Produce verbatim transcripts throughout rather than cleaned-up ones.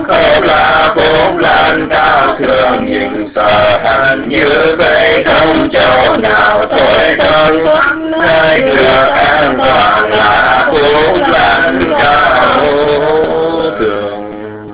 khổ là phúc lành cao thượng những sợ hạnh như vậy không chỗ nào thôi thân nơi được an toàn là phúc lành cao thượng.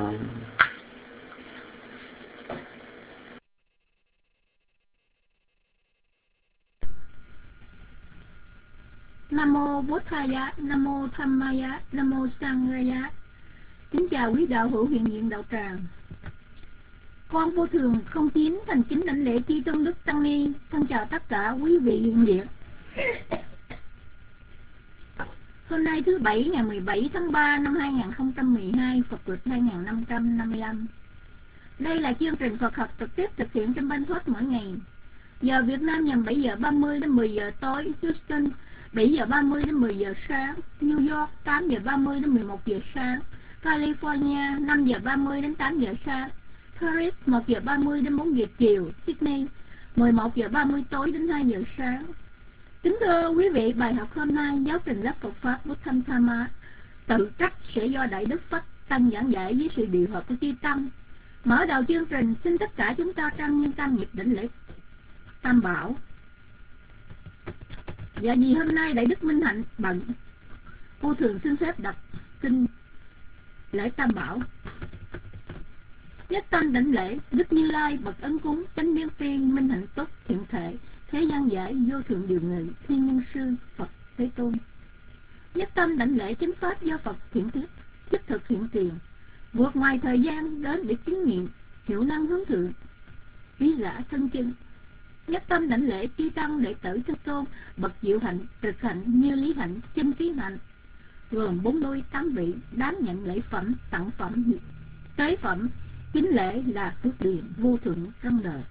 Nam mô Bố Tha Giá, Nam mô Tham Ma Giá, Nam mô Sang Ra Giá. Kính chào quý đạo hữu hiện diện đạo tràng. Con vô thường không chín thành kính đảnh lễ chư tôn đức tăng ni. Thân chào tất cả quý vị hiện diện. Hôm nay thứ bảy ngày mười bảy tháng ba năm hai nghìn không trăm mười hai, Phật lịch hai nghìn năm trăm năm mươi lăm. Đây là chương trình Phật học trực tiếp thực hiện trên Ban Thoát mỗi ngày. Giờ Việt Nam nhằm bảy giờ ba mươi đến mười giờ tối, Houston bảy giờ ba mươi đến mười giờ sáng, New York tám giờ ba mươi đến mười một giờ sáng, California năm giờ ba mươi đến tám giờ sáng, Paris một giờ ba mươi đến bốn giờ chiều, Sydney mười một giờ ba mươi tối đến hai giờ sáng. Kính thưa quý vị, bài học hôm nay giáo trình lớp Phật pháp Buddham Dhamma tự trách sẽ do Đại Đức Phật Tăng giảng dạy với sự điều hợp của chư Tăng. Mở đầu chương trình, xin tất cả chúng ta trang nghiêm tam nhịp đảnh lễ Tam Bảo. Và vì hôm nay Đại Đức Minh Hạnh bận, cô thường xin phép đọc kinh lễ Tam Bảo. Nhất tâm đảnh lễ Đức Như Lai bậc ân cúng chánh biến tiên minh hạnh tốt thiện thể thế gian giải vô thượng điều nghị thiên nhân sư Phật Thế Tôn. Nhất tâm đảnh lễ chánh pháp do Phật hiện thiết chức thực hiện tiền vượt ngoài thời gian đến để chứng nghiệm hiệu năng hướng thượng ý giả thân chân. Nhất tâm đảnh lễ chư tăng đệ tử Thế Tôn bậc diệu hạnh trực hạnh như lý hạnh chân trí hạnh gồm bốn đôi tám vị đám nhận lễ phẩm tặng phẩm tế phẩm kính lễ là phước điền vô thượng trong đời.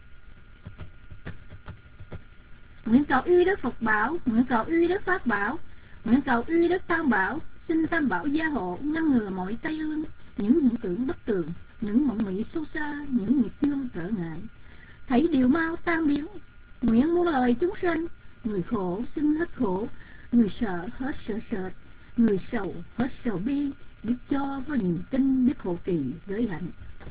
Nguyện cầu uy đức Phật bảo, nguyện cầu uy đức Pháp bảo, nguyện cầu uy đức Tam Bảo, xin Tam Bảo gia hộ ngăn ngừa mọi tai ương, những hiện tượng bất tường, những mộng mị sâu xa, những nghiệp dương trở ngại, thấy điều mau tan biến. Nguyện muôn lời chúng sanh, người khổ xin hết khổ, người sợ hết sợ sệt, người sầu hết sầu bi, biết cho với niềm tin, biết hộ trì giới hạnh,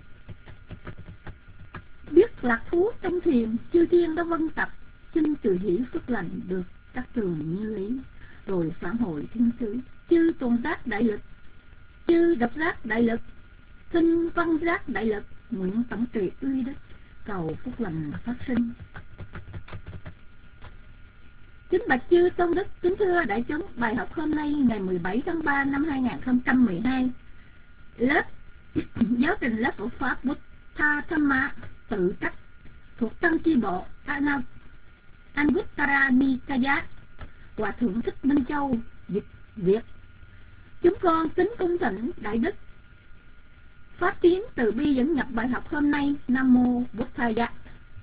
biết lạc thú trong thiền, chư thiên đã vân tập, xin từ hỷ phước lành được các tường như lý, rồi phản hồi thiên sứ, chư tồn giác đại lực, chư độc giác đại lực, thinh văn giác đại lực, nguyện tổng trì uy đức, cầu phúc lành phát sinh. Kính bạch chư tôn đức, kính thưa đại chúng, bài học hôm nay ngày mười bảy tháng ba năm hai nghìn không trăm mười hai, lớp giáo trình lớp Phật pháp Buddha Dhamma tự trách thuộc tăng chi bộ Anguttara Nikaya, Hòa thượng Thích Minh Châu dịch Việt. Chúng con kính cung thỉnh đại đức Pháp Tiến từ bi dẫn nhập bài học hôm nay. Nam mô Bổn Thầy Giá.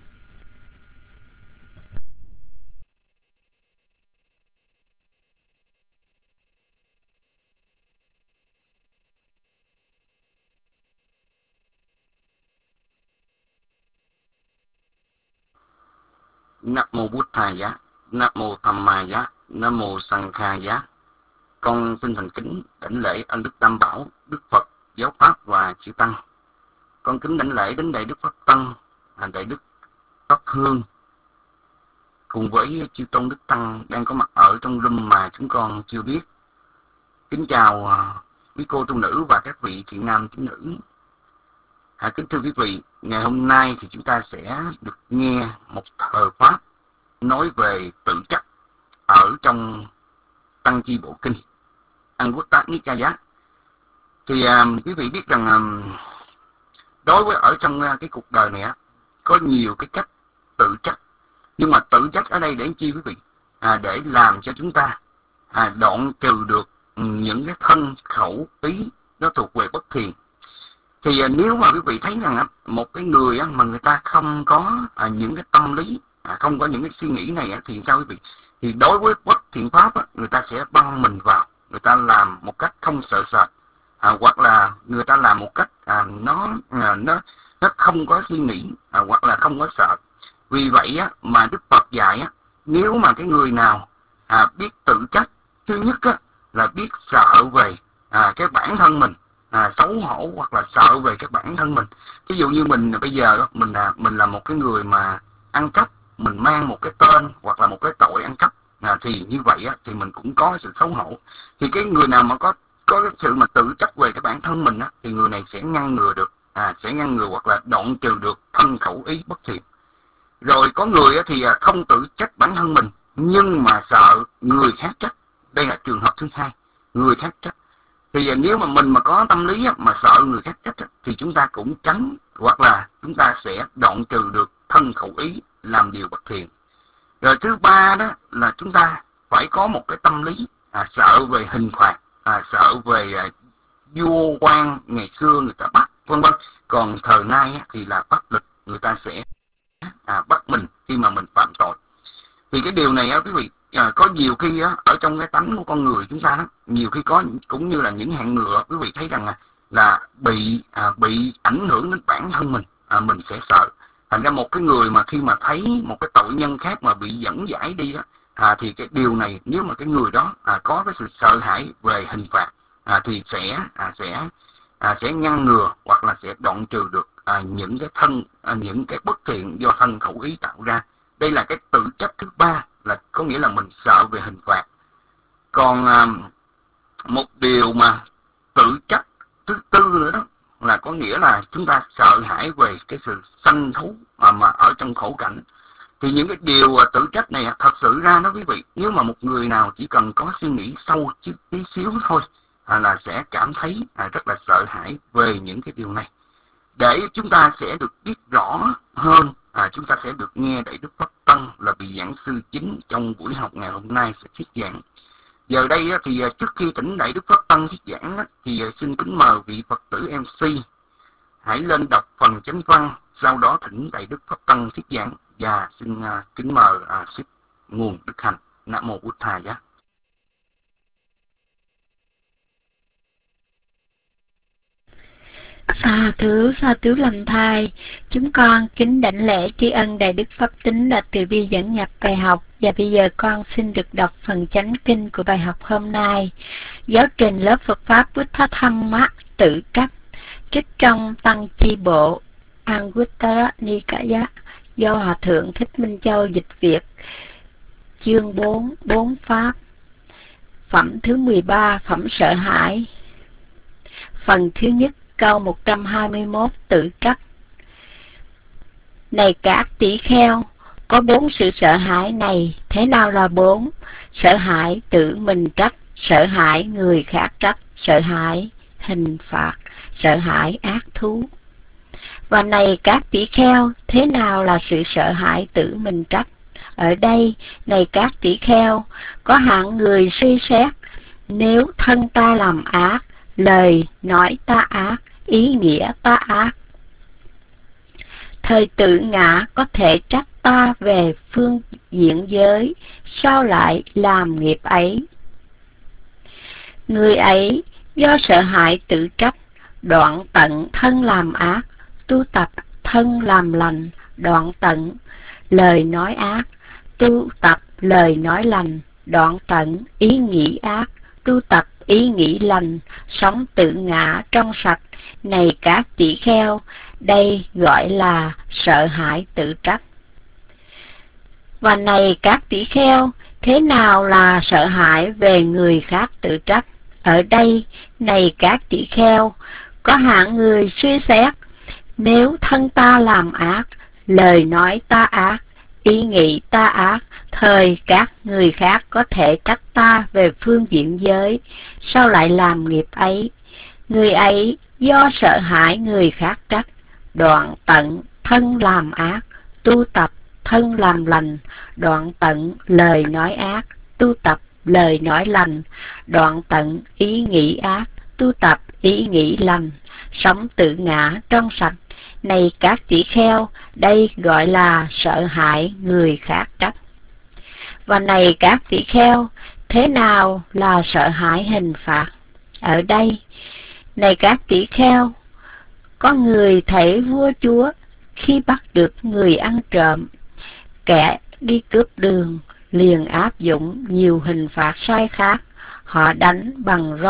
Nam mô Bổn Thầy Giá, Nam mô Tham Ma Giá, Nam mô Sang Kha Giá. Con xin thành kính đảnh lễ ân đức Tam Bảo, Đức Phật, Giáo Pháp và chư Tăng. Con kính đảnh lễ đến Đại Đức Pháp Tăng, Đại Đức Pháp Hương, cùng với chư Tôn Đức Tăng đang có mặt ở trong room mà chúng con chưa biết. Kính chào quý cô tu nữ và các vị thiện nam tín nữ. À, kính thưa quý vị, ngày hôm nay thì chúng ta sẽ được nghe một thờ pháp nói về tự trách ở trong Tăng Chi Bộ Kinh Anguttara Nikaya. Thì à, quý vị biết rằng à, đối với ở trong à, cái cuộc đời này á, có nhiều cái cách tự trách, nhưng mà tự trách ở đây để chi quý vị? À, để làm cho chúng ta à, đoạn trừ được những cái thân khẩu ý nó thuộc về bất thiện. Thì à, nếu mà quý vị thấy rằng á, một cái người á, mà người ta không có à, những cái tâm lý, à, không có những cái suy nghĩ này á, thì sao quý vị? Thì đối với bất thiện pháp á, người ta sẽ băng mình vào, người ta làm một cách không sợ sệt, à, hoặc là người ta làm một cách à, nó à, nó nó không có suy nghĩ, à, hoặc là không có sợ. Vì vậy á, mà Đức Phật dạy á, nếu mà cái người nào à, biết tự trách, thứ nhất á, là biết sợ về à, cái bản thân mình, à, xấu hổ hoặc là sợ về cái bản thân mình. Ví dụ như mình bây giờ mình là mình là một cái người mà ăn cắp, mình mang một cái tên hoặc là một cái tội ăn cắp, à, thì như vậy á, thì mình cũng có sự xấu hổ. Thì cái người nào mà có có cái sự mà tự trách về cái bản thân mình á, thì người này sẽ ngăn ngừa được, à, sẽ ngăn ngừa hoặc là đoạn trừ được thân khẩu ý bất thiện. Rồi có người á, thì không tự trách bản thân mình nhưng mà sợ người khác trách. Đây là trường hợp thứ hai, người khác trách. Thì nếu mà mình mà có tâm lý á, mà sợ người khác trách á, thì chúng ta cũng tránh hoặc là chúng ta sẽ đoạn trừ được thân khẩu ý làm điều bất thiện. Rồi thứ ba đó là chúng ta phải có một cái tâm lý à, sợ về hình phạt, à, sợ về à, vua quan ngày xưa người ta bắt, vân vân. Còn thời nay á, thì là pháp luật người ta sẽ à, bắt mình khi mà mình phạm tội. Thì cái điều này á quý vị, à, có nhiều khi á, ở trong cái tánh của con người chúng ta đó, nhiều khi có cũng như là những hạng ngựa, quý vị thấy rằng là, là bị à, bị ảnh hưởng đến bản thân mình, à, mình sẽ sợ. Thành ra một cái người mà khi mà thấy một cái tội nhân khác mà bị dẫn giải đi đó, à, thì cái điều này nếu mà cái người đó à, có cái sự sợ hãi về hình phạt, à, thì sẽ à, sẽ à, sẽ ngăn ngừa hoặc là sẽ đoạn trừ được à, những cái thân à, những cái bất thiện do thân khẩu ý tạo ra. Đây là cái tự trách thứ ba, là có nghĩa là mình sợ về hình phạt. Còn à, một điều mà tự trách thứ tư nữa đó là có nghĩa là chúng ta sợ hãi về cái sự sanh thú mà, mà ở trong khổ cảnh. Thì những cái điều tự trách này thật sự ra đó quý vị, nếu mà một người nào chỉ cần có suy nghĩ sâu chút tí xíu thôi à, là sẽ cảm thấy à, rất là sợ hãi về những cái điều này. Để chúng ta sẽ được biết rõ hơn, à, chúng ta sẽ được nghe Đại Đức Pháp Tân là vị giảng sư chính trong buổi học ngày hôm nay sẽ thuyết giảng. Giờ đây thì trước khi thỉnh Đại Đức Pháp Tân thuyết giảng thì xin kính mời vị Phật tử em xê hãy lên đọc phần chánh văn, sau đó thỉnh Đại Đức Pháp Tân thuyết giảng. Và xin kính mời uh, nguồn đức hạnh. Nam mô Bụt Thầy giá. Sa thứ sa thứ lành thai, chúng con kính đảnh lễ tri ân Đại Đức Pháp Tính đã từ bi dẫn nhập bài học. Và bây giờ con xin được đọc phần chánh kinh của bài học hôm nay. Giáo trình lớp Phật Pháp Buddha Dhamma tự trách, trích trong Tăng Chi Bộ Anguttara Nikaya do Hòa Thượng Thích Minh Châu dịch Việt. Chương bốn, bốn Pháp. Phẩm thứ mười ba, phẩm sợ hãi. Phần thứ nhất, câu một trăm hai mươi mốt, tự trách. Này các tỷ kheo, có bốn sự sợ hãi này. Thế nào là bốn? Sợ hãi tự mình trách, sợ hãi người khác trách, sợ hãi hình phạt, sợ hãi ác thú. Và này các tỷ kheo, thế nào là sự sợ hãi tự mình trách? Ở đây, này các tỷ kheo, có hạng người suy xét, nếu thân ta làm ác, lời nói ta ác, ý nghĩa ta ác, thời tự ngã có thể trách ta về phương diện giới, sao lại làm nghiệp ấy? Người ấy do sợ hãi tự trách, đoạn tận thân làm ác, tu tập thân làm lành, đoạn tận lời nói ác, tu tập lời nói lành, đoạn tận ý nghĩ ác, tu tập ý nghĩ lành, sống tự ngã trong sạch. Này các tỷ kheo, đây gọi là sợ hãi tự trách. Và này các tỷ kheo, thế nào là sợ hãi về người khác tự trách? Ở đây, này các tỷ kheo, có hạng người suy xét, nếu thân ta làm ác, lời nói ta ác, ý nghĩ ta ác, thời các người khác có thể trách ta về phương diện giới, sao lại làm nghiệp ấy? Người ấy do sợ hãi người khác trách, đoạn tận thân làm ác, tu tập thân làm lành, đoạn tận lời nói ác, tu tập lời nói lành, đoạn tận ý nghĩ ác, tu tập ý nghĩ lành, sống tự ngã trong sạch. Này các tỷ kheo, đây gọi là sợ hãi người khác trách. Và này các tỷ kheo, thế nào là sợ hãi hình phạt? Ở đây, này các tỷ kheo, có người thấy vua chúa khi bắt được người ăn trộm, kẻ đi cướp đường, liền áp dụng nhiều hình phạt sai khác. Họ đánh bằng roi,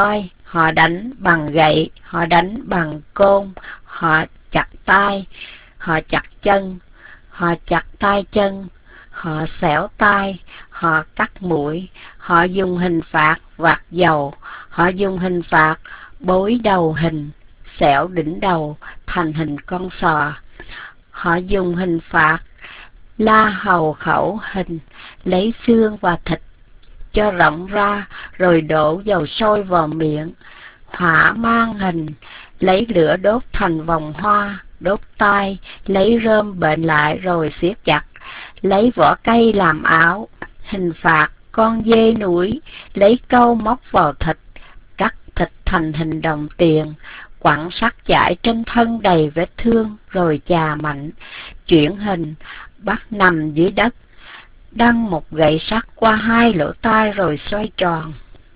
họ đánh bằng gậy, họ đánh bằng côn, họ chặt tay, họ chặt chân, họ chặt tay chân, họ xẻo tay, họ cắt mũi, họ dùng hình phạt vạt dầu, họ dùng hình phạt bối đầu hình, xẻo đỉnh đầu thành hình con sò, họ dùng hình phạt la hầu khẩu hình, lấy xương và thịt cho rộng ra rồi đổ dầu sôi vào miệng, hỏa mang hình, lấy lửa đốt thành vòng hoa, đốt tay, lấy rơm bệnh lại rồi siết chặt, lấy vỏ cây làm áo, hình phạt con dê núi, lấy câu móc vào thịt, cắt thịt thành hình đồng tiền, quẳng sắt chải trên thân đầy vết thương rồi chà mạnh, chuyển hình, bắt nằm dưới đất, đâm một gậy sắt qua hai lỗ tai rồi xoay tròn.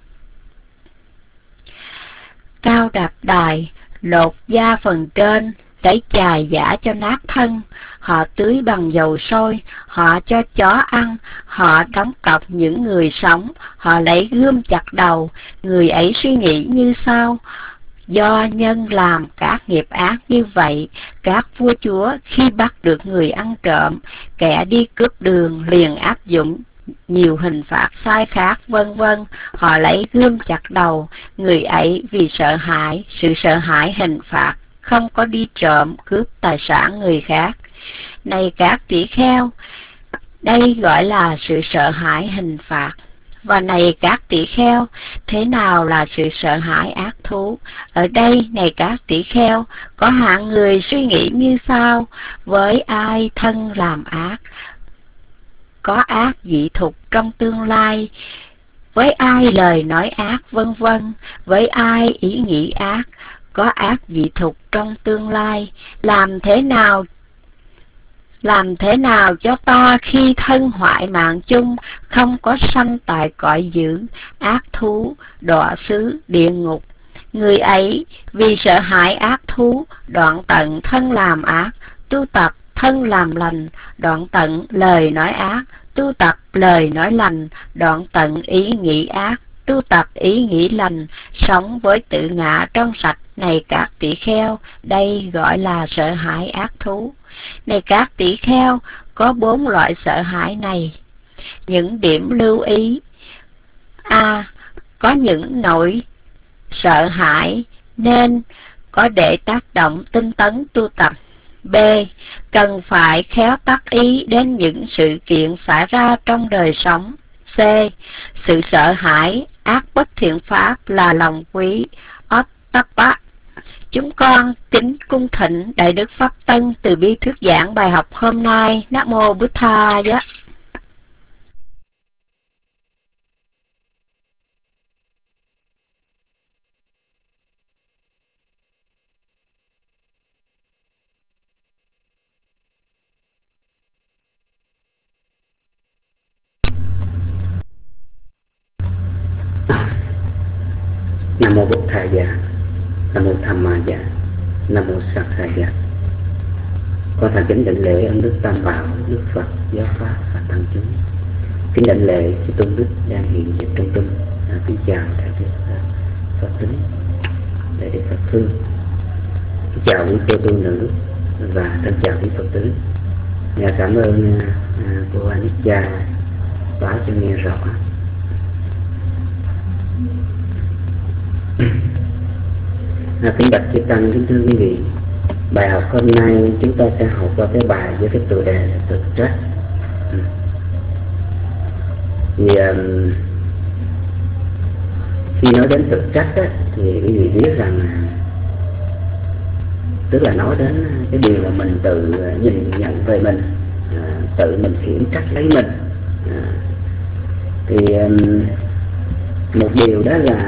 Cao đạp đài, lột da phần trên, lấy chài giả cho nát thân, họ tưới bằng dầu sôi, họ cho chó ăn, họ đóng cọc những người sống, họ lấy gươm chặt đầu, người ấy suy nghĩ như sau: do nhân làm các nghiệp ác như vậy, các vua chúa khi bắt được người ăn trộm, kẻ đi cướp đường liền áp dụng nhiều hình phạt sai khác, vân vân. Họ lấy gươm chặt đầu, người ấy vì sợ hãi, sự sợ hãi hình phạt, không có đi trộm cướp tài sản người khác. Này các tỷ kheo, đây gọi là sự sợ hãi hình phạt. Và này các tỷ kheo, thế nào là sự sợ hãi ác thú? Ở đây, này các tỷ kheo, có hạng người suy nghĩ như sau: với ai thân làm ác, có ác dị thục trong tương lai, với ai lời nói ác, vân vân, với ai ý nghĩ ác, có ác dị thục trong tương lai. Làm thế nào Làm thế nào cho ta khi thân hoại mạng chung, không có sanh tại cõi dữ, ác thú, đọa xứ, địa ngục? Người ấy vì sợ hãi ác thú, đoạn tận thân làm ác, tu tập thân làm lành, đoạn tận lời nói ác, tu tập lời nói lành, đoạn tận ý nghĩ ác, tu tập ý nghĩ lành, sống với tự ngã trong sạch. Này các tỷ kheo, đây gọi là sợ hãi ác thú. Này các tỷ kheo, có bốn loại sợ hãi này. Những điểm lưu ý: A. Có những nỗi sợ hãi nên có để tác động tinh tấn tu tập. B. Cần phải khéo tác ý đến những sự kiện xảy ra trong đời sống. C. Sự sợ hãi ác bất thiện pháp là lòng quý, Ottappa. Chúng con kính cung thỉnh Đại Đức Pháp Tân từ bi thuyết giảng bài học hôm nay. Nam mô Bụt Thaya. Nam mô Bụt Thaya, Nam mô Tham Ma Dạ, Nam mô Sankhaya. Con thành kính đảnh lễ ân đức Tam Bảo, Đức Phật, Giáo Pháp và Tăng chúng. Kính đảnh lễ chư tôn đức đang hiện diện trong tâm. À, kính chào Đại Đức Phật Tính, Đại Đức Phật Phương. Kính chào quý cô tu nữ và thân chào quý Phật tử. Nhà cảm ơn à, cô Anisha báo cho nghe rõ. À, kính bạch chư tăng, kính thưa quý vị, bài học hôm nay chúng ta sẽ học qua cái bài với cái tựa đề là thực trách. Ừ. Thì um, khi nói đến thực trách á, thì quý vị biết rằng tức là nói đến cái điều mà mình tự nhìn nhận về mình, à, tự mình khiển trách lấy mình. À, thì um, một điều đó là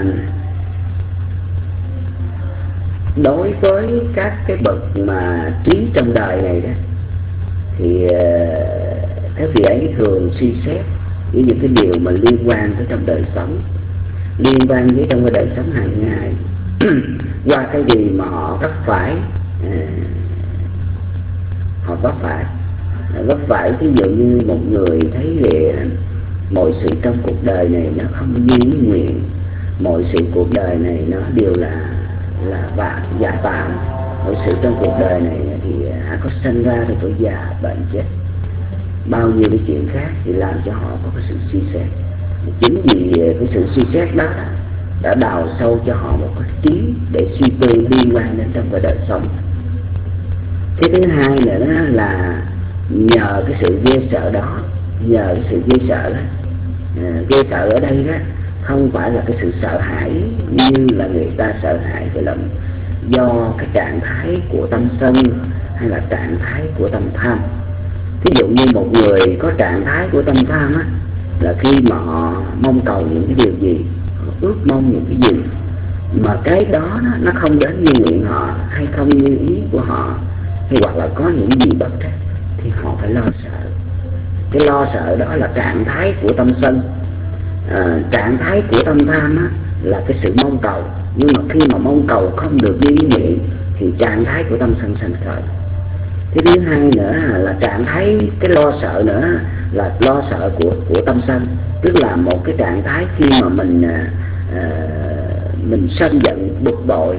đối với các cái bậc mà trí trong đời này đó, thì uh, các vị ấy thường suy xét với những cái điều mà liên quan tới trong đời sống, liên quan với trong cái đời sống hàng ngày qua cái gì mà họ vấp phải, uh, họ vấp phải vấp phải ví dụ như một người thấy về mọi sự trong cuộc đời này nó không như ý nguyện, mọi sự cuộc đời này nó đều là là và giả tạm. Mọi sự trong cuộc đời này thì hả có sinh ra thì có già bệnh chết. Bao nhiêu cái chuyện khác thì làm cho họ có cái sự suy xét. Chính vì cái sự suy xét đó đã đào sâu cho họ một cái trí để suy tư liên quan đến trong cái đời sống. Cái thứ hai nữa đó là nhờ cái sự ghê sợ đó, nhờ cái sự ghê sợ đó, à, ghê sợ ở đây đó không phải là cái sự sợ hãi như là người ta sợ hãi cái lòng do cái trạng thái của tâm sân hay là trạng thái của tâm tham. Ví dụ như một người có trạng thái của tâm tham á, là khi mà họ mong cầu những cái điều gì, họ ước mong những cái gì mà cái đó nó không đến như nguyện họ hay không như ý của họ, hay hoặc là có những gì bất trắc thì họ phải lo sợ. Cái lo sợ đó là trạng thái của tâm sân. À, trạng thái của tâm tham á, là cái sự mong cầu, nhưng mà khi mà mong cầu không được như ý nguyện thì trạng thái của tâm sân sanh khởi. Cái thứ hai nữa là trạng thái cái lo sợ nữa là lo sợ của của tâm sân, tức là một cái trạng thái khi mà mình à, mình sân giận bực bội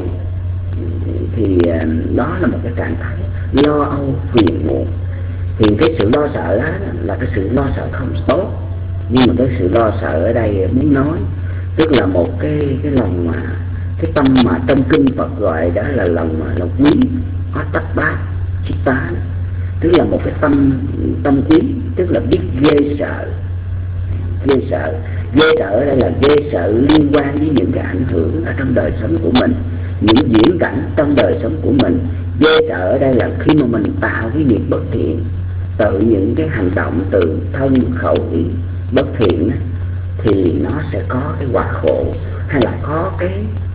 thì à, đó là một cái trạng thái lo âu phiền muộn. Thì cái sự lo sợ đó là cái sự lo sợ không tốt, nhưng mà cái sự lo sợ ở đây muốn nói tức là một cái cái lòng mà cái tâm mà trong kinh Phật gọi đó là lòng mà lòng quý có tất bát chitta, tức là một cái tâm tâm quý, tức là biết ghê sợ. Ghê sợ ghê sợ ở đây là ghê sợ liên quan với những cái ảnh hưởng ở trong đời sống của mình, những diễn cảnh trong đời sống của mình. Ghê sợ ở đây là khi mà mình tạo cái nghiệp bất thiện, từ những cái hành động từ thân khẩu ý bất thiện đó, thì nó sẽ có cái quả khổ, hay là có cái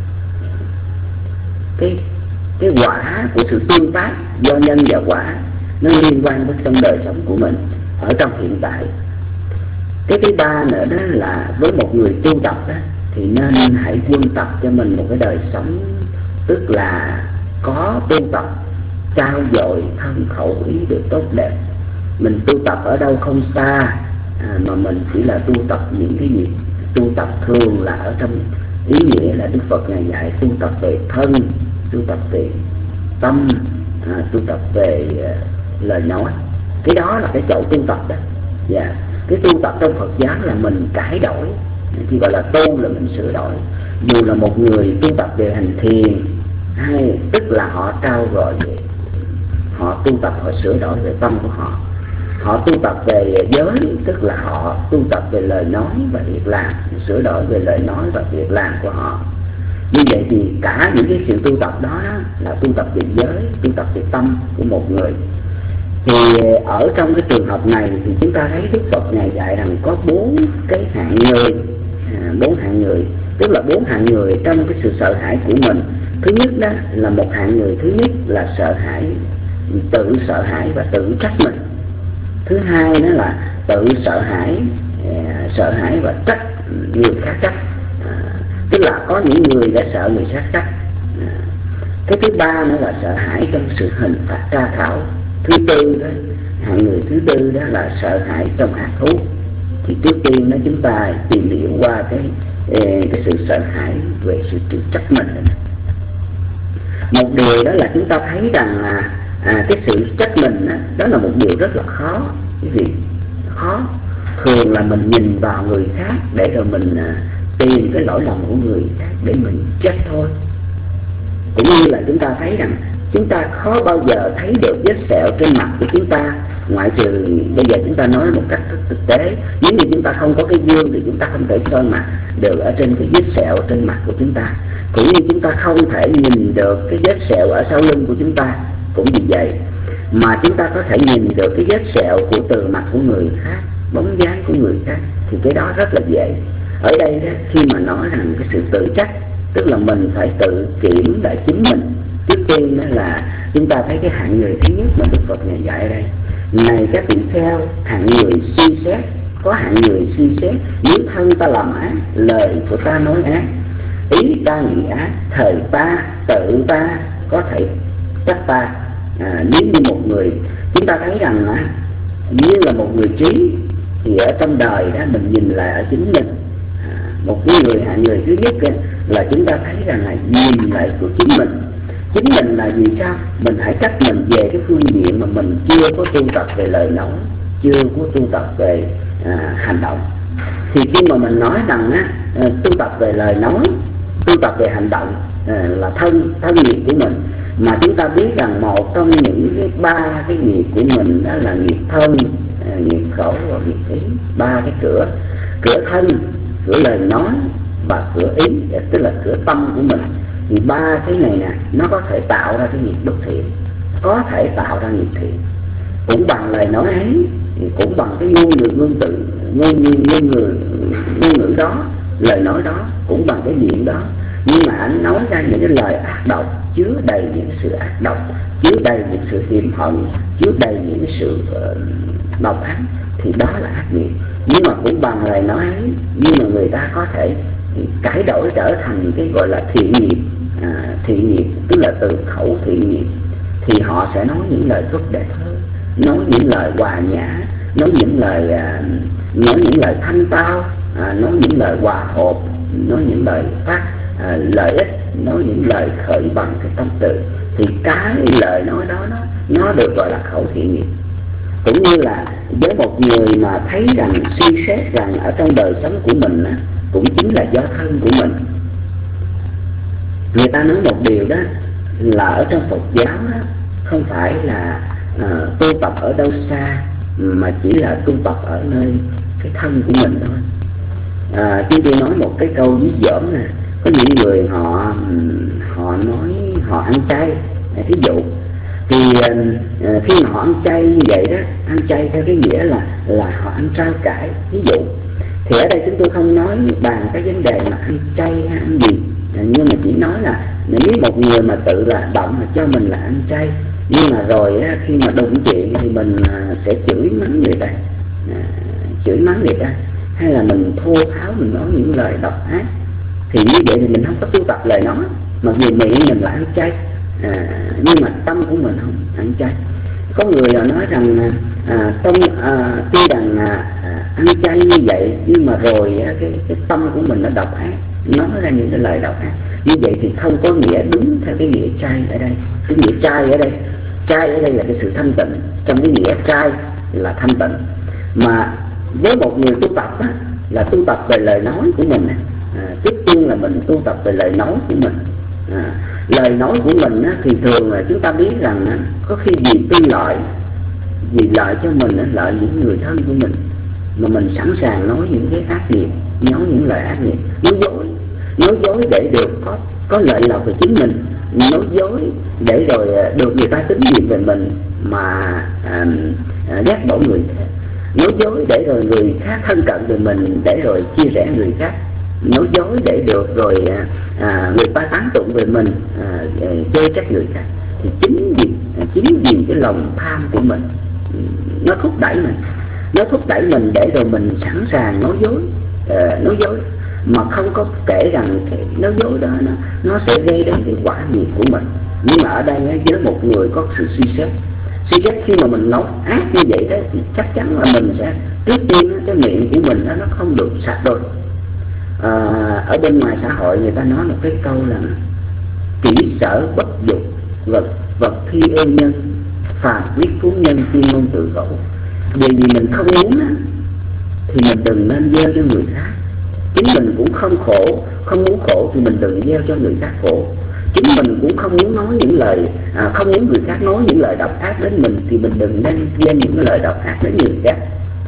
cái cái quả của sự tương tác do nhân và quả nó liên quan đến trong đời sống của mình ở trong hiện tại. Cái thứ ba nữa đó là với một người tu tập đó, thì nên hãy quân tập cho mình một cái đời sống, tức là có tu tập trao dồi thân khẩu ý được tốt đẹp. Mình tu tập ở đâu không xa, à, mà mình chỉ là tu tập những cái gì tu tập thường là ở trong ý nghĩa là Đức Phật Ngài dạy tu tập về thân, tu tập về tâm, à, tu tập về uh, lời nói. Cái đó là cái chỗ tu tập đó. Dạ. Yeah. Cái tu tập trong Phật giáo là mình cải đổi, thì gọi là tu là mình sửa đổi. Dù là một người tu tập về hành thiền, hay tức là họ trao dồi về, họ tu tập, họ sửa đổi về tâm của họ. Họ tu tập về giới, tức là họ tu tập về lời nói và việc làm, sửa đổi về lời nói và việc làm của họ. Như vậy thì cả những cái sự tu tập đó là tu tập về giới, tu tập về tâm của một người. Thì ở trong cái trường hợp này thì chúng ta thấy Đức Phật Ngài dạy rằng có bốn cái hạng người, à, bốn hạng người, tức là bốn hạng người trong cái sự sợ hãi của mình. Thứ nhất đó là một hạng người, thứ nhất là sợ hãi, tự sợ hãi và tự trách mình. Thứ hai đó là tự sợ hãi, à, sợ hãi và trách người khác trách, à, tức là có những người đã sợ người khác trách. À, cái thứ ba nữa là sợ hãi trong sự hình phạt tra khảo. Thứ tư đó, hạng người thứ tư đó là sợ hãi trong ác thú. Thì trước tiên đó chúng ta tìm hiểu qua cái cái sự sợ hãi về sự tự trách mình. Một điều đó là chúng ta thấy rằng là à, cái sự trách mình đó, đó là một điều rất là khó. Cái gì khó? Thường là mình nhìn vào người khác để rồi mình à, tìm cái lỗi lầm của người khác để mình trách thôi. Cũng như là chúng ta thấy rằng chúng ta khó bao giờ thấy được vết sẹo trên mặt của chúng ta, ngoại trừ bây giờ chúng ta nói một cách thực tế, nếu như chúng ta không có cái gương thì chúng ta không thể soi mặt được ở trên cái vết sẹo trên mặt của chúng ta. Cũng như chúng ta không thể nhìn được cái vết sẹo ở sau lưng của chúng ta, cũng vì vậy mà chúng ta có thể nhìn được cái vết sẹo của từ mặt của người khác, bóng dáng của người khác, thì cái đó rất là dễ. Ở đây đó, khi mà nói rằng cái sự tự trách, tức là mình phải tự kiểm lại chính mình. Trước tiên đó là chúng ta thấy cái hạng người thứ nhất mà Đức Phật Ngài dạy ở đây: này các vị kheo, hạng người suy xét. Có hạng người suy xét: nếu thân ta làm ác, lời của ta nói ác, ý ta nghĩ ác, thời ta, tự ta có thể trách ta. À, nếu như một người, chúng ta thấy rằng à, như là một người trí, thì ở trong đời đó mình nhìn lại ở chính mình, à, Một cái người hạng người thứ nhất ấy, là chúng ta thấy rằng là nhìn lại của chính mình. Chính mình là gì sao? Mình hãy trách mình về cái phương diện mà mình chưa có tu tập về lời nói, chưa có tu tập về à, hành động. Thì khi mà mình nói rằng á, tu tập về lời nói, tu tập về hành động à, là thân thân nghiệp của mình, mà chúng ta biết rằng một trong những cái ba cái nghiệp của mình đó là nghiệp thân, à, nghiệp khẩu và nghiệp ý. Ba cái cửa, cửa thân, cửa lời nói và cửa ý, tức là cửa tâm của mình. Thì ba cái này nè, nó có thể tạo ra cái nghiệp bất thiện, có thể tạo ra nghiệp thiện. Cũng bằng lời nói ấy, cũng bằng cái ngôn ngữ ngôn từ, ngôn ngôn ngôn ngữ ngôn ngữ đó, lời nói đó, cũng bằng cái miệng đó. Nhưng mà anh nói ra những cái lời ác độc, chứa đầy những sự ác độc, chứa đầy những sự hiểm hận, chứa đầy những sự uh, độc ác, thì đó là ác nghiệp. Nhưng mà cũng bằng lời nói ấy, nhưng mà người ta có thể cải đổi trở thành cái gọi là thiện nghiệp. À, thiện nghiệp tức là từ khẩu thiện nghiệp, thì họ sẽ nói những lời tốt đẹp hơn, nói những lời hòa nhã, nói những lời à, nói những lời thanh tao, à, nói những lời hòa hợp, nói những lời phát à, lợi ích, nói những lời khởi bằng cái tâm từ. Thì cái lời nói đó nó nó được gọi là khẩu thiện nghiệp. Cũng như là với một người mà thấy rằng, suy xét rằng ở trong đời sống của mình á, cũng chính là do thân của mình. Người ta nói một điều đó là ở trong Phật giáo đó, không phải là à, tu tập ở đâu xa, mà chỉ là tu tập ở nơi cái thân của mình thôi. À, chúng tôi nói một cái câu ví dỗm nè, có những người họ họ nói họ ăn chay, ví dụ thì uh, khi mà họ ăn chay như vậy đó, ăn chay theo cái nghĩa là là họ ăn rau cải, ví dụ. Thì ở đây chúng tôi không nói bàn cái vấn đề mà ăn chay hay ăn gì, nhưng mà chỉ nói là nếu một người mà tự là động mà cho mình là ăn chay, nhưng mà rồi á, khi mà đụng chuyện thì mình uh, sẽ chửi mắng người ta, uh, chửi mắng người ta, hay là mình thô tháo, mình nói những lời độc ác, thì như vậy thì mình không có tu tập lời nói, mặc dù miệng mình là ăn chay, à, nhưng mà tâm của mình không ăn chay. Có người họ nói rằng à, tâm à, tuy rằng à, ăn chay như vậy, nhưng mà rồi cái, cái tâm của mình nó độc ác, nói ra những cái lời độc ác. Như vậy thì không có nghĩa đúng theo cái nghĩa chay ở đây. Cái nghĩa chay ở đây, chay ở đây là cái sự thanh tịnh, trong cái nghĩa chay là thanh tịnh. Mà với một người tu tập á, là tu tập về lời nói của mình, à, trước tiên là mình tu tập về lời nói của mình. À, lời nói của mình á, thì thường là chúng ta biết rằng á, có khi vì tư lợi, vì lợi cho mình á, lợi những người thân của mình, mà mình sẵn sàng nói những cái ác nghiệp, nói những lời ác nghiệp, nói dối, nói dối để được có có lợi lộc về chính mình, nói dối để rồi được người ta tín nhiệm về mình mà à, à, ghét bỏ người khác, nói dối để rồi người khác thân cận về mình, để rồi chia rẽ người khác, nói dối để được rồi à, người ta tán tụng về mình, à, chê trách người khác. Thì chính vì chính vì cái lòng tham của mình nó thúc đẩy mình, nó thúc đẩy mình để rồi mình sẵn sàng nói dối, à, nói dối mà không có kể rằng cái nói dối đó nó, nó sẽ gây đến cái quả nghiệp của mình. Nhưng mà ở đây với một người có sự suy xét, suy xét khi mà mình nói ác như vậy đó, thì chắc chắn là mình sẽ trước tiên cái miệng của mình đó, nó không được sạch rồi. À, ở bên ngoài xã hội người ta nói một cái câu là kỹ sở bất dục, vật vật thi ơn nhân, phàm quyết phú nhân, chuyên ngôn tự khẩu. Điều gì mình không muốn á, thì mình đừng nên gieo cho người khác. Chính mình cũng không khổ, không muốn khổ thì mình đừng gieo cho người khác khổ. Chính mình cũng không muốn nói những lời à, không muốn người khác nói những lời độc ác đến mình, thì mình đừng nên gieo những lời độc ác đến người khác.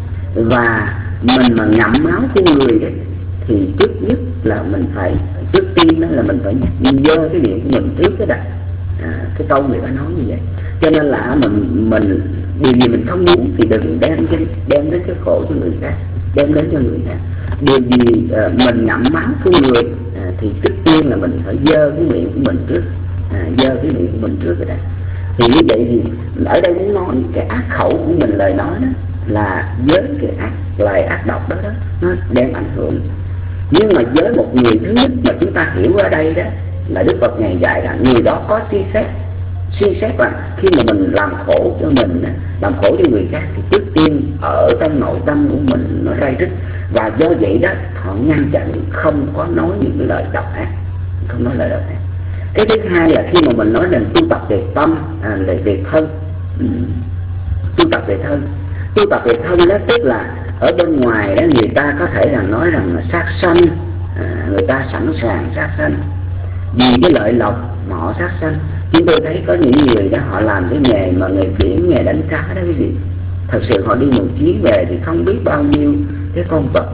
Và mình mà ngậm máu của người đấy, thì trước nhất là mình phải, trước tiên đó là mình phải dơ cái miệng của mình trước cái đã. À, cái câu người ta nói như vậy. Cho nên là mình mình điều gì mình không muốn thì đừng đem cái đem đến cái khổ cho người khác, đem đến cho người khác. Điều gì à, mình ngậm máu của người à, thì trước tiên là mình phải dơ cái miệng của mình trước, à, dơ cái miệng của mình trước cái đã. Thì như vậy thì ở đây muốn nói cái ác khẩu của mình, lời nói đó là với cái ác lời ác độc đó đó nó đem ảnh hưởng. Nhưng mà với một người thứ nhất mà chúng ta hiểu ở đây đó là Đức Phật Ngài dạy là người đó có suy xét, suy xét rằng khi mà mình làm khổ cho mình, làm khổ cho người khác, thì trước tiên ở trong nội tâm của mình nó ray rứt, và do vậy đó họ ngăn chặn không có nói những cái lời độc ác, không nói lời độc ác. Cái thứ hai là khi mà mình nói đến tu tập về tâm, à, về, về thân, ừ. tu tập về thân, tu tập về thân đó tức là ở bên ngoài đó người ta có thể là nói rằng là sát sanh, à, người ta sẵn sàng sát sanh vì cái lợi lộc mà họ sát sanh. Chúng tôi thấy có những người đó họ làm cái nghề mà nghề biển, nghề đánh cá đó quý vị. Thật sự họ đi một chuyến về thì không biết bao nhiêu cái con vật.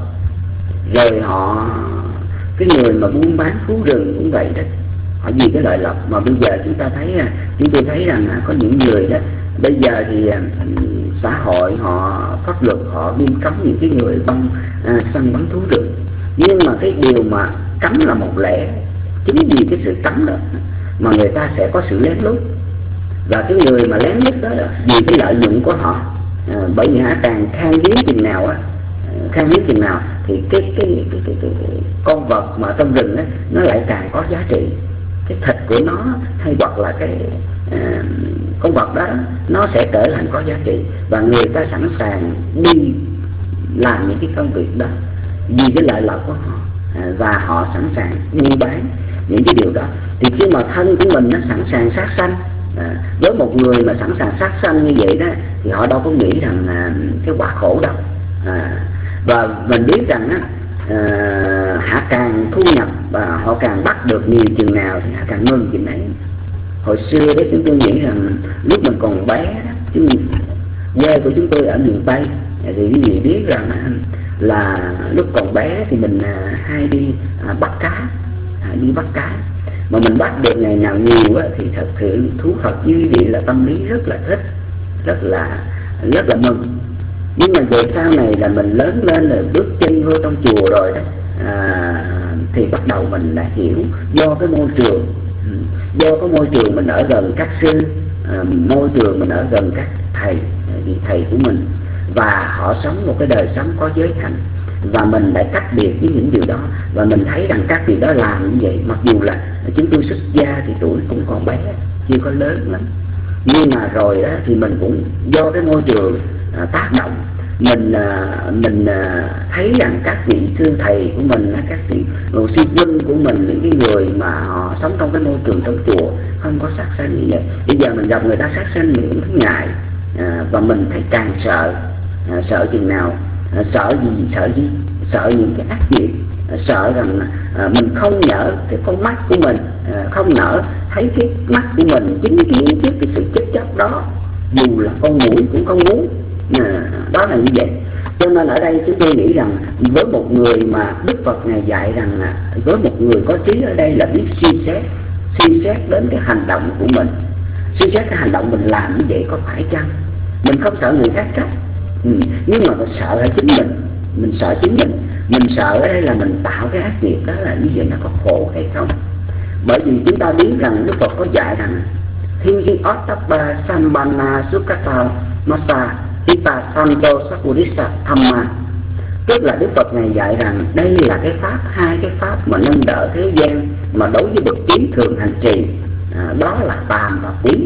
Rồi họ, cái người mà buôn bán thú rừng cũng vậy đó, họ vì cái lợi lộc. Mà bây giờ chúng ta thấy, chúng tôi thấy rằng có những người đó bây giờ thì xã hội họ pháp luật họ nghiêm cấm những cái người băng à, săn bắn thú rừng. Nhưng mà cái điều mà cấm là một lẽ, chính vì cái sự cấm đó mà người ta sẽ có sự lén lút. Và cái người mà lén lút đó là vì cái lợi nhuận của họ, à, bởi vì họ càng khan hiếm chừng nào á, khan hiếm chừng nào thì cái cái, cái, cái, cái, cái, cái con vật mà trong rừng á nó lại càng có giá trị. Cái thịt của nó hay hoặc là cái à, con vật đó nó sẽ trở thành có giá trị, và người ta sẵn sàng đi làm những cái công việc đó vì cái lợi lộc của họ, à, và họ sẵn sàng buôn bán những cái điều đó. Thì khi mà thân của mình nó sẵn sàng sát sanh, à, với một người mà sẵn sàng sát sanh như vậy đó thì họ đâu có nghĩ rằng là cái quả khổ đâu. À, và mình biết rằng á, à, họ càng thu nhập và họ càng bắt được nhiều chừng nào thì họ càng mừng chừng ấy. Hồi xưa đấy chúng tôi nghĩ rằng lúc mình còn bé đó, chứ quê của chúng tôi ở miền Tây, thì quý vị biết rằng là lúc còn bé thì mình à, hay đi à, bắt cá, à, đi bắt cá. Mà mình bắt được ngày nào nhiều á, thì thật sự thú thật với quý vị là tâm lý rất là thích, rất là rất là mừng. Nhưng mà về sau này là mình lớn lên rồi bước chân vô trong chùa rồi đó, à, thì bắt đầu mình đã hiểu do cái môi trường, do cái môi trường mình ở gần các sư, à, môi trường mình ở gần các thầy, vị thầy của mình, và họ sống một cái đời sống có giới hạnh, và mình đã cách biệt với những điều đó. Và mình thấy rằng các vị đó làm như vậy, mặc dù là chúng tôi xuất gia thì tuổi cũng còn bé, chưa có lớn lắm, nhưng mà rồi đó thì mình cũng do cái môi trường à, tác động, mình à, mình à, thấy rằng các vị sư thầy của mình, các vị sư huynh của mình, những cái người mà họ sống trong cái môi trường trong chùa không có sát sanh như vậy. Bây giờ mình gặp người ta sát sanh mình cũng thấy ngại, à, và mình thấy càng sợ, à, sợ chừng nào, à, sợ gì sợ gì sợ những cái ác nghiệp, à, sợ rằng à, mình không nở cái con mắt của mình, à, không nở thấy cái mắt của mình chứng kiến trước cái sự chết chóc đó, dù là con mũi cũng không muốn. À, đó là như vậy. Cho nên ở đây chúng tôi nghĩ rằng với một người mà Đức Phật Ngài dạy rằng là với một người có trí ở đây là biết suy xét, suy xét đến cái hành động của mình, suy xét cái hành động mình làm như vậy có phải chăng. Mình không sợ người khác trách, ừ, nhưng mà mình sợ là chính mình, mình sợ chính mình, mình sợ ở đây là mình tạo cái ác nghiệp đó là như vậy nó có khổ hay không. Bởi vì chúng ta biết rằng Đức Phật có dạy rằng Thi Hi Ottapa Sambana Sukkata Masa Hita Santo Sakudisa Thamma, tức là Đức Phật Ngài dạy rằng đây là cái pháp, hai cái pháp mà nâng đỡ thế gian mà đối với bậc trí thường hành trì, à, đó là phàm và quý.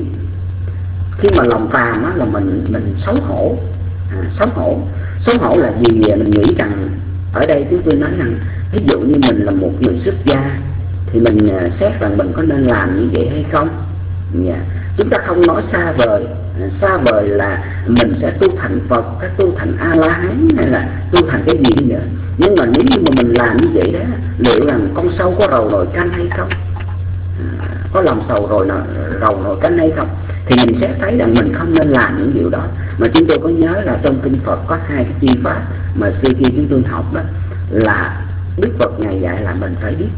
Khi mà lòng phàm á là mình mình xấu hổ, à, xấu hổ, xấu hổ là gì? Mình nghĩ rằng ở đây chúng tôi nói rằng ví dụ như mình là một người xuất gia thì mình uh, xét rằng mình có nên làm như vậy hay không. Yeah. Chúng ta không nói xa vời, xa vời là mình sẽ tu thành Phật, cái tu thành A-la-hán hay là tu thành cái gì nữa. Nhưng mà nếu như mà mình làm như vậy đó, liệu rằng con sâu có rầu nồi canh hay không, à, có lòng sầu rồi rầu nồi canh hay không, thì mình sẽ thấy rằng mình không nên làm những điều đó. Mà chúng tôi có nhớ là trong kinh Phật có hai cái chi pháp mà xưa khi chúng tôi học đó là Đức Phật Ngài dạy là mình phải biết,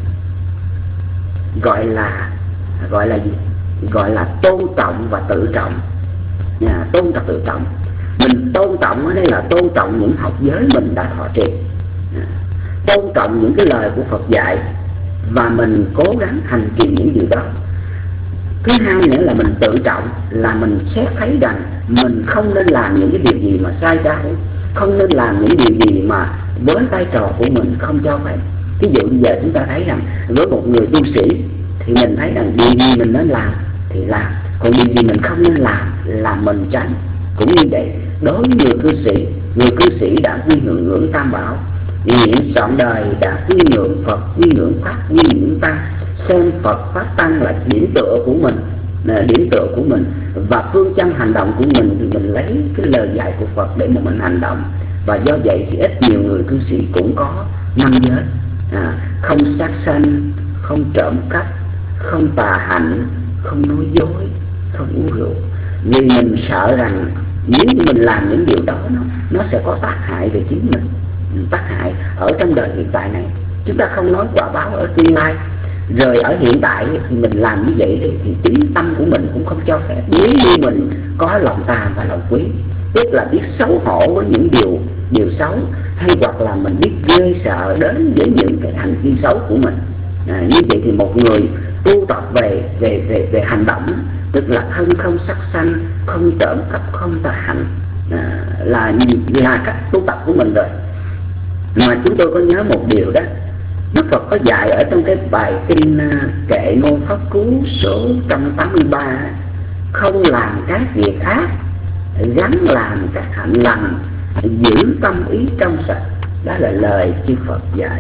gọi là gọi là gì? Gọi là tôn trọng và tự trọng. À, tôn trọng tự trọng. Mình tôn trọng ở đây là tôn trọng những học giới mình đã thọ trì, à, tôn trọng những cái lời của Phật dạy và mình cố gắng hành trì những điều đó. Thứ hai nữa là mình tự trọng, là mình xét thấy rằng mình không nên làm những cái điều gì mà sai trái, không nên làm những điều gì mà với vai trò của mình không cho phép. Ví dụ bây giờ chúng ta thấy rằng với một người tu sĩ thì mình thấy rằng điều gì mình nên làm thì làm, còn điều gì mình không nên làm là mình tránh. Cũng như vậy đối với người cư sĩ, người cư sĩ đã quy hưởng ngưỡng tam bảo Nguyện trọn đời đã quy ngưỡng Phật, quy ngưỡng Pháp, quy ngưỡng Tăng, xem Phật Pháp Tăng là điểm tựa của mình, là điểm tựa của mình, và phương châm hành động của mình thì mình lấy cái lời dạy của Phật để mà mình hành động. Và do vậy thì ít nhiều người cư sĩ cũng có năm giới, à, không sát sanh, không trộm cắp, không tà hạnh, không nói dối, không uống rượu, vì mình sợ rằng nếu như mình làm những điều đó nó, nó sẽ có tác hại về chính mình, tác hại ở trong đời hiện tại này. Chúng ta không nói quả báo ở tương lai. Rồi ở hiện tại thì mình làm như vậy thì, thì chính tâm của mình cũng không cho phép. Nếu như mình có lòng tàm và lòng quý, tức là biết xấu hổ với những điều điều xấu, hay hoặc là mình biết ghê sợ đến với những cái hành vi xấu của mình, à, như vậy thì một người tu tập về về về về hành động, tức là thân không sát sanh, không trộm cắp, không tà hạnh, à, là là cách tu tập của mình rồi. Mà chúng tôi có nhớ một điều đó, Đức Phật có dạy ở trong cái bài kinh Kệ Ngôn Pháp Cú số một trăm tám mươi ba, không làm các việc ác, gắn làm các hạnh lành, giữ tâm ý trong sạch. Đó là lời chư Phật dạy.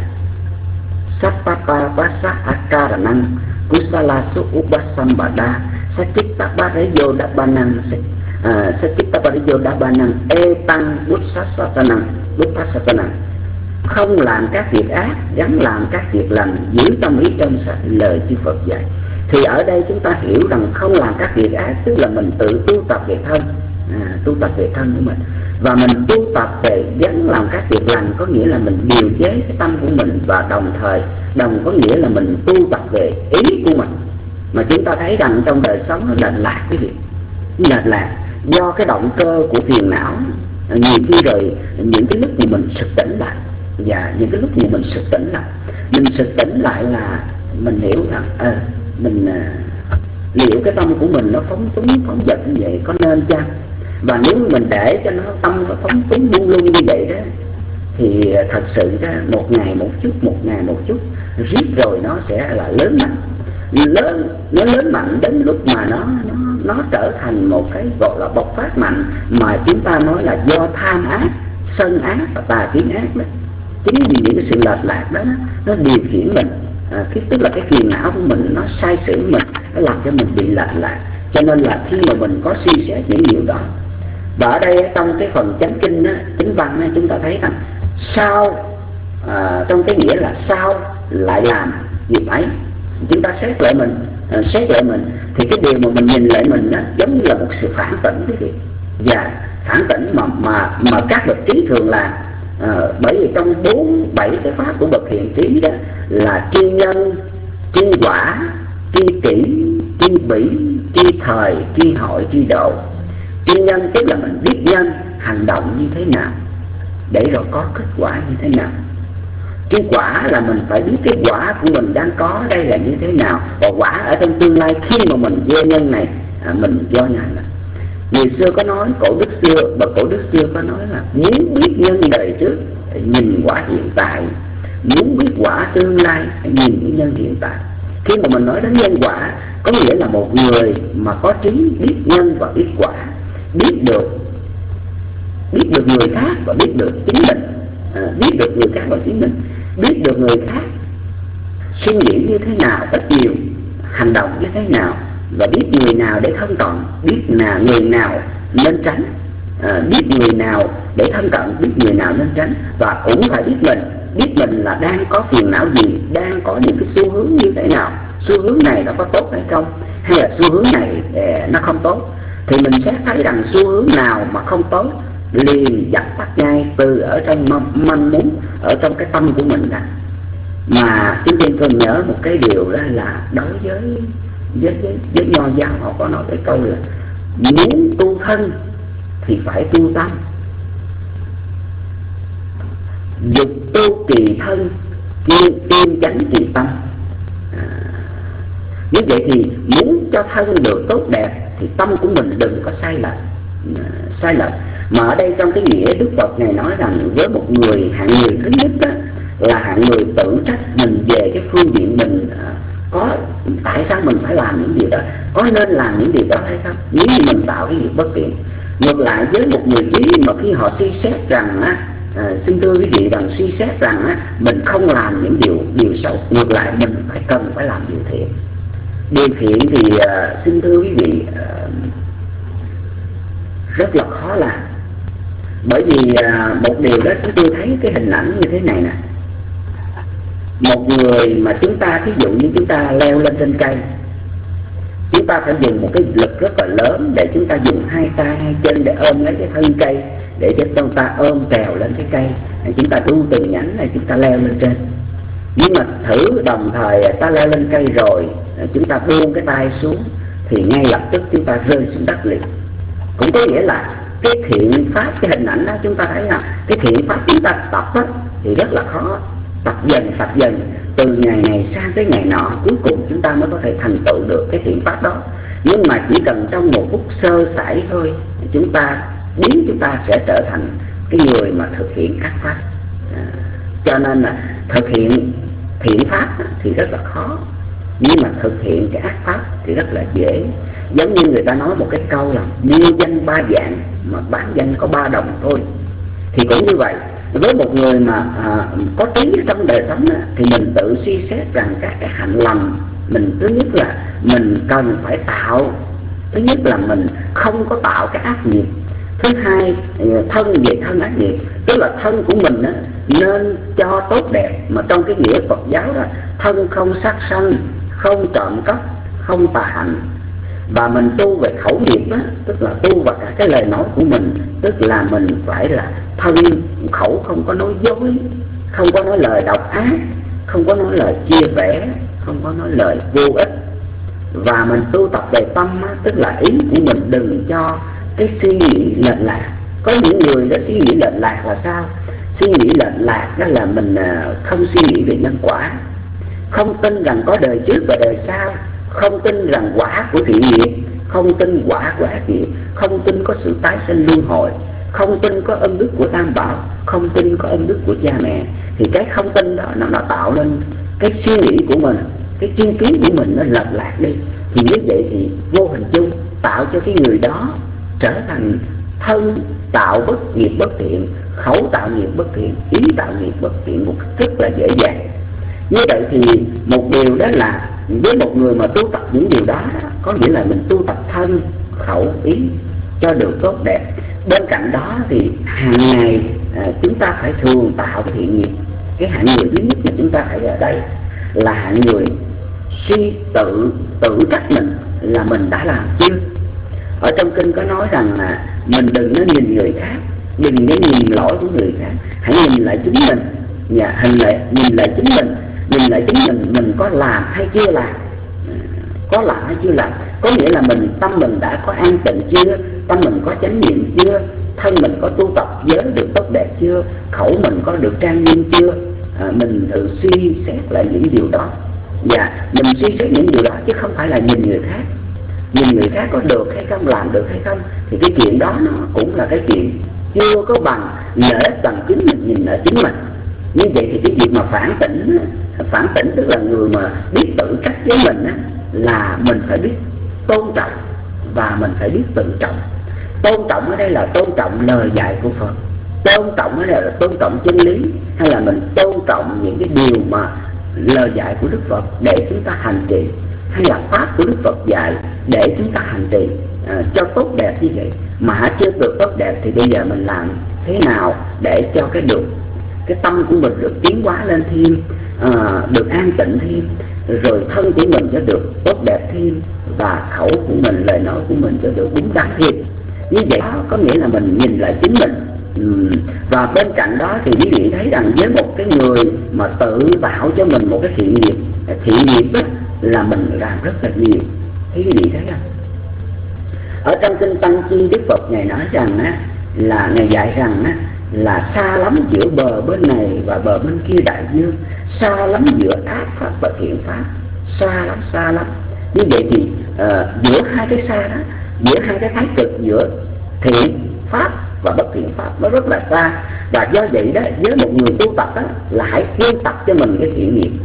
Sappapa vasa akaranang kusala su upasambada sachitta pariyo dabbanang sachitta pariyo dabbanang etang buddhasatanang buddhasatanang. Không làm các việc ác, gắn làm các việc lành, giữ tâm ý trong sạch, lời chư Phật dạy. Thì ở đây chúng ta hiểu rằng không làm các việc ác tức là mình tự tu tập về thân, à, tu tập về thân của mình. Và mình tu tập về gắn làm các việc lành có nghĩa là mình điều chế cái tâm của mình, và đồng thời đồng có nghĩa là mình tu tập về ý của mình. Mà chúng ta thấy rằng trong đời sống nó lệch lạc cái việc lệch lạc do cái động cơ của phiền não. Nhiều khi rồi những cái lúc mà mình sực tỉnh lại, và những cái lúc mà mình sực tỉnh lại mình sực tỉnh lại là mình hiểu rằng à, mình à, liệu cái tâm của mình nó phóng túng phóng dật như vậy có nên chăng? Và nếu mình để cho nó tâm nó phóng túng buông lung như vậy đó, thì thật sự ra một ngày một chút, một ngày một chút, riết rồi nó sẽ là lớn mạnh, lớn nó lớn mạnh đến lúc mà nó nó nó trở thành một cái gọi là bộc phát mạnh, mà chúng ta nói là do tham ác, sân ác và tà kiến ác đó. Chính vì những cái sự lệch lạc đó nó điều khiển mình, à, cái tức là cái phiền não của mình nó sai sử mình, nó làm cho mình bị lệch lạc. Cho nên là khi mà mình có suy xét những điều đó, và ở đây trong cái phần chánh kinh đó, chính văn đó, chúng ta thấy rằng sao, à, trong cái nghĩa là sao lại làm việc ấy. Chúng ta xét lại mình, à, xét lại mình thì cái điều mà mình nhìn lại mình đó giống như là một sự phản tỉnh cái việc, và phản tỉnh mà mà mà các bậc trí thường làm. À, bởi vì trong bốn bảy cái pháp của bậc hiền trí đó là tri nhân, tri quả, tri kỷ, tri bỉ, tri thời, tri hội, tri độ. Tri nhân tức là mình biết nhân hành động như thế nào để rồi có kết quả như thế nào. Tri quả là mình phải biết cái quả của mình đang có đây là như thế nào, và quả ở trong tương lai khi mà mình gieo nhân này, à, mình gieo nhân này. Người xưa có nói, cổ đức xưa, bậc cổ đức xưa có nói là muốn biết nhân đời trước thì nhìn quả hiện tại, muốn biết quả tương lai hãy nhìn cái nhân hiện tại. Khi mà mình nói đến nhân quả có nghĩa là một người mà có trí biết nhân và biết quả, biết được biết được người khác và biết được chính mình, à, biết được người khác và chính mình, biết được người khác suy nghĩ như thế nào, ít nhiều hành động như thế nào, và biết người nào để thân cận, biết là người nào nên tránh, à, biết người nào để thân cận, biết người nào nên tránh. Và cũng phải biết mình, biết mình là đang có phiền não gì, đang có những cái xu hướng như thế nào, xu hướng này nó có tốt hay không, hay là xu hướng này eh, nó không tốt. Thì mình sẽ thấy rằng xu hướng nào mà không tốt liền dập tắt ngay từ ở trong mong muốn, ở trong cái tâm của mình ra. Mà chúng tôi còn nhớ một cái điều đó là đối với với, với, với nho giáo họ có nói cái câu là muốn tu thân thì phải tu tâm, dục tu kỳ thân, kiên kiên chánh kỳ tâm. À, như vậy thì muốn cho thân được tốt đẹp thì tâm của mình đừng có sai lệch, à, sai lệch. Mà ở đây trong cái nghĩa Đức Phật này nói rằng với một người hạng người thứ nhất đó, là hạng người tự trách mình về cái phương diện mình à, có tại sao mình phải làm những điều đó, có nên làm những điều đó hay không, nếu như mình tạo cái việc bất tiện. Ngược lại với một người trí mà khi họ suy xét rằng á, à, xin thưa quý vị rằng suy xét rằng á, mình không làm những điều điều xấu, ngược lại mình phải cần phải làm điều thiện. Điều thiện thì à, xin thưa quý vị à, rất là khó làm, bởi vì à, một điều đó chúng tôi thấy cái hình ảnh như thế này nè. Một người mà chúng ta ví dụ như chúng ta leo lên trên cây, chúng ta phải dùng một cái lực rất là lớn để chúng ta dùng hai tay hai chân để ôm lấy cái thân cây, để cho chúng ta ôm trèo lên cái cây, chúng ta đu từng nhánh này chúng ta leo lên trên. Nhưng mà thử đồng thời ta leo lên cây rồi, chúng ta buông cái tay xuống thì ngay lập tức chúng ta rơi xuống đất liền. Cũng có nghĩa là cái thiện pháp, cái hình ảnh đó chúng ta thấy là cái thiện pháp chúng ta tập đó, thì rất là khó. Tập dần tập dần từ ngày này sang tới ngày nọ, cuối cùng chúng ta mới có thể thành tựu được cái thiện pháp đó. Nhưng mà chỉ cần trong một phút sơ sẩy thôi, chúng ta biến chúng ta sẽ trở thành cái người mà thực hiện ác pháp. À, cho nên là thực hiện thiện pháp thì rất là khó, nhưng mà thực hiện cái ác pháp thì rất là dễ. Giống như người ta nói một cái câu là mua danh ba vạn mà bán danh có ba đồng thôi. Thì cũng như vậy, với một người mà à, có tí trong đời sống á, thì mình tự suy xét rằng các cái hạnh lành mình, thứ nhất là mình cần phải tạo, thứ nhất là mình không có tạo cái ác nghiệp, thứ hai thân về thân ác nghiệp, tức là thân của mình á, nên cho tốt đẹp. Mà trong cái nghĩa Phật giáo đó, thân không sát sanh, không trộm cắp, không tà hạnh. Và mình tu về khẩu nghiệp á, tức là tu vào cả cái lời nói của mình, tức là mình phải là thân khẩu không có nói dối, không có nói lời độc ác, không có nói lời chia rẽ, không có nói lời vô ích. Và mình tu tập về tâm á, tức là ý của mình đừng cho cái suy nghĩ lệch lạc. Có những người đó suy nghĩ lệch lạc là sao? Suy nghĩ lệch lạc đó là mình không suy nghĩ về nhân quả, không tin rằng có đời trước và đời sau, không tin rằng quả của thiện nghiệp, không tin quả của ác nghiệp, không tin có sự tái sinh luân hồi, không tin có ân đức của Tam Bảo, không tin có ân đức của cha mẹ. Thì cái không tin đó nó, nó tạo nên cái suy nghĩ của mình, cái chuyên kiến của mình nó lệch lạc đi. Thì như vậy thì vô hình chung tạo cho cái người đó trở thành thân tạo bất nghiệp bất thiện, khẩu tạo nghiệp bất thiện, ý tạo nghiệp bất thiện một cách rất là dễ dàng. Như vậy thì một điều đó là với một người mà tu tập những điều đó, có nghĩa là mình tu tập thân, khẩu, ý cho được tốt đẹp. Bên cạnh đó thì hàng ngày à, chúng ta phải thường tạo cái thiện nghiệp. Cái hạng người thứ nhất mà chúng ta phải ở đây là hạng người suy tự tự trách mình là mình đã làm chưa. Ở trong kinh có nói rằng là mình đừng có nhìn người khác, đừng có nhìn lỗi của người khác, hãy nhìn lại chính mình. Và hình lại nhìn lại chính mình, nhìn lại chính mình, mình có làm hay chưa làm, có làm hay chưa làm. Có nghĩa là mình tâm mình đã có an tịnh chưa, tâm mình có chánh niệm chưa, thân mình có tu tập giới được tốt đẹp chưa, khẩu mình có được trang nghiêm chưa. À, mình thử suy xét lại những điều đó, và mình suy xét những điều đó chứ không phải là nhìn người khác. Nhìn người khác có được hay không, làm được hay không, thì cái chuyện đó nó cũng là cái chuyện chưa có bằng lợi ích bằng chính mình nhìn ở chính mình. Như vậy thì cái việc mà phản tỉnh, phản tỉnh tức là người mà biết tự trách với mình á, là mình phải biết tôn trọng và mình phải biết tự trọng. Tôn trọng ở đây là tôn trọng lời dạy của Phật, tôn trọng ở đây là tôn trọng chân lý, hay là mình tôn trọng những cái điều mà lời dạy của Đức Phật để chúng ta hành trì, hay là pháp của Đức Phật dạy để chúng ta hành trì à, cho tốt đẹp như vậy. Mà chưa được tốt đẹp thì bây giờ mình làm thế nào để cho cái được cái tâm của mình được tiến hóa lên thêm, à, được an tịnh thêm, rồi thân của mình cho được tốt đẹp thêm, và khẩu của mình, lời nói của mình cho được đúng đắn thêm. Như vậy đó có nghĩa là mình nhìn lại chính mình. uhm. Và bên cạnh đó thì quý vị thấy rằng với một cái người mà tự tạo cho mình một cái thiện nghiệp, thiện nghiệp đó là mình làm rất là nhiều. Thế quý vị thấy không? Ở trong kinh Tăng Chi, Đức Phật Ngài nói rằng á, là Ngài dạy rằng á, là xa lắm giữa bờ bên này và bờ bên kia đại dương, xa lắm giữa ác pháp và thiện pháp, xa lắm, xa lắm. Như vậy thì uh, giữa hai cái xa đó, giữa hai cái thái cực, giữa thiện pháp và bất thiện pháp nó rất là xa. Và do vậy đó, với một người tu tập đó, là hãy kiên tập cho mình cái thiện nghiệp.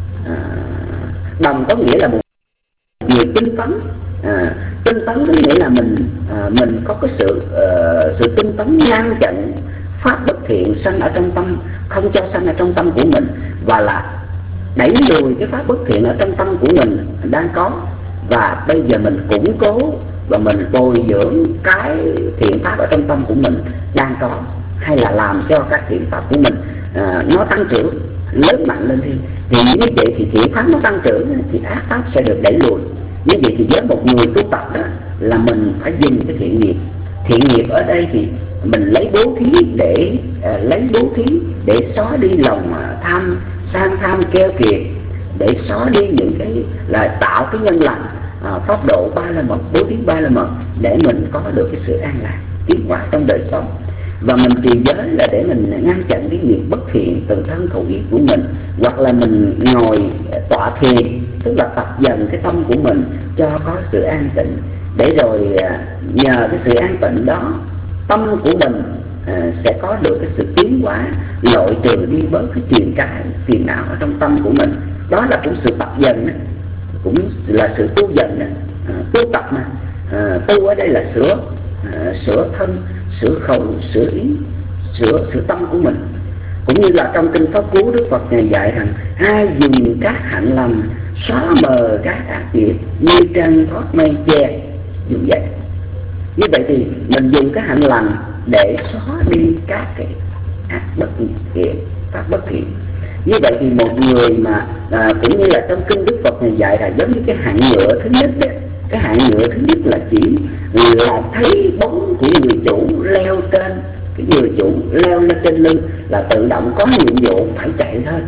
uh, Đồng có nghĩa là một người tinh tấn. À, tinh tấn có nghĩa là mình à, mình có cái sự uh, sự tinh tấn ngăn chặn pháp bất thiện sanh ở trong tâm, không cho sanh ở trong tâm của mình, và là đẩy lùi cái pháp bất thiện ở trong tâm của mình đang có. Và bây giờ mình củng cố và mình bồi dưỡng cái thiện pháp ở trong tâm của mình đang có, hay là làm cho các thiện pháp của mình à, nó tăng trưởng lớn mạnh lên. Thì, thì như vậy thì thiện pháp nó tăng trưởng thì ác pháp sẽ được đẩy lùi. Như vậy thì với một người tu tập đó là mình phải dùng cái thiện nghiệp. Thiện nghiệp ở đây thì mình lấy bố thí để uh, lấy bố thí để xóa đi lòng uh, tham sang tham keo kiệt, để xóa đi những cái là tạo cái nhân lành, uh, pháp độ ba la mật, bố thí ba la mật, để mình có được cái sự an lạc tiến hóa trong đời sống. Và mình trì giới là để mình ngăn chặn cái nghiệp bất thiện từ thân khẩu ý của mình, hoặc là mình ngồi tọa thiền, tức là tập dần cái tâm của mình cho có sự an tịnh, để rồi nhờ cái sự an tịnh đó tâm của mình à, sẽ có được cái sự tiến hóa, loại trừ đi bớt cái truyền cái phiền não ở trong tâm của mình. Đó là cũng sự tập dần đó, cũng là sự tu dần đó. À, tu tập mà à, tu ở đây là sửa à, sửa thân, sửa khẩu, sửa ý, sửa sửa tâm của mình. Cũng như là trong kinh Pháp Cú, Đức Phật Ngài dạy rằng ai dùng các hạnh lành xóa mờ các ác nghiệp như trăng thoát mây che, như vậy. Như vậy thì mình dùng cái hạnh lành để xóa đi các cái ác bất thiện, pháp bất thiện. Như vậy thì một người mà à, cũng như là trong kinh Đức Phật Ngài dạy là giống như cái hạng ngựa thứ nhất đấy. Cái hạng ngựa thứ nhất là chỉ là thấy bóng của người chủ leo trên, cái người chủ leo lên trên lưng là tự động có nhiệm vụ phải chạy thôi,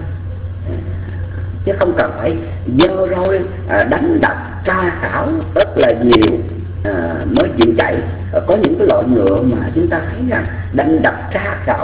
chứ không cần phải dơ roi à, đánh đập tra khảo rất là nhiều à, mới chịu chạy. À, có những cái loại ngựa mà chúng ta thấy rằng đánh đập tra khảo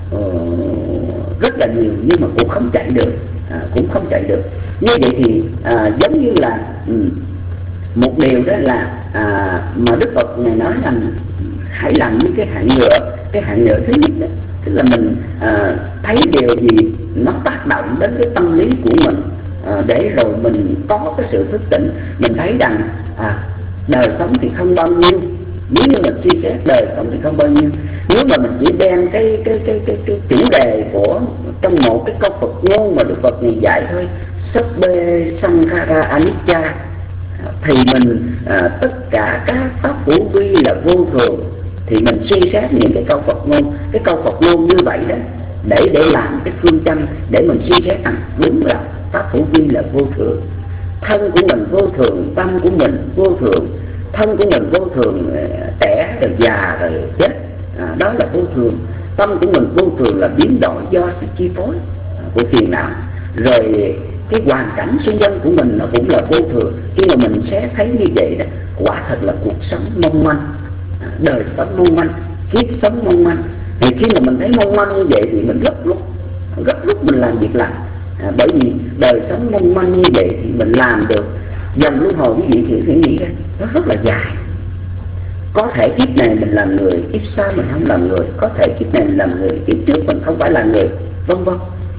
uh, rất là nhiều nhưng mà cũng không chạy được, à, cũng không chạy được. Như vậy thì à, giống như là um, một điều đó là à, mà Đức Phật Ngài nói rằng hãy làm như cái hạng ngựa. Cái hạng ngựa thứ nhất đó, tức là mình à, thấy điều gì nó tác động đến cái tâm lý của mình, à, để rồi mình có cái sự thức tỉnh. Mình thấy rằng à, đời sống thì không bao nhiêu, nếu như mình suy xét đời sống thì không bao nhiêu. Nếu mà mình chỉ đem cái cái cái cái, cái chủ đề của trong một cái câu Phật ngôn mà Đức Phật Ngài dạy thôi, Sabbe Sankhara Anicca, thì mình à, tất cả các pháp vũ vi là vô thường, thì mình suy xét những cái câu Phật ngôn, cái câu Phật ngôn như vậy đó, để để làm cái phương châm để mình suy xét rằng đúng là pháp vũ vi là vô thường, thân của mình vô thường, tâm của mình vô thường, thân của mình vô thường, trẻ rồi già rồi chết, à, đó là vô thường. Tâm của mình vô thường là biến đổi do sự chi phối của phiền não. Rồi cái hoàn cảnh xung quanh của mình nó cũng là vô thường. Khi mà mình sẽ thấy như vậy đó, quả thật là cuộc sống mong manh, đời sống mong manh, kiếp sống mong manh. Thì khi mà mình thấy mong manh như vậy thì mình gấp rút, gấp rút mình làm việc làm. À, bởi vì đời sống mong manh như vậy thì mình làm được dần luân hồi. Quý vị thì phải nghĩ ra nó rất là dài. Có thể kiếp này mình làm người, kiếp sau mình không làm người. Có thể kiếp này mình làm người, kiếp trước mình không phải là người, vân vân.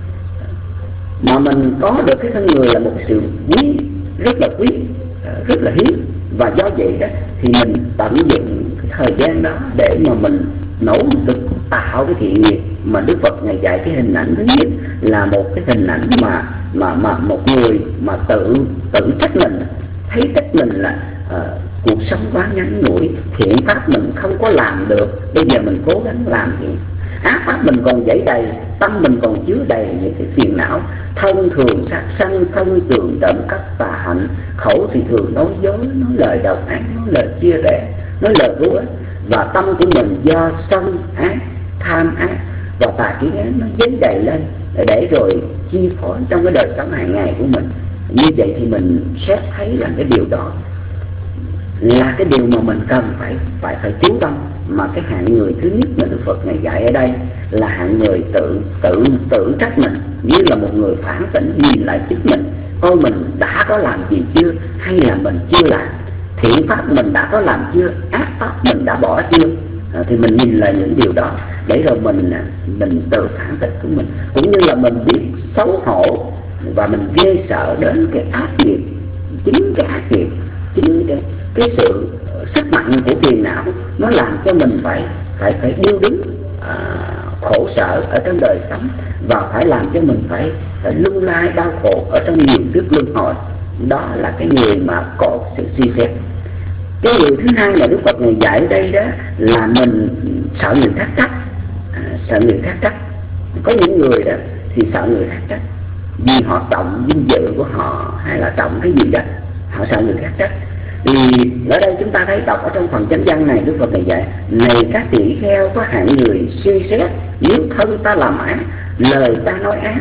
Mà mình có được cái thân người là một sự quý, rất là quý, rất là hiếm. Và do vậy đó thì mình tận dụng cái thời gian đó để mà mình nỗ lực tạo cái thiện nghiệp. Mà Đức Phật Ngài dạy cái hình ảnh thứ nhất là một cái hình ảnh mà mà mà một người mà tự tự trách mình, thấy trách mình là uh, cuộc sống quá ngắn ngủi, thiện pháp mình không có làm được, bây giờ mình cố gắng làm thiện. Ác pháp mình còn dẫy đầy, tâm mình còn chứa đầy những cái phiền não. Thân thường sát sanh, thân thường trộm cắp tà hạnh, khẩu thì thường nói dối, nói lời độc ác, nói lời chia rẽ, nói lời vô ích. Và tâm của mình do sân ác, tham ác và tà kiến ác nó dấy đầy lên, để rồi chi phối trong cái đời sống hàng ngày của mình. Như vậy thì mình xét thấy là cái điều đó là cái điều mà mình cần phải phải phải chú tâm. Mà cái hạng người thứ nhất mà Đức Phật Ngài dạy ở đây là hạng người tự tự tự trách mình, như là một người phản tỉnh nhìn lại chính mình, coi mình đã có làm gì chưa, hay là mình chưa làm, thiện pháp mình đã có làm chưa, ác pháp mình đã bỏ chưa. À, thì mình nhìn lại những điều đó để rồi mình mình tự phản tỉnh của mình, cũng như là mình biết xấu hổ và mình ghê sợ đến cái ác nghiệp, chính cái ác nghiệp, chính cái cái sự sức mạnh của phiền não nó làm cho mình phải phải phải điêu đứng, à, khổ sở ở trong đời sống và phải làm cho mình phải, phải lung lay đau khổ ở trong nhiều kiếp luân hồi. Đó là cái người mà có sự suy xét. Cái điều thứ hai là Đức Phật Ngài dạy ở đây đó là mình sợ người khác trách. à, Sợ người khác trách. Có những người đó thì sợ người khác trách vì họ trọng vinh dự của họ hay là trọng cái gì đó, họ sợ người khác trách. Thì ở đây chúng ta thấy đọc ở trong phần chánh văn này, Đức Phật này dạy: này các tỷ kheo, có hạng người suy xét, nếu thân ta làm ác, lời ta nói ác,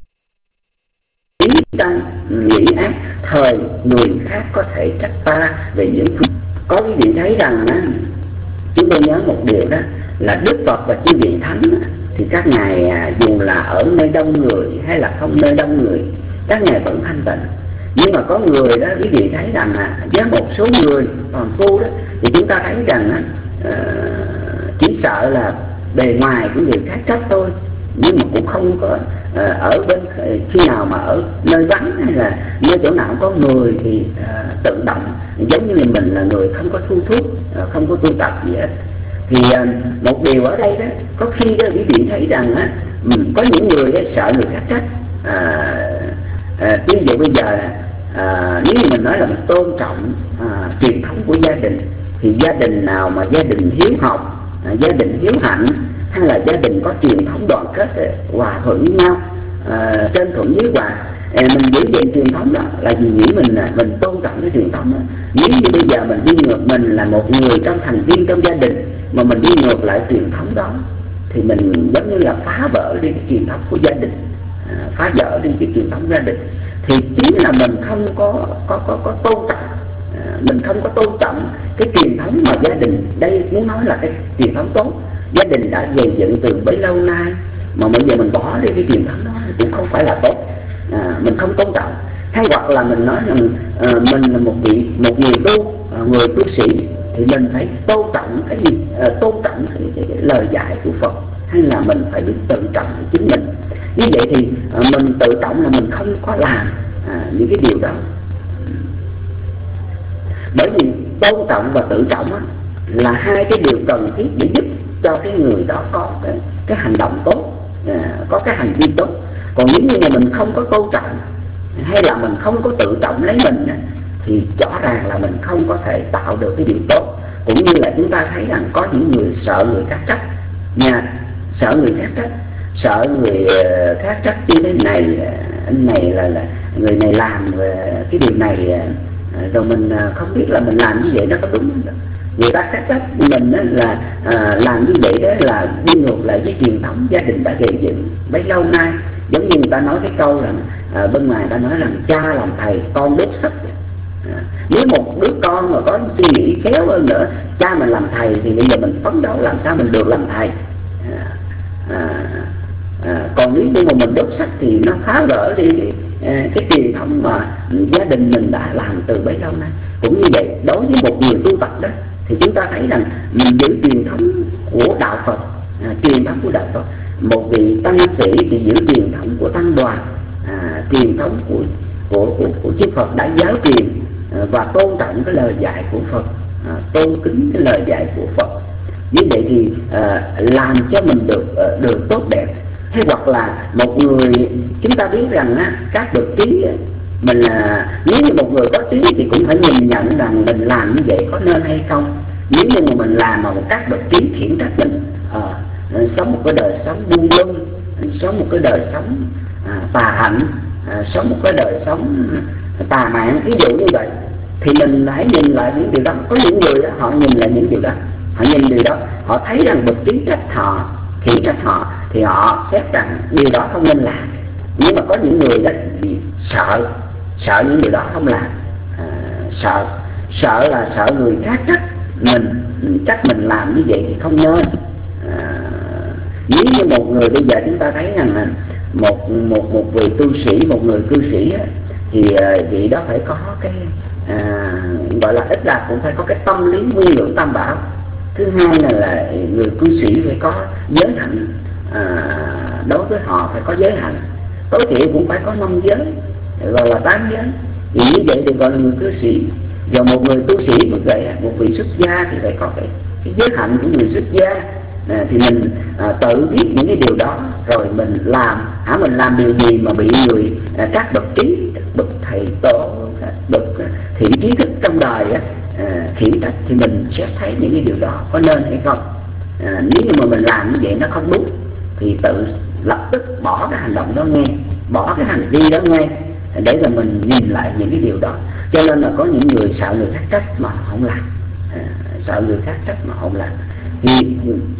ý ta nghĩ ác, thời người khác có thể trách ta về những phương. Có quý vị thấy rằng á, chúng tôi nhớ một điều đó là Đức Phật và chư vị thánh thì các ngài dù là ở nơi đông người hay là không nơi đông người, các ngài vẫn thanh tịnh. Nhưng mà có người đó quý vị thấy rằng là với một số người phàm phu đó thì chúng ta thấy rằng á, uh, chỉ sợ là bề ngoài của người khác trách thôi, nhưng mà cũng không có uh, ở bên khi nào mà ở nơi vắng hay là nơi chỗ nào có người thì uh, tự động giống như là mình là người không có thu thuốc, uh, không có tu tập gì hết. Thì uh, một điều ở đây đó, có khi đó quý vị thấy rằng á, um, có những người đó sợ người khác trách. uh, uh, ví dụ bây giờ À, nếu như mình nói là mình tôn trọng à, truyền thống của gia đình, thì gia đình nào mà gia đình hiếu học, à, gia đình hiếu hạnh, hay là gia đình có truyền thống đoàn kết, hòa thuận với nhau, à, trên thuận dưới hòa, à, mình giữ gìn truyền thống đó là vì nghĩ mình là mình tôn trọng cái truyền thống đó. Nếu như bây giờ mình đi ngược, mình là một người trong thành viên trong gia đình mà mình đi ngược lại truyền thống đó, thì mình giống như là phá vỡ đi cái truyền thống của gia đình, à, phá vỡ đi cái truyền thống gia đình. Thì chính là mình không có có có, có tôn trọng, à, mình không có tôn trọng cái truyền thống mà gia đình, đây muốn nói là cái truyền thống tốt, gia đình đã gây dựng từ bấy lâu nay, mà bây giờ mình bỏ đi cái truyền thống đó cũng không phải là tốt. À, mình không tôn trọng. Hay hoặc là mình nói rằng à, mình là một vị một người tu, à, người tu sĩ, thì mình phải tôn trọng cái gì, à, tôn trọng cái, cái, cái lời dạy của Phật, hay là mình phải biết tự trọng chính mình. Như vậy thì à, mình tự trọng là mình không có làm à, những cái điều đó. Bởi vì tôn trọng và tự trọng á, là hai cái điều cần thiết để giúp cho cái người đó có cái, cái hành động tốt, à, có cái hành vi tốt. Còn nếu như mà mình không có tôn trọng hay là mình không có tự trọng lấy mình á, thì rõ ràng là mình không có thể tạo được cái điều tốt. Cũng như là chúng ta thấy rằng có những người sợ người khác trách nha, sợ người khác trách, sợ người khác trách như thế này, anh này là, là người này làm cái điều này, rồi mình không biết là mình làm như vậy nó có đúng không. Người ta khác trách mình là à, làm như vậy đó là đi ngược lại với truyền thống gia đình đã gây dựng bấy lâu nay. Giống như người ta nói cái câu là à, bên ngoài ta nói rằng cha làm thầy, con đốt sách. À, nếu một đứa con mà có suy nghĩ khéo hơn nữa, cha mình làm thầy thì bây giờ mình phấn đấu làm sao mình được làm thầy. À, à, à, còn nếu như mà mình đốt sách thì nó phá vỡ đi cái, cái truyền thống mà gia đình mình đã làm từ bấy lâu nay. Cũng như vậy, đối với một người tu tập đó thì chúng ta thấy rằng mình giữ truyền thống của đạo Phật, à, truyền thống của đạo Phật. Một vị tăng sĩ thì giữ truyền thống của tăng đoàn, à, truyền thống của của của, của chư Phật đã giáo truyền, à, và tôn trọng cái lời dạy của Phật, à, tôn kính cái lời dạy của Phật. Như vậy thì à, làm cho mình được à, được tốt đẹp. Hay hoặc là một người, chúng ta biết rằng á, các bậc trí mình là, nếu như một người có trí thì cũng phải nhìn nhận rằng mình làm như vậy có nên hay không. Nếu như mà mình làm mà một các bậc trí khiển trách mình, à, sống một cái đời sống buông lung, sống một cái đời sống à, tà hạnh, à, sống một cái đời sống tà mạng, ví dụ như vậy, thì mình hãy nhìn lại những điều đó. Có những người đó họ nhìn lại những điều đó, họ nhìn điều đó, họ thấy rằng bậc trí trách họ, khiển trách họ, thì họ xét rằng điều đó không nên làm. Nhưng mà có những người đó bị sợ, sợ những điều đó không làm, à, sợ, sợ là sợ người khác trách mình, trách mình làm như vậy thì không nên. À, nếu như một người bây giờ chúng ta thấy rằng một một một vị tu sĩ, một người cư sĩ á, thì vị đó phải có cái à, gọi là ít là cũng phải có cái tâm lý nguyên lượng tam bảo. Thứ hai là, là người cư sĩ phải có giới hạnh, à, đối với họ phải có giới hạnh, tối thiểu cũng phải có năm giới, gọi là tám giới. Thì như vậy thì gọi là người cư sĩ. Rồi một người tu sĩ cũng vậy, một vị xuất gia thì phải có cái, cái giới hạnh của người xuất gia, à, thì mình à, tự biết những cái điều đó rồi mình làm. Hả, mình làm điều gì mà bị người à, các bậc trí, các bậc thầy tổ, các bậc à, thiện trí thức trong đời á, à, khiển trách thì mình sẽ thấy những cái điều đó có nên hay không. À, nếu như mà mình làm như vậy nó không đúng thì tự lập tức bỏ cái hành động đó nghe, bỏ cái hành vi đó nghe, để là mình nhìn lại những cái điều đó. Cho nên là có những người sợ người khác trách mà không làm, à, sợ người khác trách mà không làm. Thì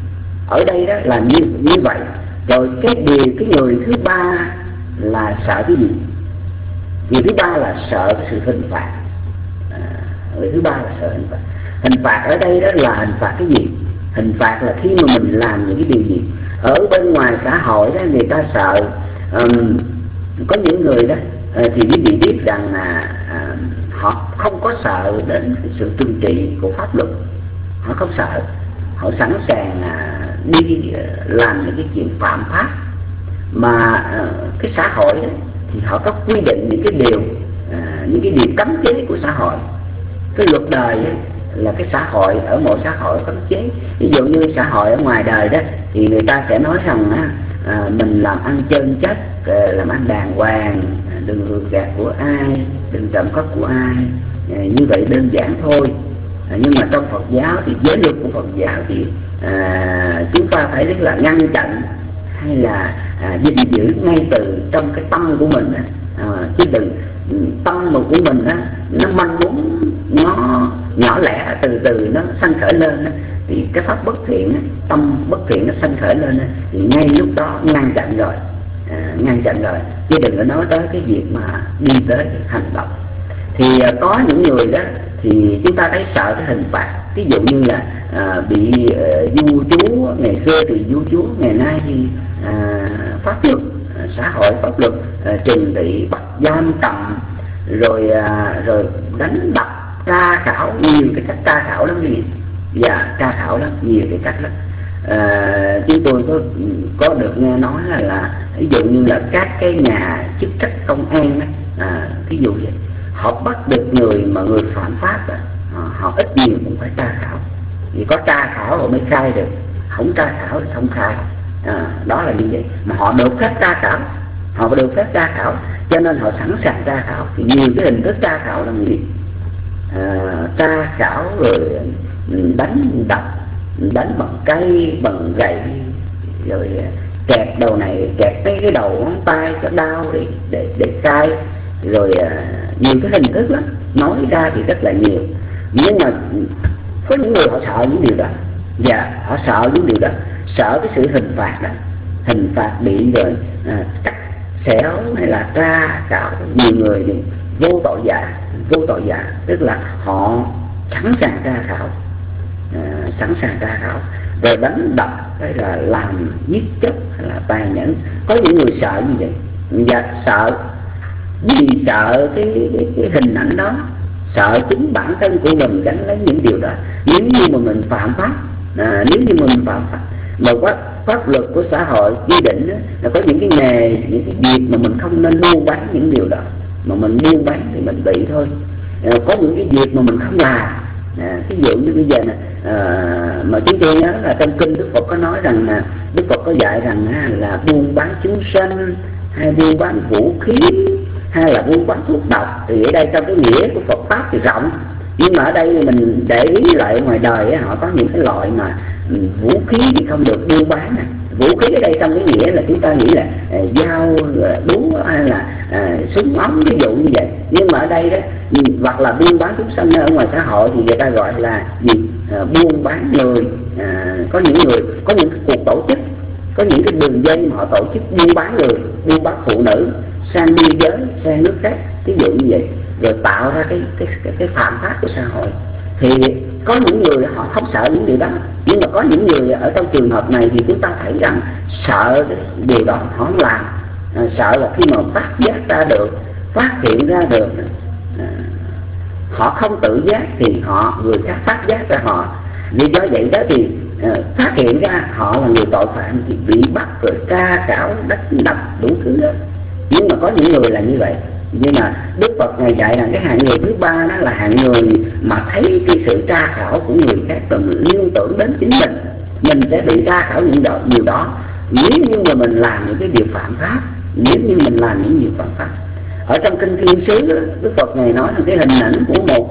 ở đây đó là như như vậy. Rồi cái điều cái người thứ ba là sợ cái gì? Người thứ ba là sợ cái sự hình phạt. À, người thứ ba là sợ hình phạt. Hình phạt ở đây đó là hình phạt cái gì? Hình phạt là khi mà mình làm những cái điều gì ở bên ngoài xã hội đó, người ta sợ. Um, có những người đó uh, thì quý vị biết rằng là uh, họ không có sợ đến sự trừng trị của pháp luật, họ không sợ, họ sẵn sàng uh, đi uh, làm những cái chuyện phạm pháp mà uh, cái xã hội đó, thì họ có quy định những cái điều uh, những cái điều cấm chế của xã hội. Cái luật đời ấy, là cái xã hội, ở mỗi xã hội có chế. Ví dụ như xã hội ở ngoài đời đó thì người ta sẽ nói rằng á, à, mình làm ăn chân chất, à, làm ăn đàng hoàng, đừng lừa gạt của ai, đừng trộm cắp của ai, à, như vậy đơn giản thôi. À, nhưng mà trong Phật giáo thì giới luật của Phật giáo thì à, chúng ta phải rất là ngăn chặn hay là à, gìn giữ ngay từ trong cái tâm của mình á, à, chứ đừng tâm mà của mình á nó manh muốn, nó nhỏ lẻ, từ từ nó sanh khởi lên á, thì cái pháp bất thiện á, tâm bất thiện nó sanh khởi lên á, thì ngay lúc đó ngăn chặn rồi, à, ngăn chặn rồi, chứ đừng có nói tới cái việc mà đi tới hành động. Thì à, có những người đó thì chúng ta thấy sợ cái hình phạt. Ví dụ như là à, bị uh, vua chúa, ngày xưa thì vua chúa, ngày nay thì à, pháp luật, à, xã hội pháp luật à, trừng trị, bắt giam cầm, rồi à, rồi đánh đập, tra khảo, nhiều cái cách tra khảo lắm gì, và tra khảo lắm, nhiều cái cách lắm. À, chúng tôi có có được nghe nói là, là ví dụ như là các cái nhà chức trách công an á, à, ví dụ vậy, họ bắt được người mà người phạm pháp à, họ ít nhiều cũng phải tra khảo, vì có tra khảo họ mới khai được, không tra khảo thì không khai. À, đó là như vậy, mà họ được phép tra khảo, họ được phép tra khảo, cho nên họ sẵn sàng tra khảo. Thì nhiều cái hình thức tra khảo là gì? À, tra khảo rồi đánh đập, đánh bằng cây, bằng gậy, rồi kẹt đầu này, kẹt cái cái đầu ngón tay cho đau để để để cai, rồi à, nhiều cái hình thức lắm, nói ra thì rất là nhiều. Nhưng mà có những người họ sợ những điều đó, và họ sợ những điều đó, sợ cái sự hình phạt đó, hình phạt bị rồi à, cắt xẻo hay là tra khảo. Nhiều người thì vô tội vạ, vô tội vạ tức là họ sẵn sàng tra khảo, à, sẵn sàng tra khảo, rồi đánh đập hay là làm giết chóc hay là tàn nhẫn. Có những người sợ như vậy, và sợ vì sợ cái, cái, cái hình ảnh đó, sợ chính bản thân của mình gánh lấy những điều đó. Nếu như mà mình phạm pháp, à, nếu như mà mình phạm pháp mà pháp, pháp luật của xã hội quy định đó, là có những cái nghề, những cái việc mà mình không nên buôn bán những điều đó, mà mình buôn bán thì mình bị thôi. À, có những cái việc mà mình không làm, à, ví dụ như bây giờ nè, à, mà chúng tôi nhớ là trong kinh Đức Phật có nói rằng là Đức Phật có dạy rằng à, là buôn bán chúng sanh, hay buôn bán vũ khí, hay là buôn bán thuốc độc. Thì ở đây trong cái nghĩa của Phật pháp thì rộng, nhưng mà ở đây mình để ý lại ngoài đời ấy, họ có những cái loại mà vũ khí thì không được buôn bán này. Vũ khí ở đây trong cái nghĩa là chúng ta nghĩ là à, dao, búa hay là à, súng ống, ví dụ như vậy. Nhưng mà ở đây đó, hoặc là buôn bán chúng sanh ở ngoài xã hội thì người ta gọi là gì? À, buôn bán người. À, có những người, có những cuộc tổ chức, có những cái đường dây mà họ tổ chức buôn bán người, buôn bán phụ nữ sang biên giới, sang nước khác, ví dụ như vậy, rồi tạo ra cái cái cái, cái phạm pháp của xã hội. Thì có những người họ không sợ những điều đó, nhưng mà có những người ở trong trường hợp này thì chúng ta thấy rằng sợ điều đó họ không làm, à, sợ là khi mà phát giác ra được, phát hiện ra được, à, họ không tự giác thì họ, người khác phát giác ra họ. Vì do vậy đó thì à, phát hiện ra họ là người tội phạm thì bị bắt rồi tra khảo, đánh đập đủ thứ đó. Nhưng mà có những người là như vậy. Nhưng mà Đức Phật Ngài dạy là cái hạng người thứ ba đó là hạng người mà thấy cái sự tra khảo của người khác rồi liên tưởng đến chính mình, mình sẽ bị tra khảo những đó, điều đó nếu như mà mình làm những cái điều phạm pháp, nếu như mình làm những điều phạm pháp. Ở trong kinh Thiên Sứ, Đức Phật Ngài nói là cái hình ảnh của một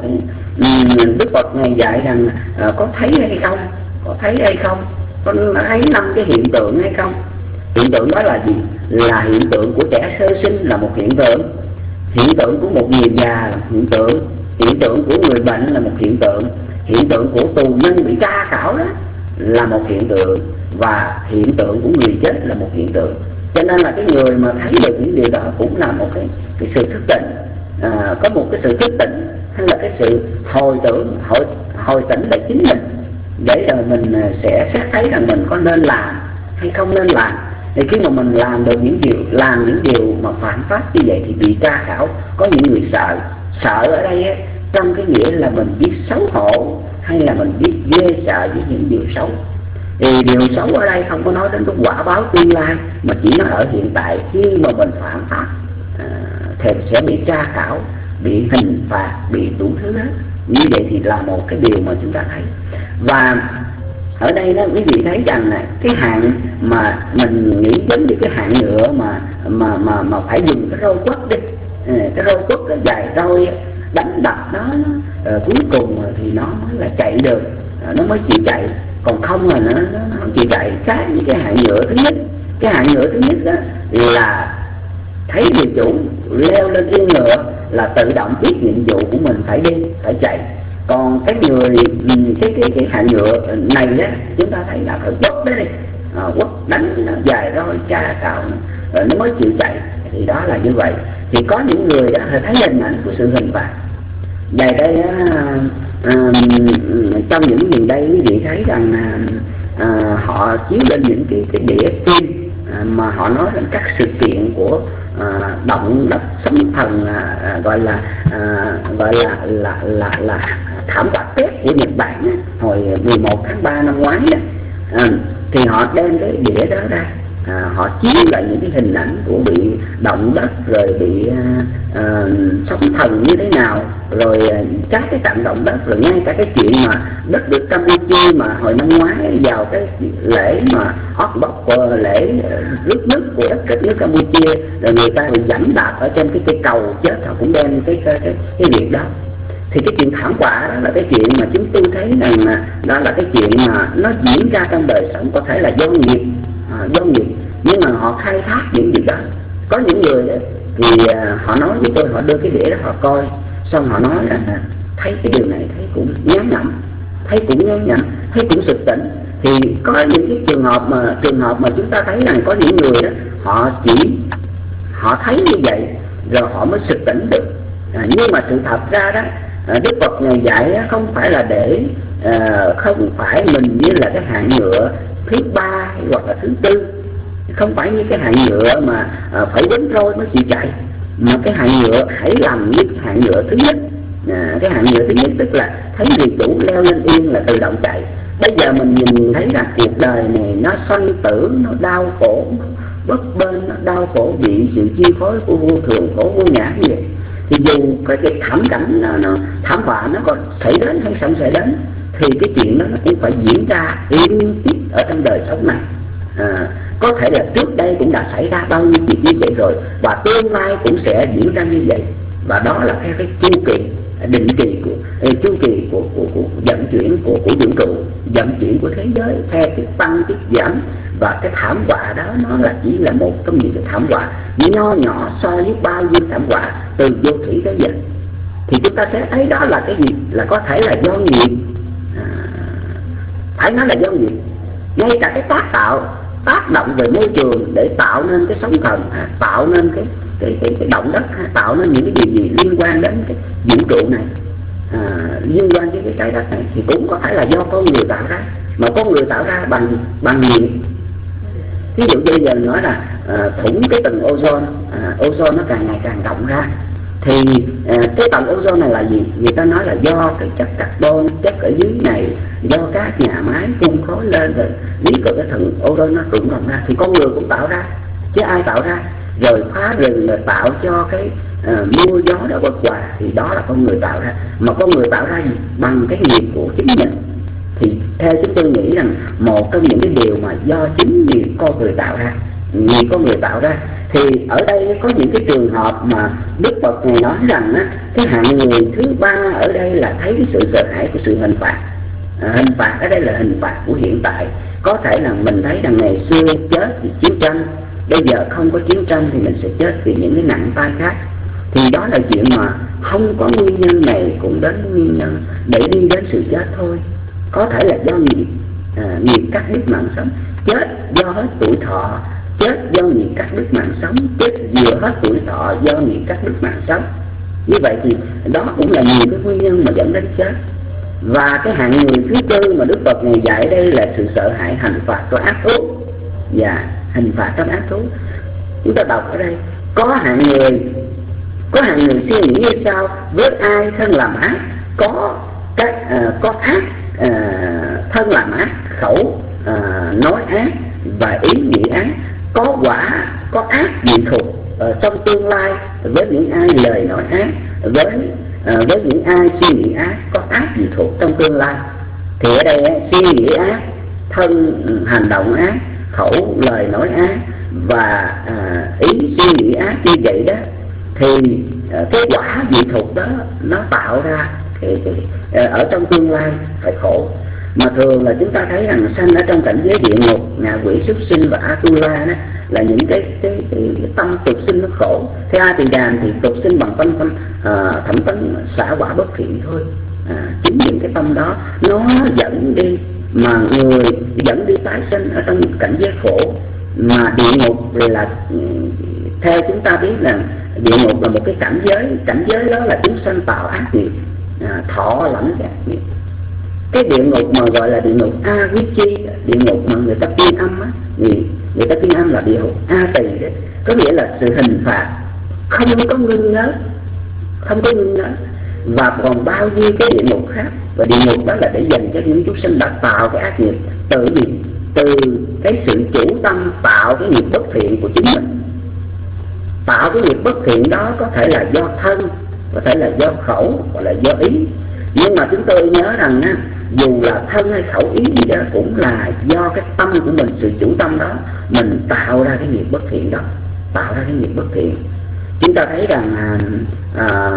Đức Phật Ngài dạy rằng à, có thấy hay không, có thấy hay không, có thấy năm cái hiện tượng hay không. Hiện tượng đó là gì? Là hiện tượng của trẻ sơ sinh là một hiện tượng, hiện tượng của một người già là một hiện tượng, hiện tượng của người bệnh là một hiện tượng, hiện tượng của tù nhân bị tra khảo đó là một hiện tượng, và hiện tượng của người chết là một hiện tượng. Cho nên là cái người mà thấy được những điều đó cũng là một cái, cái sự thức tỉnh, à, có một cái sự thức tỉnh hay là cái sự hồi tưởng, hồi, hồi tỉnh lại chính mình, để rồi mình sẽ xét thấy rằng mình có nên làm hay không nên làm. Thì khi mà mình làm được những điều, làm những điều mà phạm pháp như vậy thì bị tra khảo. Có những người sợ, sợ ở đây ấy, trong cái nghĩa là mình biết xấu hổ hay là mình biết ghê sợ với những điều xấu. Thì điều xấu ở đây không có nói đến cái quả báo tương lai, mà chỉ nói ở hiện tại. Khi mà mình phạm pháp à, thì sẽ bị tra khảo, bị hình phạt, bị đủ thứ hết. Như vậy thì là một cái điều mà chúng ta thấy. Và ở đây đó quý vị thấy rằng là cái hạn mà mình nghĩ đến cái hạn nhựa mà mà mà mà phải dùng cái roi quất đi, cái roi quất cái dài roi đánh đập nó, uh, cuối cùng thì nó mới là chạy được, uh, nó mới chịu chạy. Còn không là nó, nó, nó chịu chạy. Khác với cái hạn nhựa thứ nhất, cái hạn nhựa thứ nhất đó là thấy người chủ leo lên yên ngựa là tự động biết nhiệm vụ của mình phải đi, phải chạy. Còn cái người cái cái cái hạn nhựa này á, chúng ta thấy là phải quất đấy đi, à, quất đánh nó dài roi tra cạo rồi nó mới chịu chạy. Thì đó là như vậy. Thì có những người đã thấy hình ảnh của sự hình phạt. Vậy đây á, à, trong những miền đây quý vị thấy rằng à, họ chiếu lên những cái cái đĩa phim à, mà họ nói rằng các sự kiện của à, động đất sóng thần, à, gọi là à, gọi là là là là thảm họa Tết của Nhật Bản á, hồi mười một tháng ba năm ngoái đó, à, thì họ đem cái đĩa đó ra, à, họ chiếu lại những cái hình ảnh của bị động đất rồi bị à, à, sóng thần như thế nào, rồi các cái trận động đất, rồi ngay cả cái chuyện mà đất nước Campuchia mà hồi năm ngoái vào cái lễ mà hót bốc lễ rước nước của đất nước Campuchia, rồi người ta bị giẫm đạp ở trên cái cây cầu chết, họ cũng đem cái cái cái, cái việc đó. Thì cái chuyện thảm họa đó là cái chuyện mà chúng tôi thấy rằng là đó là cái chuyện mà nó diễn ra trong đời sống, có thể là do nghiệp, à, do nghiệp, nhưng mà họ khai thác những việc đó. Có những người đó, thì à, họ nói với tôi, họ đưa cái đĩa đó họ coi, xong họ nói là thấy cái điều này thấy cũng ngán ngẩm, thấy cũng ngán ngẩm, thấy cũng sực tỉnh. Thì có những cái trường hợp mà trường hợp mà chúng ta thấy rằng có những người đó họ chỉ họ thấy như vậy rồi họ mới sực tỉnh được. À, nhưng mà sự thật ra đó, à, Đức Phật Ngài dạy đó, không phải là để à, không phải mình như là cái hạng nhựa thứ ba hoặc là thứ tư, không phải như cái hạng nhựa mà à, phải đến rồi mới chịu chạy, mà cái hạng nhựa hãy làm như cái hạng nhựa thứ nhất. À, cái hạng nhựa thứ nhất tức là thấy người chủ leo lên yên là tự động chạy. Bây giờ mình nhìn thấy là cuộc đời này nó sanh tử, nó đau khổ, nó bất bên, nó đau khổ, bị sự chi phối của vô thường, khổ vô ngã như vậy. Thì dù cái, cái thảm cảnh nó, nó thảm họa nó có xảy đến hay không xảy đến, thì cái chuyện đó nó cũng phải diễn ra liên tiếp ở trong đời sống này. À, có thể là trước đây cũng đã xảy ra bao nhiêu chuyện như vậy rồi, và tương lai cũng sẽ diễn ra như vậy. Và đó là cái, cái chu kỳ định kỳ của chu kỳ của của, của vận chuyển của của vũ trụ, vận chuyển của thế giới theo cái tăng cái giảm. Và cái thảm họa đó nó là chỉ là một trong những cái thảm họa nho nhỏ so với bao nhiêu thảm họa từ vô thủy tới giờ. Thì chúng ta sẽ thấy đó là cái gì? Là có thể là do nghiệp, à, phải nói là do nghiệp. Ngay cả cái tác tạo, tác động về môi trường để tạo nên cái sóng thần, à, tạo nên cái cái cái, cái động đất, à, tạo nên những cái điều gì liên quan đến cái vũ trụ này, à, liên quan đến cái trái đất này, thì cũng có thể là do con người tạo ra, mà con người tạo ra bằng bằng nghiệp. Ví dụ bây giờ nói là à, thủng cái tầng ozone, à, ozone nó càng ngày càng rộng ra, thì à, cái tầng ozone này là gì? Người ta nói là do cái chất carbon, chất ở dưới này, do các nhà máy cung khối lên rồi lý của cái tầng ozone nó cũng rộng ra, thì con người cũng tạo ra, chứ ai tạo ra? Rồi phá rừng rồi tạo cho cái à, mưa gió đó bất hòa, thì đó là con người tạo ra. Mà con người tạo ra gì? Bằng cái nghiệp của chính mình. Thì theo chúng tôi nghĩ rằng một trong những cái điều mà do chính vì con người tạo ra, vì con người tạo ra, thì ở đây có những cái trường hợp mà Đức Phật này nói rằng á, cái hạng người thứ ba ở đây là thấy cái sự sợ hãi của sự hình phạt. À, hình phạt ở đây là hình phạt của hiện tại. Có thể là mình thấy rằng ngày xưa chết vì chiến tranh, bây giờ không có chiến tranh thì mình sẽ chết vì những cái nặng tai khác. Thì đó là chuyện mà không có nguyên nhân này cũng đến nguyên nhân để đi đến sự chết thôi. Có thể là do nghiệp, à, nghiệp cắt đứt mạng sống, chết do hết tuổi thọ, chết do nghiệp cắt đứt mạng sống, chết vừa hết tuổi thọ do nghiệp cắt đứt mạng sống. Như vậy thì đó cũng là nhiều cái nguyên nhân mà dẫn đến chết. Và cái hạng người thứ tư mà Đức Phật này dạy đây là sự sợ hãi hành phạt của ác thú. Và hình phạt trong ác thú, chúng ta đọc ở đây có hạng người có hạng người suy nghĩ như sau: với ai thân làm ác, có các uh, có ác uh, thân làm ác, khẩu uh, nói ác và ý nghĩ ác, có quả có ác dị thuộc uh, trong tương lai với những ai lời nói ác, với uh, với những ai suy nghĩ ác có ác dị thuộc trong tương lai. Thì ở đây suy nghĩ ác, thân hành động ác, khẩu lời nói ác và à, ý suy nghĩ ác như vậy đó, thì à, cái quả dị thuộc đó nó tạo ra cái, cái, à, ở trong tương lai phải khổ. Mà thường là chúng ta thấy rằng sanh ở trong cảnh giới địa ngục, ngạ quỷ, súc sinh và Atula đó là những cái cái, cái, cái tâm tục sinh nó khổ. Thế A Tỳ Đàm thì tục sinh bằng tâm tâm à, thẩm tấn xả quả bất thiện thôi. À, chính những cái tâm đó nó dẫn đi mà người dẫn đi tái sinh ở trong cảnh giới khổ. Mà địa ngục là, theo chúng ta biết là địa ngục là một cái cảnh giới, cảnh giới đó là chúng sanh tạo ác nghiệp, à, thọ lãnh ác nghiệp. Cái địa ngục mà gọi là địa ngục A Quý Chi, địa ngục mà người ta phiên âm á, người, người ta phiên âm là địa ngục A Tỳ đấy, có nghĩa là sự hình phạt không có ngưng nghớ, không có ngưng nghớ. Và còn bao nhiêu cái địa ngục khác. Và địa ngục đó là để dành cho những chúng sinh đã tạo cái ác nghiệp từ gì? Từ cái sự chủ tâm tạo cái nghiệp bất thiện của chính mình. Tạo cái nghiệp bất thiện đó có thể là do thân, có thể là do khẩu, hoặc là do ý. Nhưng mà chúng tôi nhớ rằng á, dù là thân hay khẩu ý gì đó cũng là do cái tâm của mình, sự chủ tâm đó mình tạo ra cái nghiệp bất thiện đó, tạo ra cái nghiệp bất thiện. Chúng ta thấy rằng à, à,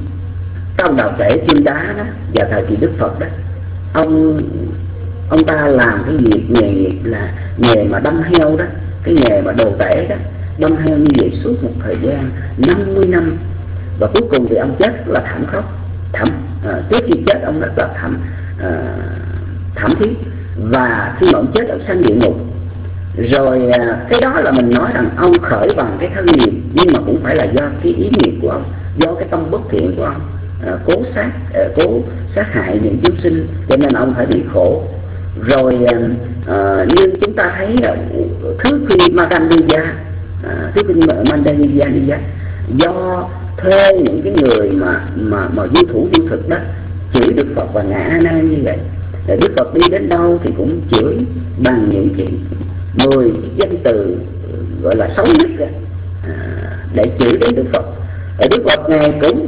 trong đạo kể Kim Đá đó, và thời kỳ Đức Phật đó, ông ông ta làm cái việc nghề nghiệp là nghề mà đâm heo đó, cái nghề mà đồ tể đó, đâm heo như vậy suốt một thời gian năm mươi năm. Và cuối cùng thì ông chết là thảm khốc, thảm à, trước khi chết ông rất là thảm à, thảm thiết. Và khi mà ông chết ông sanh địa ngục. Rồi à, cái đó là mình nói rằng ông khởi bằng cái thân nghiệp, nhưng mà cũng phải là do cái ý nghiệp của ông, do cái tâm bất thiện của ông. À, cố sát à, cố sát hại những chúng sinh, cho nên ông phải bị khổ. Rồi à, như chúng ta thấy là thứ khi Madaniya, à, thứ khi Madaniya do thuê những cái người mà mà mà du thủ du thực đó chửi Đức Phật và ngài A Nan như vậy. Rồi Đức Phật đi đến đâu thì cũng chửi bằng những cái mười danh từ gọi là xấu nhất đó, à, để chửi đến Đức Phật. Rồi Đức Phật ngài cũng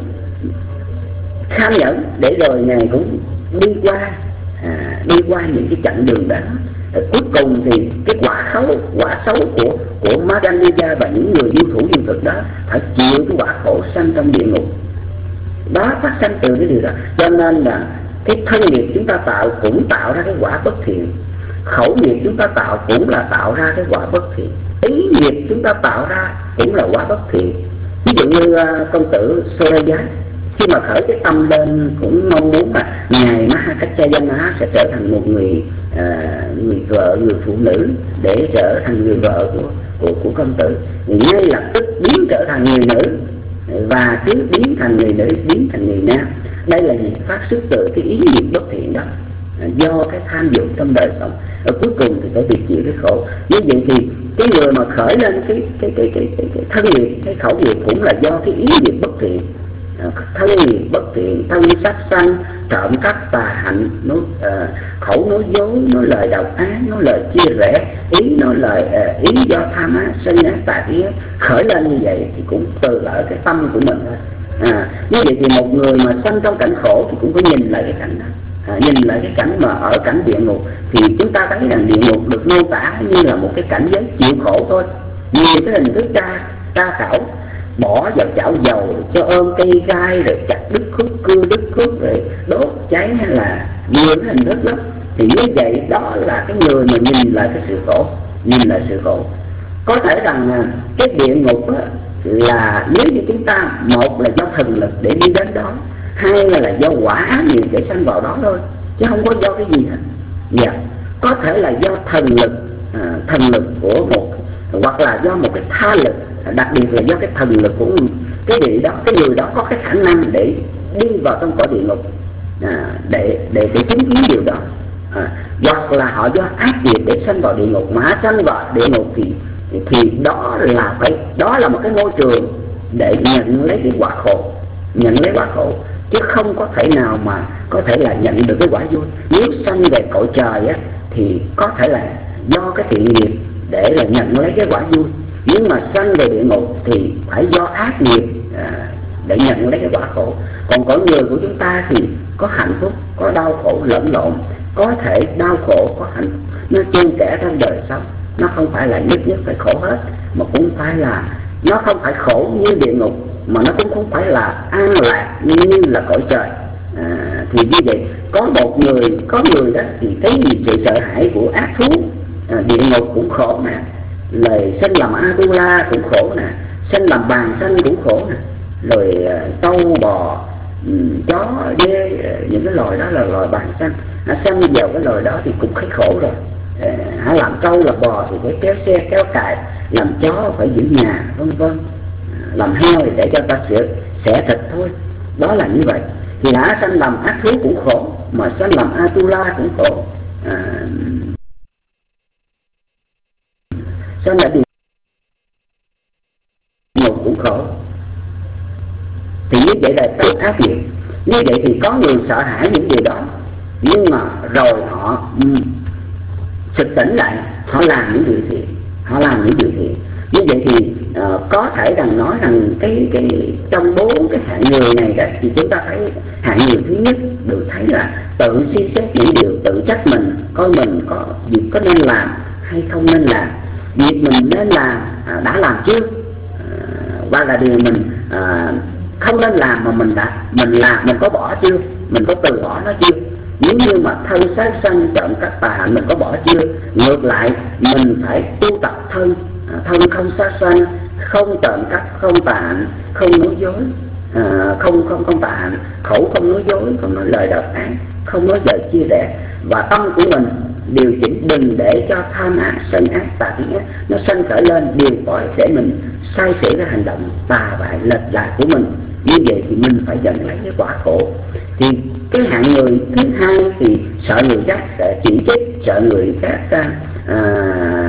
kham nhẫn, để rồi ngài cũng đi qua à, đi qua những cái chặng đường đó. Rồi cuối cùng thì cái quả xấu quả xấu của của Madaniya và những người du thủ du thực đó phải chịu cái quả khổ sanh trong địa ngục. Đó phát sanh từ cái điều đó. Cho nên là cái thân nghiệp chúng ta tạo cũng tạo ra cái quả bất thiện, khẩu nghiệp chúng ta tạo cũng là tạo ra cái quả bất thiện, ý nghiệp chúng ta tạo ra cũng là quả bất thiện. Ví dụ như uh, công tử Surya khi mà khởi cái tâm lên cũng mong muốn là ngài Mahakachayana sẽ trở thành một người uh, người vợ, người phụ nữ để trở thành người vợ của của, của công tử. Thì ngay lập tức biến trở thành người nữ, và cứ biến thành người nữ, biến thành người nam. Đây là gì? Phát xuất từ cái ý nghiệp bất thiện đó, do cái tham dục trong đời sống. Ở cuối cùng thì phải bị chịu cái khổ. Như vậy thì cái người mà khởi lên cái cái cái cái, cái, cái thân nghiệp, cái khẩu nghiệp cũng là do cái ý nghiệp bất thiện. Thân nghiệp bất thiện, thân sát sanh, trộm cắp, tà hạnh, nói, uh, khẩu nói dối, nói lời độc ác, nói lời chia rẽ, ý nói lời uh, ý do tham ác, sân ác, tà ý khởi lên như vậy thì cũng từ ở cái tâm của mình thôi. À, như vậy thì một người mà sanh trong cảnh khổ thì cũng có nhìn lại cái cảnh đó, À, nhìn lại cái cảnh mà ở cảnh địa ngục thì chúng ta thấy rằng địa ngục được mô tả như là một cái cảnh giới chịu khổ thôi. Nhiều cái hình thức tra tra khảo, bỏ vào chảo dầu cho ôm cây gai, rồi chặt đứt khúc cưa đứt khúc, rồi đốt cháy, hay là nhiều cái hình thức lắm. Thì như vậy đó là cái người mà nhìn lại cái sự khổ, nhìn lại sự khổ. Có thể rằng cái địa ngục á, là nếu như chúng ta, một là do thần lực để đi đến đó, hai là do quả ác nghiệp để sanh vào đó thôi, chứ không có do cái gì hết. Dạ, có thể là do thần lực, à, thần lực của một, hoặc là do một cái tha lực, đặc biệt là do cái thần lực của cái vị đó, cái người đó có cái khả năng để đi vào trong cõi địa ngục, à, để để để chứng kiến điều đó. À, hoặc là họ do ác nghiệp để sanh vào địa ngục, mà sanh vào địa ngục thì thì đó là phải, đó là một cái môi trường để nhận lấy cái quả khổ, nhận lấy quả khổ, chứ không có thể nào mà có thể là nhận được cái quả vui. Nếu sanh về cõi trời á, thì có thể là do cái thiện nghiệp để là nhận lấy cái quả vui, nhưng mà sanh về địa ngục thì phải do ác nghiệp à, để nhận lấy cái quả khổ. Còn cõi người của chúng ta thì có hạnh phúc, có đau khổ lẫn lộn, có thể đau khổ, có hạnh phúc, nó chen kẽ trong đời sống. Nó không phải là nhất nhất phải khổ hết, mà cũng phải là, nó không phải khổ như địa ngục, mà nó cũng không phải là an lạc như, như là cõi trời. À, thì như vậy, có một người, có người đó thì thấy sự sợ hãi của ác thú, à, địa ngục cũng khổ nè, lời sinh làm Atula cũng khổ nè, sinh làm bàn sanh cũng khổ nè, rồi trâu bò, chó dê, những cái loài đó là loài bàn sanh, nó sanh vào cái loài đó thì cũng thấy khổ rồi. À, làm trâu làm bò thì phải kéo xe kéo cài, làm chó phải giữ nhà, vân vân, làm heo thì để cho ta xẻ xẻ thịt thôi. Đó là như vậy. Thì hả, sanh làm ác thú cũng khổ, mà sanh làm Atula cũng khổ, à, sanh là địa ngục cũng khổ. Thì như vậy là tự ác nghiệp. Như vậy thì có người sợ hãi những điều đó, nhưng mà rồi họ um, sực tỉnh lại, họ làm những điều thiện, họ làm những điều thiện. Như vậy thì uh, có thể rằng nói rằng cái cái trong bốn cái hạng người này đó, thì chúng ta thấy hạng người thứ nhất được thấy là tự suy xét những điều, tự trách mình, coi mình có việc có nên làm hay không nên làm, việc mình nên làm uh, đã làm chưa, uh, và là điều mình uh, không nên làm mà mình đã mình làm, mình có bỏ chưa, mình có từ bỏ nó chưa. Nếu như mà thân sát sanh trộm cắp tà hạnh mình có bỏ chưa. Ngược lại mình phải tu tập thân, thân không sát sanh, không trộm cắp, không tà hạnh, không nói dối, à, không không không tà hạnh, khẩu không nói dối, không nói lời độc ác, không nói lời chia rẽ, và tâm của mình điều chỉnh đừng để cho tham ác, sân ác, tà kiến ác nó sanh khởi lên, điều khỏi để mình sai sửa cái hành động tà bại lệch lạc của mình. Như vậy thì mình phải nhận lấy cái quả khổ. Thì cái hạng người thứ hai thì sợ người khác sẽ chỉ trích, sợ người khác à,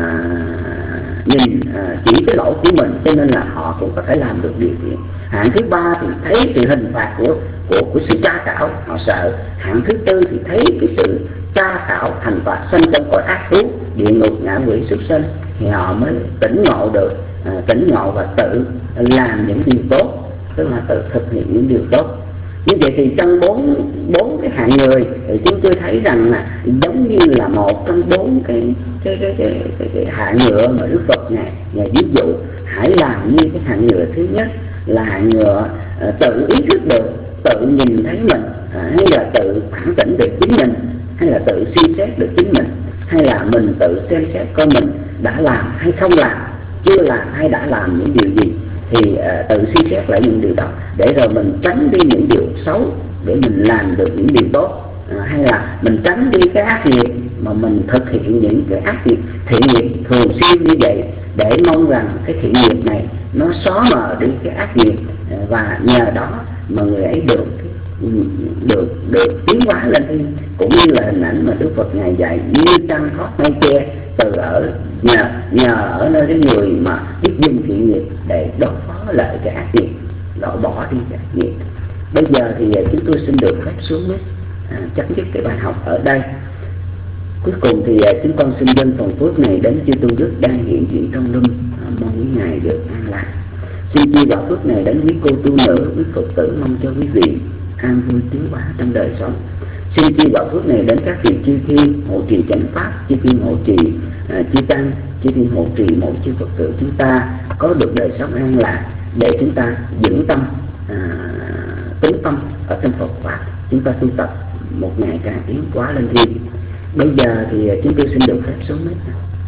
nhìn à, chỉ cái lỗi của mình, cho nên là họ cũng có thể làm được điều thiện. Hạng thứ ba thì thấy sự hình phạt của của của sự tra khảo, họ sợ. Hạng thứ tư thì thấy cái sự tra khảo hành phạt sanh trong cõi ác thú, địa ngục, ngạ quỷ, súc sanh, thì họ mới tỉnh ngộ được, à, tỉnh ngộ và tự làm những điều tốt, tức là tự thực hiện những điều tốt. Như vậy thì trong bốn bốn cái hạng người thì chúng tôi thấy rằng là giống như là một trong bốn cái cái cái cái, cái, cái hạng ngựa mà Đức Phật ngài ngài ví dụ. Hãy làm như cái hạng ngựa thứ nhất là hạng ngựa uh, tự ý thức được, tự nhìn thấy mình, uh, hay là tự phản tỉnh được chính mình, hay là tự suy xét được chính mình, hay là mình tự xem xét coi mình đã làm hay không làm, chưa làm hay đã làm những điều gì, thì uh, tự suy xét lại những điều đó để rồi mình tránh đi những điều xấu để mình làm được những điều tốt, uh, hay là mình tránh đi cái ác nghiệp mà mình thực hiện những cái ác nghiệp thiện nghiệp thường xuyên như vậy, để mong rằng cái thiện nghiệp này nó xóa mờ đi cái ác nghiệp, uh, và nhờ đó mà người ấy được được được tiến hóa lên đi, cũng như là hình ảnh mà Đức Phật ngài dạy như trăng thoát mây che, từ ở nhờ nhờ ở nơi cái người mà biết dùng thiện nghiệp để đối phó lại cái ác nghiệp, loại bỏ đi cái ác nghiệp. Bây giờ thì chúng tôi xin được phép xuống mic, à, chấm dứt cái bài học ở đây. Cuối cùng thì chúng con xin dâng phần phước này đến chư tu đức đang hiện diện trong room, à, mong quý ngài được an lạc. Xin chia bảo phước này đến quý cô tu nữ, quý Phật tử, mong cho quý vị an vui tiến hóa trong đời sống. Xin chi quả phước này đến các vị chư thiên hộ trì chánh pháp, chư thiên hộ trì à, chư tăng, chư thiên hộ trì mỗi chư Phật tử chúng ta có được đời sống an lạc, để chúng ta vững tâm, à, tính tâm ở trong Phật pháp. Chúng ta tu tập một ngày càng tiến hóa lên thiên. Bây giờ thì chúng tôi xin được phép xuống mic.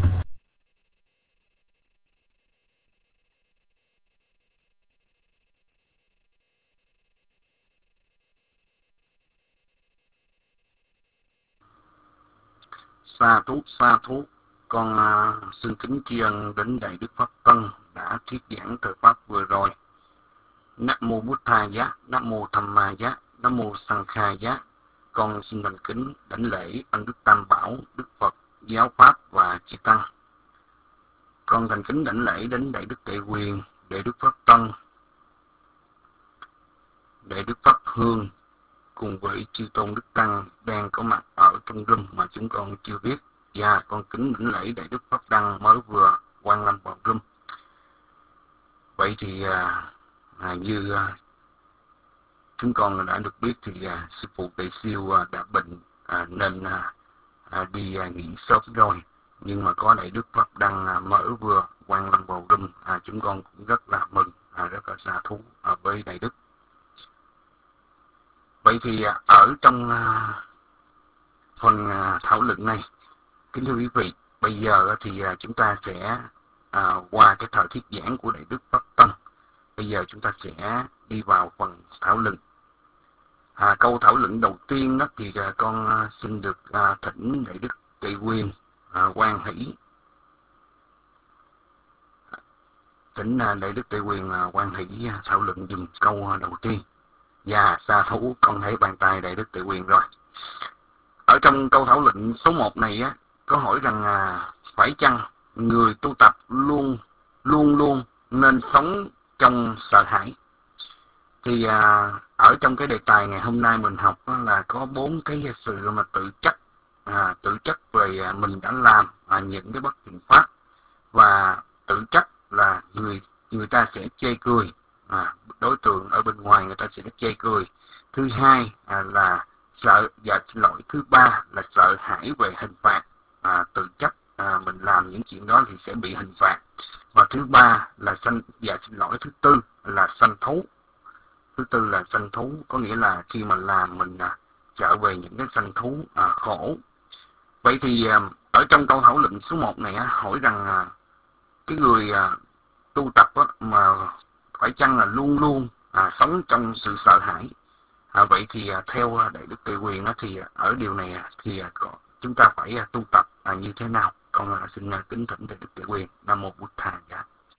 Sa thú, sa thú, con uh, xin kính tri ân đến Đại Đức Pháp Tân đã thuyết giảng thời pháp vừa rồi. Nam mô Bụt Thà Giá, Nam mô Tham Ma Giá, Nam mô Sang Kha Giá. Con xin thành kính đảnh lễ ân Đức Tam Bảo, Đức Phật, Giáo Pháp và Chư Tăng. Con thành kính đảnh lễ đến Đại Đức Tệ Quyền, Đại Đức Pháp Tân, Đại Đức Pháp Hương, cùng với chư tôn Đức Tăng đang có mặt ở trong room mà chúng con chưa biết. Và con kính đảnh lễ Đại Đức Pháp Đăng mới vừa quan lâm vào room. Vậy thì à, à, như à, chúng con đã được biết thì à, sư phụ Tề Siêu à, đã bệnh à, nên à, à, đi à, nghỉ sớm rồi. Nhưng mà có Đại Đức Pháp Đăng à, mới vừa quan lâm vào room, à, chúng con cũng rất là mừng, à, rất là sa thú à, với Đại Đức. Vậy thì à, ở trong à, phần à, thảo luận này, kính thưa quý vị, bây giờ thì à, chúng ta sẽ à, qua cái thời thuyết giảng của Đại Đức Pháp Tân. Bây giờ chúng ta sẽ đi vào phần thảo luận. À, câu thảo luận đầu tiên đó thì à, con à, xin được à, thỉnh Đại Đức Tệ Quyền à, Quan Hỷ. Thỉnh à, Đại Đức Tệ Quyền à, Quan Hỷ à, thảo luận dùm câu à, đầu tiên. Và sa thú, con thấy bàn tay Đại Đức Tệ Quyền rồi. Ở trong câu thảo luận số một này á, có hỏi rằng à, phải chăng người tu tập luôn luôn luôn nên sống trong sợ hãi? Thì à, ở trong cái đề tài ngày hôm nay mình học á, là có bốn cái sự mà tự trách, à, tự trách về à, mình đã làm à, những cái bất thiện pháp, và tự trách là người người ta sẽ chê cười, à, đối tượng ở bên ngoài người ta sẽ chê cười. Thứ hai à, là sợ và xin lỗi. Thứ ba là sợ hãi về hình phạt, à, tự trách à, mình làm những chuyện đó thì sẽ bị hình phạt. Và thứ ba là sanh và xin lỗi. Thứ tư là sanh thú. Thứ tư là sanh thú, có nghĩa là khi mà làm mình à, trở về những cái sanh thú à, khổ. Vậy thì à, ở trong câu thảo luận số một này á, hỏi rằng à, cái người à, tu tập á, mà phải chăng là luôn luôn à, sống trong sự sợ hãi? À, vậy thì à, theo à, Đại Đức Tệ Quyền á, thì à, ở điều này à, thì à, có, chúng ta phải à, tu tập à, như thế nào? Con à, xin à, kính thỉnh Đại Đức Tệ Quyền. Nam mô Bụt Thà Giá.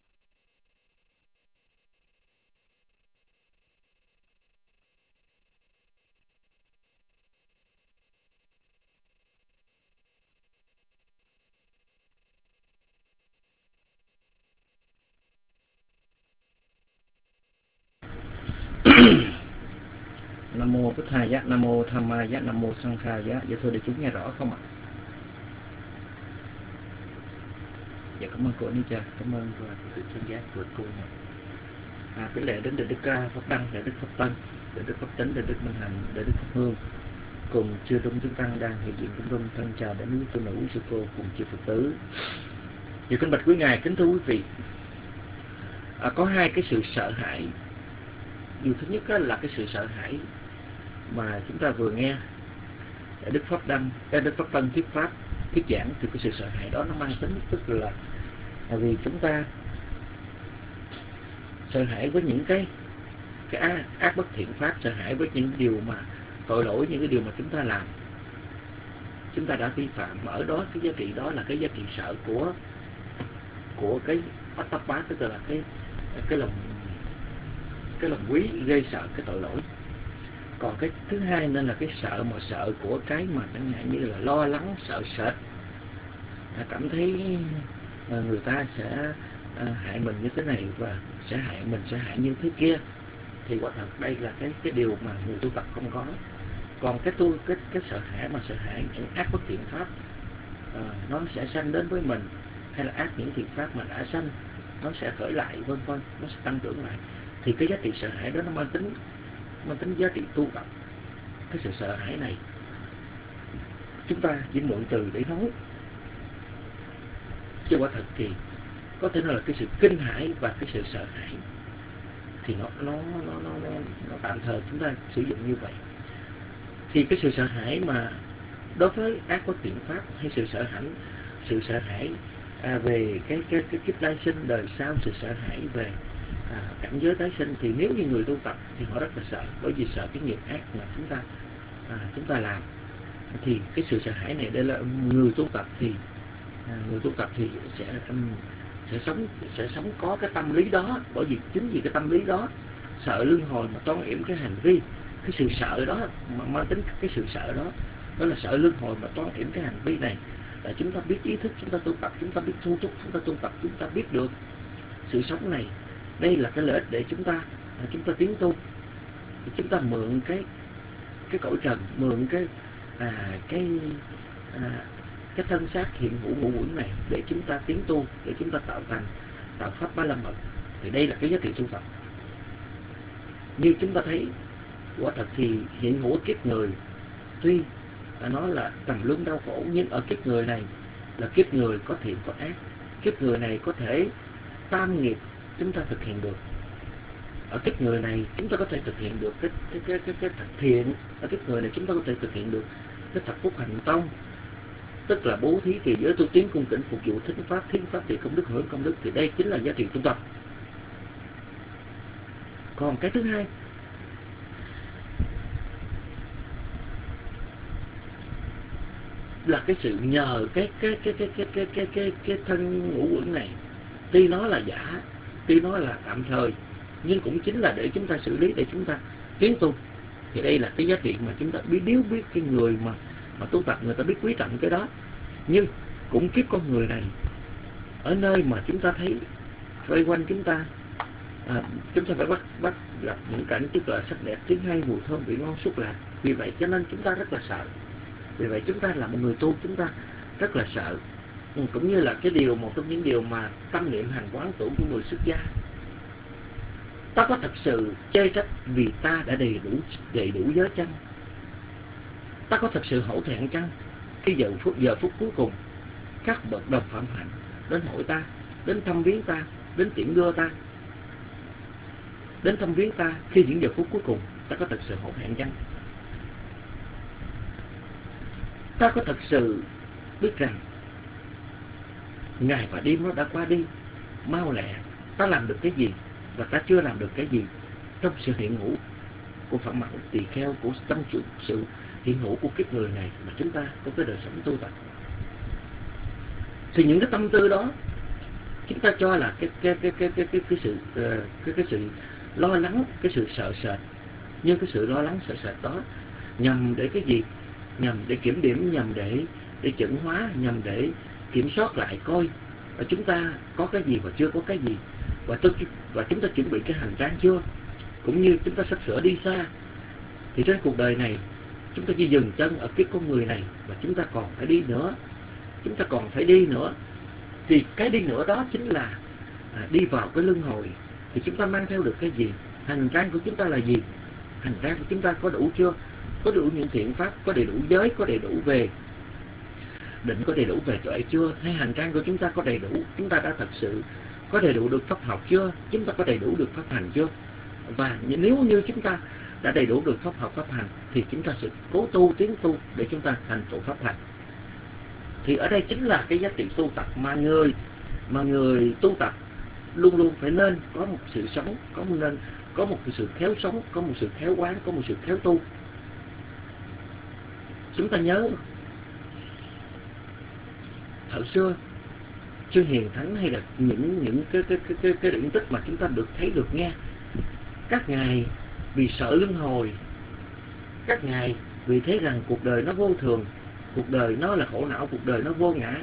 Nam mô Bụt Thà Giá, Nam mô Tham Ma Giá, Nam mô Sang Kha Giá. Dạ thưa đại chúng nghe rõ không ạ? Dạ cảm ơn cô Anita, cảm ơn và sự chuyên gia của cô. À, kính lễ đến Đại Đức Pháp Đăng, Đại Đức Pháp Tân, Đại Đức Pháp Tính, Đại Đức Minh Hạnh, Đại Đức Pháp Hương, cùng chư tôn chúng tăng đang hiện diện trong room. Thân chào đến quý tu nữ, quý sư cô cùng chư Phật tử. Dạ kính bạch quý ngài, kính thưa quý vị. À, có hai cái sự sợ hãi. Điều thứ nhất là cái sự sợ hãi mà chúng ta vừa nghe Đại Đức Pháp Đăng, Đại Đức Pháp Tân thuyết pháp, thuyết giảng, thì cái sự sợ hãi đó nó mang tính tức là vì chúng ta sợ hãi với những cái cái ác, ác bất thiện pháp, sợ hãi với những điều mà tội lỗi, những cái điều mà chúng ta làm, chúng ta đã vi phạm. Mà ở đó cái giá trị đó là cái giá trị sợ của của cái bát tắp bát, tức là cái cái lòng cái lòng quý ghê sợ cái tội lỗi. Còn cái thứ hai nên là cái sợ mà sợ của cái mà chẳng hạn như là lo lắng, sợ sệt, cảm thấy người ta sẽ hại mình như thế này và sẽ hại mình, sẽ hại như thế kia. Thì quả thật đây là cái cái điều mà người tu tập không có. Còn cái tu cái cái sợ hãi mà sợ hãi những ác bất thiện pháp, à, nó sẽ sanh đến với mình, hay là ác những thiện pháp mà đã sanh nó sẽ khởi lại, vân vân, nó sẽ tăng trưởng lại. Thì cái giá trị sợ hãi đó nó mang tính mang tính giá trị tu tập. Cái sự sợ hãi này chúng ta chỉ mượn từ để nói, chứ quả thật thì có thể nói là cái sự kinh hãi và cái sự sợ hãi thì nó nó nó nó nó, nó tạm thời chúng ta sử dụng như vậy. Thì cái sự sợ hãi mà đối với ác bất thiện pháp, hay sự sợ hãi sự sợ hãi à, về cái cái cái kiếp tái sinh đời sau, sự sợ hãi về à, cảnh giới tái sinh, thì nếu như người tu tập thì họ rất là sợ, bởi vì sợ cái nghiệp ác mà chúng ta à, chúng ta làm. Thì cái sự sợ hãi này đây là người tu tập thì à, người tu tập thì sẽ um, sẽ sống sẽ sống có cái tâm lý đó, bởi vì chính vì cái tâm lý đó, sợ luân hồi mà toan yểm cái hành vi, cái sự sợ đó mà mang tính cái sự sợ đó, đó là sợ luân hồi mà toan yểm cái hành vi này, là chúng ta biết ý thức, chúng ta tu tập, chúng ta biết thu thúc, chúng ta tu tập, chúng ta biết được sự sống này. Đây là cái lợi ích để chúng ta chúng ta tiến tu. Thì chúng ta mượn cái cái cõi trần, mượn cái à, cái à, cái thân xác hiện hữu ngũ uẩn này để chúng ta tiến tu, để chúng ta tạo thành tạo pháp ba la mật. Thì đây là cái giá trị tu tập. Như chúng ta thấy, quả thật thì hiện hữu kiếp người tuy đã nói là trầm luân đau khổ, nhưng ở kiếp người này là kiếp người có thiện có ác. Kiếp người này có thể tam nghiệp chúng ta thực hiện được. Ở kiếp người này chúng ta có thể thực hiện được cái cái cái cái, cái thật thiện. Ở kiếp người này chúng ta có thể thực hiện được cái thật phúc hành tông, tức là bố thí, trì giới, tu tiến, cung kính, phục vụ, thính pháp, thiến pháp, thì công đức, hưởng công đức. Thì đây chính là giá trị tu tập. Còn cái thứ hai là cái sự nhờ cái cái cái cái cái cái cái cái, cái thân ngũ uẩn này, tuy nó là giả, tuy nó là tạm thời, nhưng cũng chính là để chúng ta xử lý, để chúng ta tiến tu. Thì đây là cái giá trị mà chúng ta biết, nếu biết cái người mà mà tu tập, người ta biết quý trọng cái đó. Nhưng cũng kiếp con người này, ở nơi mà chúng ta thấy vây quanh chúng ta, à, chúng ta phải bắt bắt gặp những cảnh tức là sắc đẹp, tiếng hay, mùi thơm, vị ngon, xúc lạc. Vì vậy cho nên chúng ta rất là sợ. Vì vậy chúng ta là một người tu, chúng ta rất là sợ. Ừ, cũng như là cái điều, một trong những điều mà tâm niệm hành quán tưởng của người xuất gia. Ta có thật sự chê trách vì ta đã đầy đủ đầy đủ giới chăng? Ta có thật sự hổ thẹn chăng khi giờ phút giờ phút cuối cùng các bậc đồng phạm hạnh đến hỏi ta, đến thăm viếng ta, đến tiễn đưa ta, đến thăm viếng ta khi những giờ phút cuối cùng, ta có thật sự hổ thẹn chăng? Ta có thật sự biết rằng ngày và đêm nó đã qua đi mau lẹ, ta làm được cái gì và ta chưa làm được cái gì trong sự hiện hữu của phạm mạo tỳ kheo, của trong sự hiện hữu của kiếp người này mà chúng ta có cái đời sống tu tập. Thì những cái tâm tư đó chúng ta cho là cái cái cái cái cái cái, cái sự cái cái sự lo lắng, cái sự sợ sệt. Nhưng cái sự lo lắng sợ sệt đó nhằm để cái gì? Nhằm để kiểm điểm, nhằm để để chuẩn hóa, nhằm để kiểm soát lại coi và chúng ta có cái gì và chưa có cái gì, và tôi và chúng ta chuẩn bị cái hành trang chưa, cũng như chúng ta sắp sửa đi xa. Thì trên cuộc đời này chúng ta chỉ dừng chân ở kiếp con người này, và chúng ta còn phải đi nữa, chúng ta còn phải đi nữa. Thì cái đi nữa đó chính là à, đi vào cái luân hồi. Thì chúng ta mang theo được cái gì? Hành trang của chúng ta là gì? Hành trang của chúng ta có đủ chưa? Có đủ những thiện pháp, có đầy đủ giới, có đầy đủ về định, có đầy đủ về tuệ chưa? Hay hành trang của chúng ta có đầy đủ? Chúng ta đã thật sự có đầy đủ được pháp học chưa? Chúng ta có đầy đủ được pháp hành chưa? Và nếu như chúng ta đã đầy đủ được pháp học, pháp hành, thì chúng ta sẽ cố tu, tiến tu để chúng ta thành tựu pháp hành. Thì ở đây chính là cái giá trị tu tập mà người mà người tu tập luôn luôn phải nên có một sự sống, có một nên có một sự khéo sống, có một sự khéo quán, có một sự khéo tu. Chúng ta nhớ thời xưa chư hiền thánh hay là những những cái cái cái cái, cái điển tích mà chúng ta được thấy được nghe, các ngài vì sợ luân hồi, các ngài vì thấy rằng cuộc đời nó vô thường, cuộc đời nó là khổ não, cuộc đời nó vô ngã,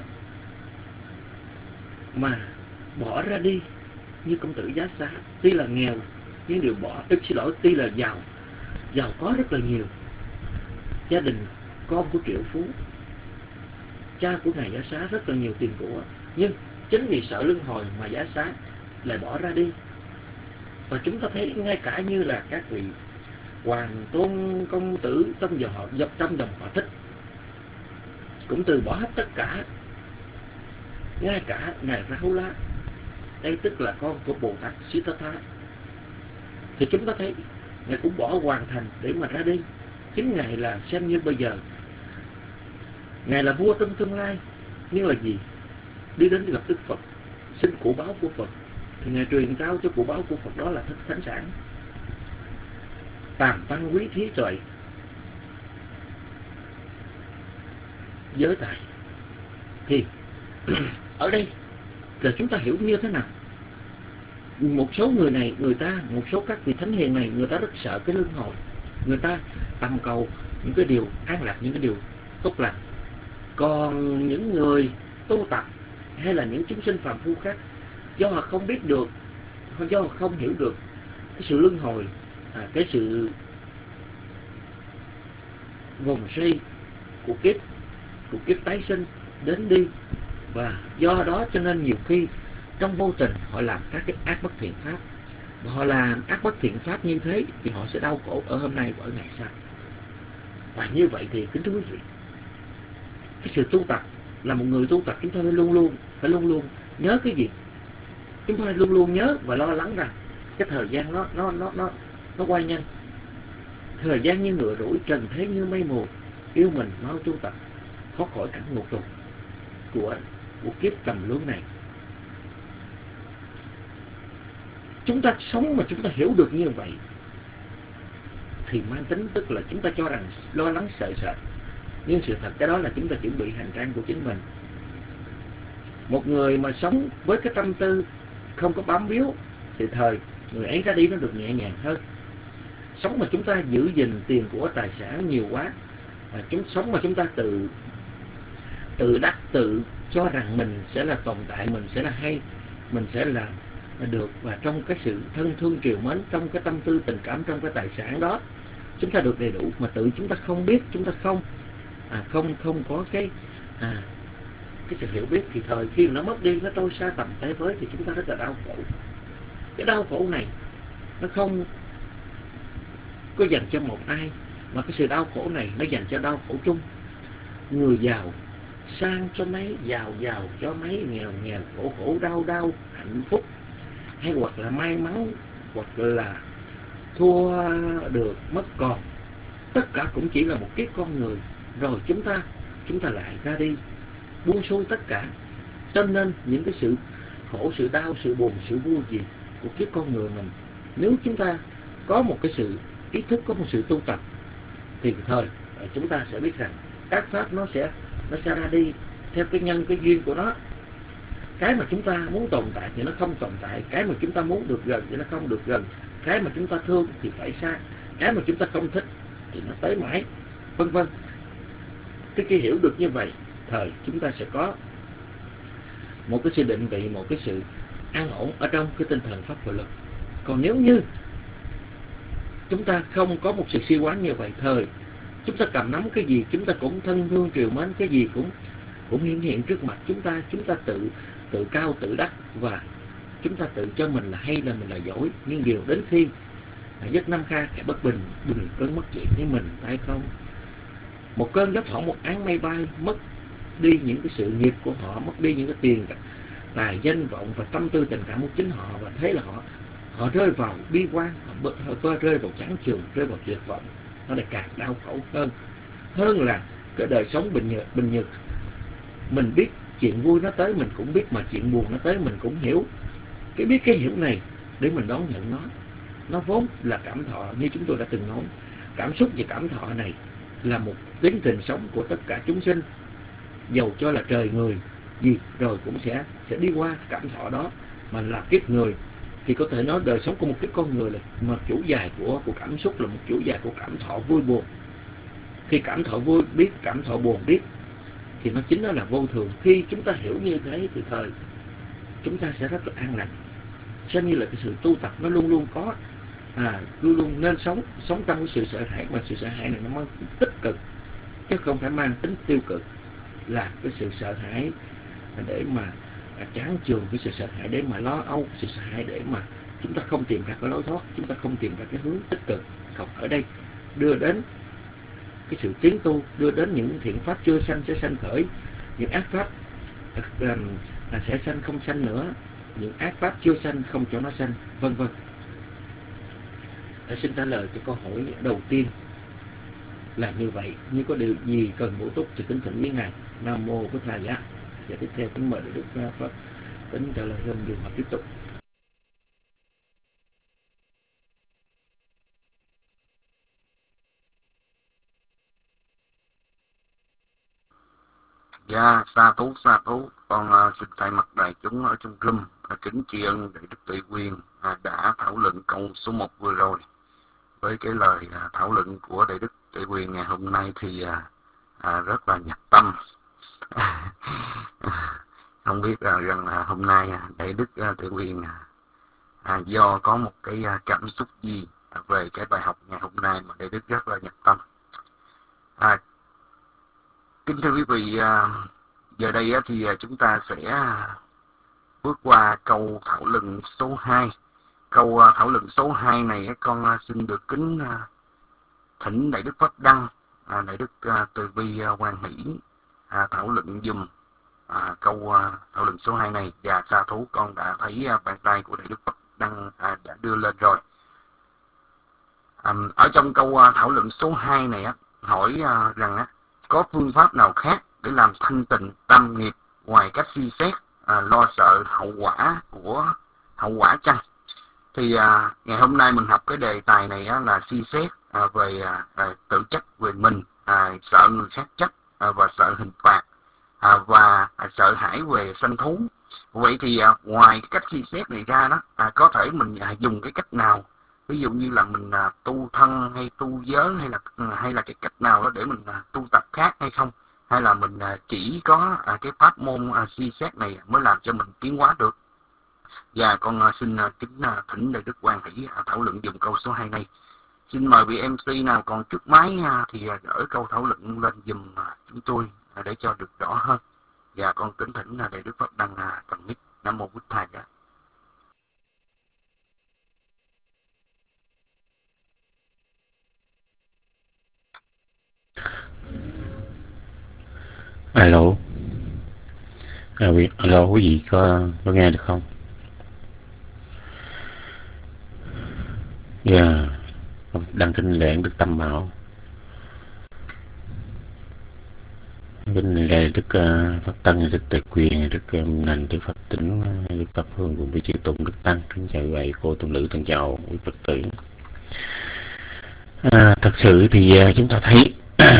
mà bỏ ra đi. Như công tử Giá Xá, tuy là nghèo nhưng đều bỏ, tức xin lỗi, tuy là giàu giàu có rất là nhiều, gia đình con của triệu phú, cha của ngài Giá Xá rất là nhiều tiền của, nhưng chính vì sợ luân hồi mà Giá Xá lại bỏ ra đi. Và chúng ta thấy ngay cả như là các vị hoàng tôn công tử trong dòng họ, trong dòng họ Thích, cũng từ bỏ hết tất cả, ngay cả Ngài Rahula, đây tức là con của Bồ Tát Siddhartha, thì chúng ta thấy Ngài cũng bỏ hoàn thành để mà ra đi. Chính Ngài là xem như bây giờ Ngài là vua trong tương lai, nhưng là gì? Đi đến gặp Đức Phật, xin của báo của Phật, thì Ngài truyền trao cho của báo của Phật đó là thức thánh sản, tàm tăng quý thí tuệ, giới tài. Thì ở đây là chúng ta hiểu như thế nào? Một số người này, người ta, một số các vị thánh hiền này, người ta rất sợ cái luân hồi, người ta tầm cầu những cái điều an lạc, những cái điều tốt lành. Còn những người tu tập hay là những chúng sinh phàm phu khác, do họ không biết được, do họ không hiểu được cái sự luân hồi, à, cái sự vòng xoay của kiếp, của kiếp tái sinh đến đi, và do đó cho nên nhiều khi trong vô tình họ làm các cái ác bất thiện pháp. Và họ làm ác bất thiện pháp như thế thì họ sẽ đau khổ ở hôm nay và ở ngày sau. Và như vậy thì kính thưa quý vị, cái sự tu tập, là một người tu tập chúng ta phải luôn luôn phải luôn luôn nhớ cái gì? Chúng ta phải luôn luôn nhớ và lo lắng rằng cái thời gian nó nó nó nó nó qua nhanh. Thời gian như ngựa rủi, trần thế như mây mù, yêu mình mau tu tập, thoát khỏi cảnh ngục tù của của kiếp trầm luân này. Chúng ta sống mà chúng ta hiểu được như vậy thì mang tính tức là chúng ta cho rằng lo lắng sợ sệt, nhưng sự thật cái đó là chúng ta chuẩn bị hành trang của chính mình. Một người mà sống với cái tâm tư không có bám víu thì thời người ấy ra đi nó được nhẹ nhàng hơn. Sống mà chúng ta giữ gìn tiền của tài sản nhiều quá, và chúng sống mà chúng ta tự tự đắc, tự cho rằng mình sẽ là tồn tại, mình sẽ là hay, mình sẽ là được, và trong cái sự thân thương triều mến, trong cái tâm tư tình cảm, trong cái tài sản đó chúng ta được đầy đủ, mà tự chúng ta không biết, chúng ta không à, không không có cái à, cái sự hiểu biết, thì thời khi nó mất đi, nó trôi xa tầm tay với, thì chúng ta rất là đau khổ. Cái đau khổ này nó không có dành cho một ai, mà cái sự đau khổ này nó dành cho đau khổ chung. Người giàu sang cho mấy, giàu giàu cho mấy, nghèo nghèo, khổ khổ đau đau, hạnh phúc hay hoặc là may mắn, hoặc là thua được mất còn, tất cả cũng chỉ là một kiếp con người. Rồi chúng ta chúng ta lại ra đi buông xuôi tất cả. Cho nên những cái sự khổ, sự đau, sự buồn, sự vui gì của kiếp con người mình, nếu chúng ta có một cái sự ý thức, có một sự tu tập, thì thời chúng ta sẽ biết rằng các pháp nó sẽ nó sẽ ra đi theo cái nhân, cái duyên của nó. Cái mà chúng ta muốn tồn tại thì nó không tồn tại, cái mà chúng ta muốn được gần thì nó không được gần, cái mà chúng ta thương thì phải xa, cái mà chúng ta không thích thì nó tới mãi, vân vân. Cái khi hiểu được như vậy, thời chúng ta sẽ có một cái sự định vị, một cái sự an ổn ở trong cái tinh thần pháp và luật. Còn nếu như chúng ta không có một sự suy quán như vậy, thời chúng ta cầm nắm cái gì chúng ta cũng thân thương triều mến, cái gì cũng cũng hiện hiện trước mặt chúng ta, chúng ta tự tự cao tự đắc, và chúng ta tự cho mình là hay, là mình là giỏi. Nhưng điều đến khi giấc năm kha kẻ bất bình, bình cơn mất chuyện với mình tay không. Một cơn gió thoảng, một áng mây bay, mất đi những cái sự nghiệp của họ, mất đi những cái tiền tài danh vọng và tâm tư tình cảm của chính họ, và thế là họ họ rơi vào bi quan, họ, họ rơi vào chán chường, rơi vào tuyệt vọng. Nó lại càng đau khổ hơn hơn là cái đời sống bình nhược bình nhược mình biết chuyện vui nó tới mình cũng biết, mà chuyện buồn nó tới mình cũng hiểu. Cái biết cái hiểu này để mình đón nhận nó, nó vốn là cảm thọ. Như chúng tôi đã từng nói, cảm xúc và cảm thọ này là một tiến trình sống của tất cả chúng sinh, dầu cho là trời người gì rồi cũng sẽ sẽ đi qua cảm thọ đó. Mà là kiếp người thì có thể nói đời sống của một kiếp con người là một chủ dài của của cảm xúc, là một chủ dài của cảm thọ vui buồn. Khi cảm thọ vui biết, cảm thọ buồn biết, thì nó chính nó là vô thường. Khi chúng ta hiểu như thế thì thời chúng ta sẽ rất là an lành. Xem như là cái sự tu tập nó luôn luôn có, à, luôn luôn nên sống sống trong cái sự sợ hãi, mà sự sợ hãi này nó mang tích cực chứ không phải mang tính tiêu cực, là cái sự sợ hãi để mà chán chường, cái sự sợ hãi để mà lo âu, sự sợ hãi để mà chúng ta không tìm ra cái lối thoát, chúng ta không tìm ra cái hướng tích cực. Còn ở đây đưa đến cái sự tiến tu, đưa đến những thiện pháp chưa sanh sẽ sanh khởi, những ác pháp là, là sẽ sanh không sanh nữa, những ác pháp chưa sanh không cho nó sanh, vân vân. Xin trả lời cho câu hỏi đầu tiên là như vậy. Như có điều gì cần bổ túc thì kính thỉnh với ngài. Nam mô Bổn Thầy Giá. Và tiếp theo kính mời Đức Phật tính trả lời hơn điều mà tiếp tục. Dạ, sa thú, sa thú. Con uh, xin thay mặt đại chúng ở trong room uh, kính tri ân Đại Đức Tuệ Quyền uh, đã thảo luận câu số một vừa rồi. Với cái lời uh, thảo luận của Đại Đức Tuệ Quyền ngày hôm nay thì uh, uh, rất là nhập tâm. Không biết uh, rằng uh, hôm nay uh, Đại Đức uh, Tuệ Quyền uh, uh, do có một cái uh, cảm xúc gì uh, về cái bài học ngày hôm nay mà Đại Đức rất là nhập tâm. Uh, Kính thưa quý vị, giờ đây thì chúng ta sẽ bước qua câu thảo luận số hai. Câu thảo luận số hai này con xin được kính thỉnh Đại Đức Pháp Đăng, Đại Đức Từ Bi Hoan Hỷ thảo luận dùm câu thảo luận số hai này. Và sa thú con đã thấy bàn tay của Đại Đức Pháp Đăng đã đưa lên rồi. Ở trong câu thảo luận số hai này hỏi rằng có phương pháp nào khác để làm thanh tịnh tam nghiệp ngoài cách suy xét à, lo sợ hậu quả của hậu quả chăng? Thì à, ngày hôm nay mình học cái đề tài này á, là suy xét à, về à, tự trách về mình, à, sợ người khác trách à, và sợ hình phạt à, và à, sợ hãi về sanh thú. Vậy thì à, ngoài cái cách suy xét này ra đó, à, có thể mình à, dùng cái cách nào? Ví dụ như là mình à, tu thân hay tu giới hay là hay là cái cách nào đó để mình à, tu tập khác hay không? Hay là mình à, chỉ có à, cái pháp môn à, suy xét này mới làm cho mình tiến hóa được? Và con à, xin à, kính à, thỉnh Đại Đức Hoan Hỷ à, thảo luận dùng câu số hai này. Xin mời vị em xê nào còn trước máy à, thì à, gửi câu thảo luận lên dùm à, chúng tôi à, để cho được rõ hơn. Và con kính thỉnh à, Đại Đức Pháp Đăng à, cầm mic. Nam mô Bổn Thầy Giá. Alo, à, quý, alo quý vị có, có nghe được không? Dạ, yeah. Đăng kính lễ Đức Tâm Bảo, kính lễ Đức uh, Pháp Tăng, Đức Tuệ Quyền, Đức um, Nành, Đức Pháp Tĩnh, Đức Pháp Hương cùng với chư Tụng Đức Tăng. Kính chào vậy cô tôn nữ, thân chào quý Phật tử. À, thật sự thì uh, chúng ta thấy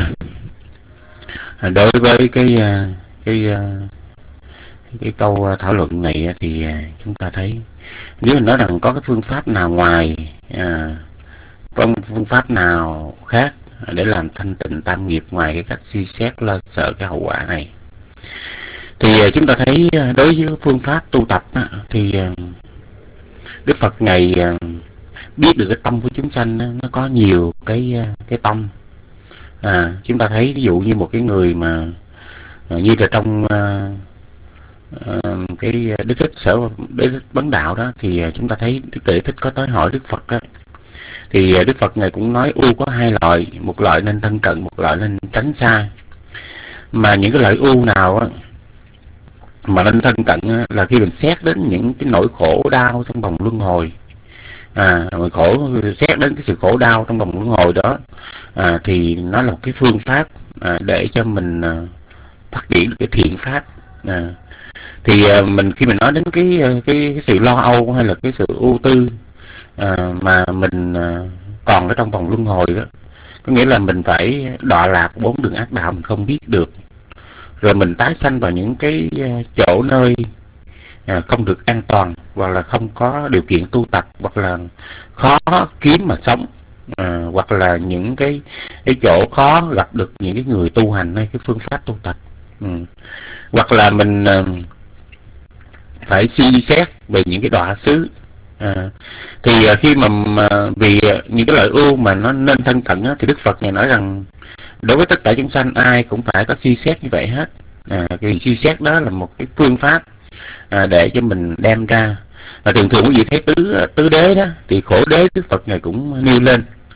đối với cái cái cái câu thảo luận này thì chúng ta thấy nếu mình nói rằng có cái phương pháp nào ngoài à, có phương pháp nào khác để làm thanh tịnh tam nghiệp ngoài cái cách suy xét lo sợ cái hậu quả này, thì chúng ta thấy đối với phương pháp tu tập thì Đức Phật Ngài biết được cái tâm của chúng sanh nó có nhiều cái cái tâm. À, chúng ta thấy ví dụ như một cái người mà như là trong uh, uh, cái Đức Thích Sở Đức Thích Vấn Đạo đó, thì chúng ta thấy Đức Tuệ Thích có tới hỏi Đức Phật đó, thì Đức Phật Ngài cũng nói u có hai loại, một loại nên thân cận, một loại nên tránh xa. Mà những cái loại u nào á, mà nên thân cận á, là khi mình xét đến những cái nỗi khổ đau trong vòng luân hồi. À, khổ xét đến cái sự khổ đau trong vòng luân hồi đó, à, thì nó là một cái phương pháp à, để cho mình à, phát triển được cái thiện pháp. À, thì à, mình khi mình nói đến cái, cái cái sự lo âu hay là cái sự ưu tư à, mà mình à, còn ở trong vòng luân hồi đó, có nghĩa là mình phải đọa lạc bốn đường ác đạo mình không biết được, rồi mình tái sanh vào những cái chỗ nơi À, không được an toàn, hoặc là không có điều kiện tu tập, hoặc là khó kiếm mà sống, à, hoặc là những cái cái chỗ khó gặp được những cái người tu hành hay cái phương pháp tu tập, ừ. Hoặc là mình à, phải suy xét về những cái đọa xứ. À, thì à, khi mà, mà vì những cái lợi ưu mà nó nên thân cận á, thì Đức Phật này nói rằng đối với tất cả chúng sanh ai cũng phải có suy xét như vậy hết. À, cái suy xét đó là một cái phương pháp À, để cho mình đem ra. Và thường thường quý vị thấy tứ tứ đế đó, thì khổ đế Đức Phật Ngài cũng nêu lên.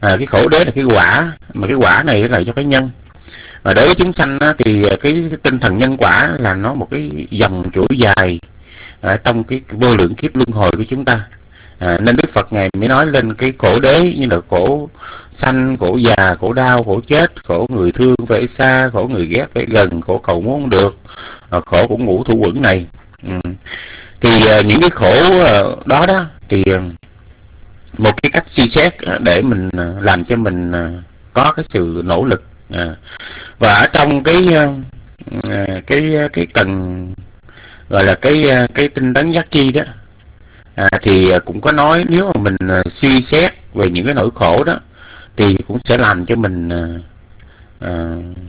À, cái khổ đế là cái quả, mà cái quả này là cho cái nhân. Và đối với chúng sanh á, thì cái tinh thần nhân quả là nó một cái dòng chuỗi dài ở trong cái vô lượng kiếp luân hồi của chúng ta. À, nên Đức Phật Ngài mới nói lên cái khổ đế như là khổ sanh, khổ già, khổ đau, khổ chết, khổ người thương phải xa, khổ người ghét phải gần, khổ cầu muốn được, à, khổ của ngũ thủ quẩn này. Ừ. Thì à, những cái khổ à, đó đó thì à, một cái cách suy xét để mình à, làm cho mình à, có cái sự nỗ lực. À, và ở trong cái à, cái cái cần gọi là cái cái tinh tấn giác chi đó, à, thì cũng có nói nếu mà mình à, suy xét về những cái nỗi khổ đó thì cũng sẽ làm cho mình à, à,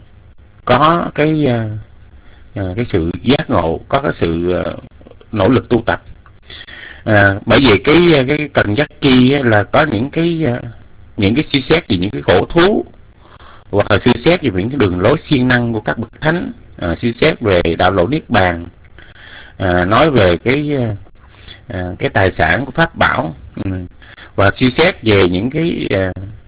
có cái à, cái sự giác ngộ, có cái sự à, nỗ lực tu tập. À, bởi vì cái cái cần giác chi là có những cái những cái suy xét về những cái khổ thú, hoặc là suy xét về những cái đường lối siêng năng của các bậc thánh, à, suy xét về đạo lộ niết bàn, à, nói về cái à, cái tài sản của pháp bảo, ừ, và suy xét về những cái à,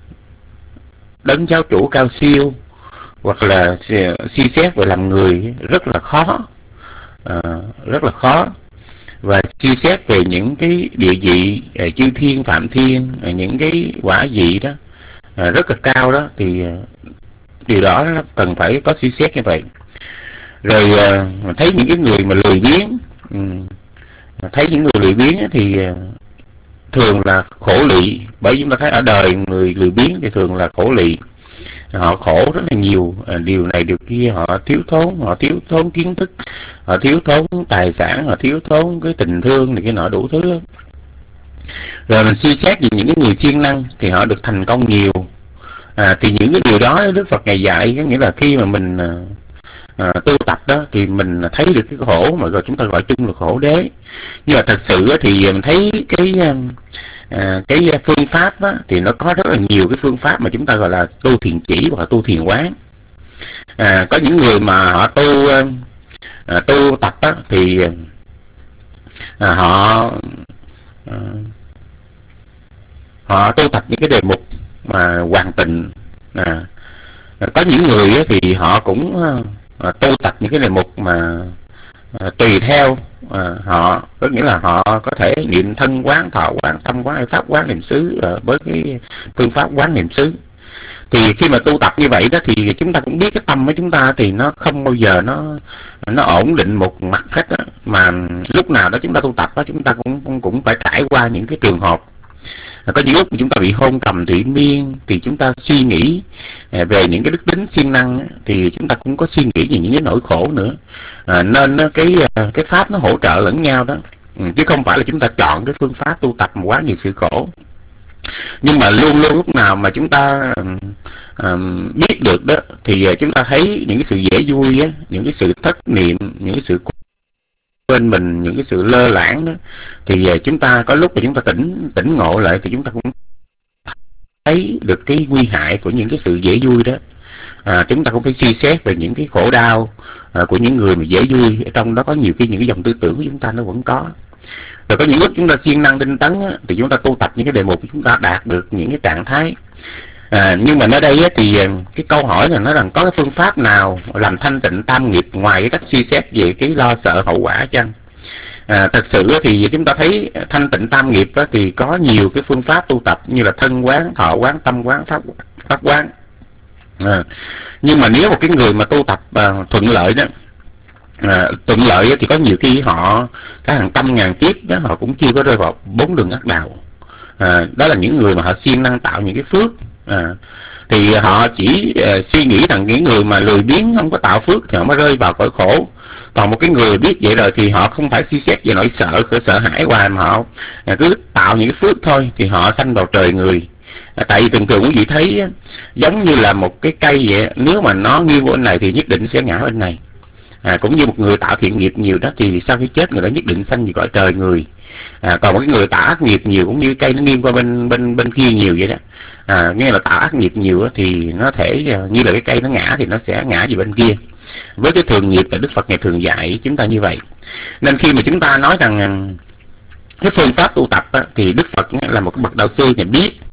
đấng giáo chủ cao siêu, hoặc là suy xét về làm người rất là khó, à, rất là khó, và suy xét về những cái địa vị à, chư thiên phạm thiên, à, những cái quả vị đó à, rất là cao đó, thì điều đó cần phải có suy xét như vậy. Rồi à, thấy những cái người mà lười biếng, ừ, thấy những người lười biếng thì à, thường là khổ lụy. Bởi vì chúng ta thấy ở đời người lười biếng thì thường là khổ lụy, họ khổ rất là nhiều, à, điều này điều kia, họ thiếu thốn, họ thiếu thốn kiến thức, họ thiếu thốn tài sản, họ thiếu thốn cái tình thương này cái nọ đủ thứ. Rồi mình suy xét về những cái người siêng năng thì họ được thành công nhiều. À, thì những cái điều đó Đức Phật Ngài dạy, có nghĩa là khi mà mình à, à, tu tập đó thì mình thấy được cái khổ mà rồi chúng ta gọi chung là khổ đế. Nhưng mà thật sự thì mình thấy cái à, cái phương pháp đó, thì nó có rất là nhiều cái phương pháp mà chúng ta gọi là tu thiền chỉ hoặc là tu thiền quán. À, có những người mà họ tu à, tu tập đó, thì à, họ à, họ tu tập những cái đề mục mà hoàn tịnh. À, có những người thì họ cũng à, tu tập những cái đề mục mà à, tùy theo à, họ, có nghĩa là họ có thể niệm thân quán, thọ quán, tâm quán, pháp quán, niệm xứ à, với cái phương pháp quán niệm xứ. Thì khi mà tu tập như vậy đó thì chúng ta cũng biết cái tâm của chúng ta thì nó không bao giờ nó nó ổn định một mặt hết đó, mà lúc nào đó chúng ta tu tập đó chúng ta cũng cũng phải trải qua những cái trường hợp. Có những lúc chúng ta bị hôn trầm thủy miên thì chúng ta suy nghĩ về những cái đức tính siêng năng, thì chúng ta cũng có suy nghĩ về những cái nỗi khổ nữa. À, nên cái cái pháp nó hỗ trợ lẫn nhau đó, chứ không phải là chúng ta chọn cái phương pháp tu tập mà quá nhiều sự khổ. Nhưng mà luôn luôn lúc nào mà chúng ta uh, biết được đó thì chúng ta thấy những cái sự dễ vui á, những cái sự thất niệm, những cái sự quên mình, những cái sự lơ lãng đó, thì chúng ta có lúc mà chúng ta tỉnh tỉnh ngộ lại thì chúng ta cũng thấy được cái nguy hại của những cái sự dễ vui đó. À, chúng ta cũng phải suy xét về những cái khổ đau à, của những người mà dễ vui, ở trong đó có nhiều khi những cái dòng tư tưởng của chúng ta nó vẫn có. Rồi có những lúc chúng ta siêng năng tinh tấn á, thì chúng ta tu tập những cái đề mục chúng ta đạt được những cái trạng thái. À, nhưng mà ở đây á, thì cái câu hỏi là nó rằng có cái phương pháp nào làm thanh tịnh tam nghiệp ngoài cái cách suy xét về cái lo sợ hậu quả chăng? À, thật sự á, thì chúng ta thấy thanh tịnh tam nghiệp á, thì có nhiều cái phương pháp tu tập như là thân quán, thọ quán, tâm quán, pháp pháp quán. À, nhưng mà nếu một cái người mà tu tập à, thuận lợi đó, à, thuận lợi thì có nhiều khi họ cả hàng trăm ngàn kiếp đó họ cũng chưa có rơi vào bốn đường ác đạo. À, đó là những người mà họ siêng năng tạo những cái phước. À, thì họ chỉ uh, suy nghĩ rằng những người mà lười biếng không có tạo phước thì họ mới rơi vào cõi khổ. Còn một cái người biết vậy rồi thì họ không phải suy xét về nỗi sợ, sợ hãi hoài, mà họ uh, cứ tạo những cái phước thôi thì họ sanh vào trời người. À, tại vì thường thường quý vị thấy uh, giống như là một cái cây vậy, nếu mà nó nghiêng bên này thì nhất định sẽ ngã bên này. À, cũng như một người tạo thiện nghiệp nhiều đó thì sau khi chết người đó nhất định sanh về cõi trời người. À, còn một cái người tạo ác nghiệp nhiều cũng như cây nó nghiêng qua bên bên bên kia nhiều vậy đó. À, nghe là tạo ác nghiệp nhiều thì nó thể như là cái cây nó ngã thì nó sẽ ngã về bên kia. Với cái thường nghiệp là Đức Phật Ngài thường dạy chúng ta như vậy. Nên khi mà chúng ta nói rằng cái phương pháp tu tập á, thì Đức Phật là một cái bậc đạo sư Ngài biết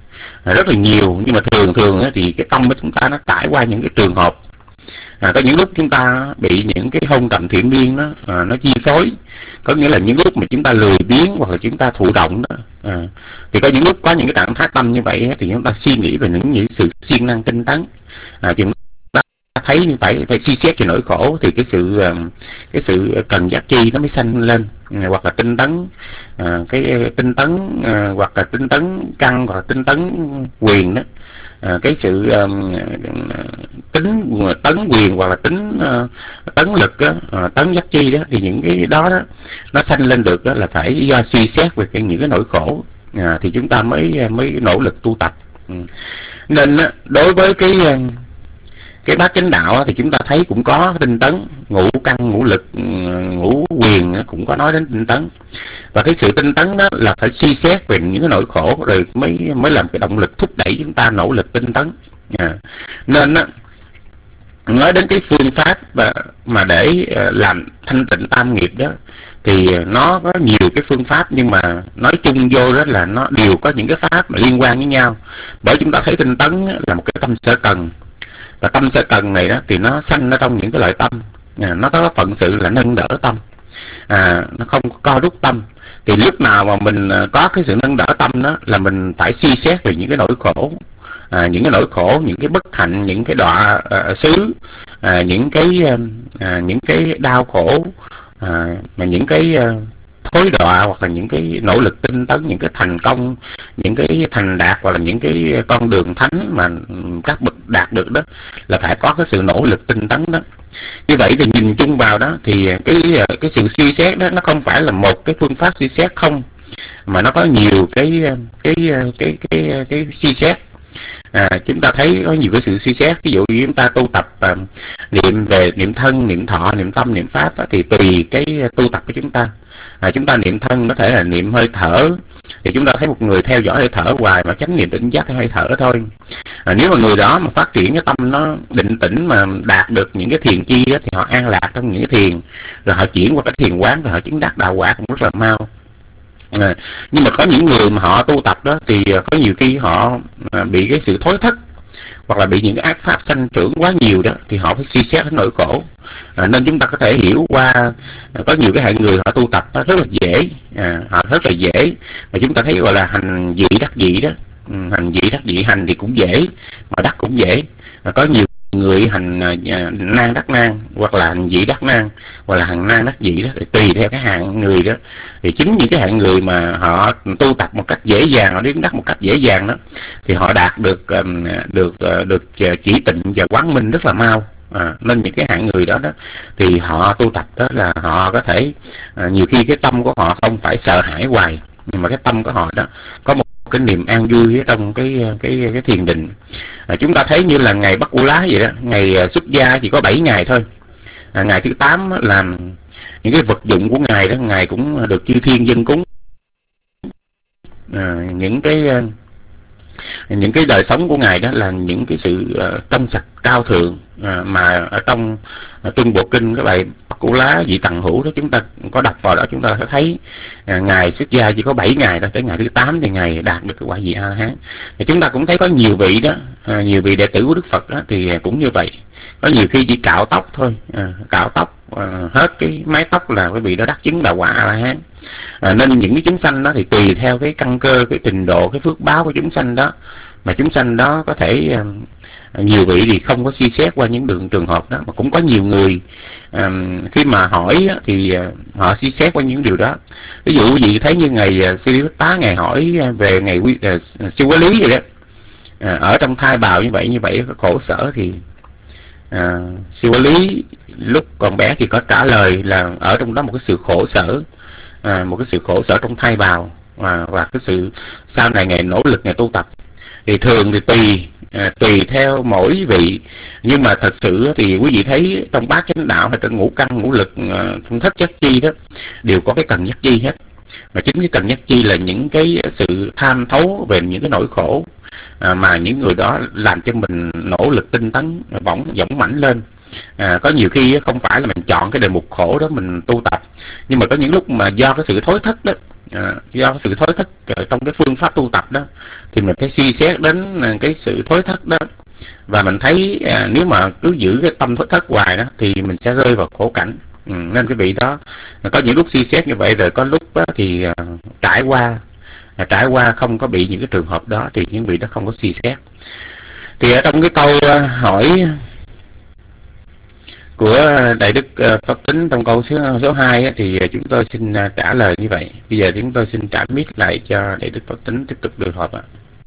à, rất là nhiều. Nhưng mà thường thường thì cái tâm của chúng ta nó trải qua những cái trường hợp, à, có những lúc chúng ta bị những cái hôn trầm thiện miên đó, à, nó chi phối. Có nghĩa là những lúc mà chúng ta lười biếng hoặc là chúng ta thụ động đó, à, thì có những lúc có những cái trạng thái tâm như vậy thì chúng ta suy nghĩ về những, những sự siêng năng tinh tấn, à, chúng ta thấy như phải phải suy xét về nỗi khổ thì cái sự cái sự cần giác chi nó mới sanh lên, à, hoặc là tinh tấn, à, cái tinh tấn, à, hoặc là tinh tấn căn, hoặc là tinh tấn quyền đó. À, cái sự um, tính tấn quyền hoặc là tính uh, tấn lực đó, uh, tấn giác chi đó, thì những cái đó, đó nó sanh lên được đó là phải do suy xét về cái những cái nỗi khổ, à, thì chúng ta mới mới nỗ lực tu tập. Ừ. Nên đối với cái cái bát chánh đạo thì chúng ta thấy cũng có tinh tấn, ngũ căn ngũ lực ngũ quyền cũng có nói đến tinh tấn, và cái sự tinh tấn đó là phải suy xét về những cái nỗi khổ rồi mới mới làm cái động lực thúc đẩy chúng ta nỗ lực tinh tấn. À, nên đó, nói đến cái phương pháp mà, mà để làm thanh tịnh tam nghiệp đó thì nó có nhiều cái phương pháp, nhưng mà nói chung vô đó là nó đều có những cái pháp mà liên quan với nhau. Bởi chúng ta thấy tinh tấn là một cái tâm sở cần, và tâm sở cần này đó thì nó sanh ở trong những cái loại tâm, à, nó có phận sự là nâng đỡ tâm, à, nó không có co rút tâm. Thì lúc nào mà mình có cái sự nâng đỡ tâm đó là mình phải suy xét về những cái nỗi khổ, à, những cái nỗi khổ, những cái bất hạnh, những cái đọa uh, xứ, à, những cái uh, những cái đau khổ, à, mà những cái uh, thối đọa, hoặc là những cái nỗ lực tinh tấn, những cái thành công, những cái thành đạt, hoặc là những cái con đường thánh mà các bậc đạt được đó, là phải có cái sự nỗ lực tinh tấn đó. Như vậy thì nhìn chung vào đó thì cái cái sự suy xét đó nó không phải là một cái phương pháp suy xét không, mà nó có nhiều cái cái cái cái cái, cái suy xét. À, chúng ta thấy có nhiều cái sự suy xét. Ví dụ như chúng ta tu tập à, niệm về niệm thân, niệm thọ, niệm tâm, niệm pháp đó, thì tùy cái tu tập của chúng ta. À, chúng ta niệm thân có thể là niệm hơi thở, thì chúng ta thấy một người theo dõi hơi thở hoài mà chánh niệm tỉnh giác cái hơi thở thôi. À, nếu mà người đó mà phát triển cái tâm nó định tĩnh, mà đạt được những cái thiền chi đó, thì họ an lạc trong những cái thiền, rồi họ chuyển qua cái thiền quán, rồi họ chứng đắc đạo quả cũng rất là mau. À, nhưng mà có những người mà họ tu tập đó thì có nhiều khi họ à, bị cái sự thối thất, hoặc là bị những cái ác pháp sanh trưởng quá nhiều đó, thì họ phải suy xét đến nỗi khổ. À, nên chúng ta có thể hiểu qua à, có nhiều cái hạng người họ tu tập nó rất là dễ, à, họ rất là dễ, mà chúng ta thấy gọi là hành vị đắc vị đó. Ừ, hành vị đắc vị, hành thì cũng dễ mà đắc cũng dễ. À, có nhiều người hành à, nan đắc nan, hoặc là hành vị đắc nan, hoặc là hành nan đắc vị đó, thì tùy theo cái hạng người đó. Thì chính những cái hạng người mà họ tu tập một cách dễ dàng, họ đến đắc một cách dễ dàng đó, thì họ đạt được um, được uh, được chỉ tịnh và quán minh rất là mau. À, nên những cái hạng người đó đó thì họ tu tập đó là họ có thể à, nhiều khi cái tâm của họ không phải sợ hãi hoài, nhưng mà cái tâm của họ đó có một cái niềm an vui ở trong cái cái cái thiền định. À, chúng ta thấy như là ngày Bắc U Lá vậy đó, ngày xuất gia chỉ có bảy ngày thôi. À, ngày thứ tám làm những cái vật dụng của ngài đó, ngài cũng được chư thiên dân cúng. À, những cái những cái đời sống của ngài đó là những cái sự uh, trong sạch cao thượng, uh, mà ở trong uh, Tuyên Bộ Kinh cái bài Bắc U Lá Vị Tằng Hữu đó, chúng ta có đọc vào đó, chúng ta sẽ thấy uh, ngài xuất gia chỉ có bảy ngày thôi, tới ngày thứ tám thì ngài đạt được cái quả vị A La Hán. Thì chúng ta cũng thấy có nhiều vị đó, uh, nhiều vị đệ tử của Đức Phật đó thì cũng như vậy. Có nhiều khi chỉ cạo tóc thôi, uh, cạo tóc uh, hết cái mái tóc là cái vị đó đắc chứng đạo quả A La Hán. À, nên những cái chúng sanh đó thì tùy theo cái căn cơ, cái trình độ, cái phước báo của chúng sanh đó, mà chúng sanh đó có thể uh, nhiều vị thì không có suy xét qua những đường trường hợp đó, mà cũng có nhiều người um, khi mà hỏi thì uh, họ suy xét qua những điều đó. Ví dụ gì thấy như ngày uh, Siddhartha ngày hỏi về ngày uh, siêu quá lý vậy đó, uh, ở trong thai bào như vậy như vậy có khổ sở thì uh, siêu quá lý lúc còn bé thì có trả lời là ở trong đó một cái sự khổ sở. À, một cái sự khổ sở trong thai bào, à, và cái sự sau này ngày nỗ lực ngày tu tập. Thì thường thì tùy à, tùy theo mỗi vị, nhưng mà thật sự thì quý vị thấy trong bát chánh đạo hay trong ngũ căn ngũ lực trong thất giác chi đó đều có cái cần giác chi hết. Mà chính cái cần giác chi là những cái sự tham thấu về những cái nỗi khổ, à, mà những người đó làm cho mình nỗ lực tinh tấn võng dũng mãnh lên. À, có nhiều khi không phải là mình chọn cái đề mục khổ đó mình tu tập, nhưng mà có những lúc mà do cái sự thối thất đó, à, do cái sự thối thất trong cái phương pháp tu tập đó, thì mình phải suy xét đến cái sự thối thất đó, và mình thấy à, nếu mà cứ giữ cái tâm thối thất hoài đó thì mình sẽ rơi vào khổ cảnh. Ừ, nên cái vị đó có những lúc suy xét như vậy, rồi có lúc đó thì à, trải qua à, trải qua không có bị những cái trường hợp đó thì những vị đó không có suy xét. Thì ở trong cái câu à, hỏi của Đại Đức Pháp Tính trong câu số, số hai thì chúng tôi xin trả lời như vậy. Bây giờ chúng tôi xin trả mic lại cho Đại Đức Pháp Tính tiếp tục đưa họp ạ.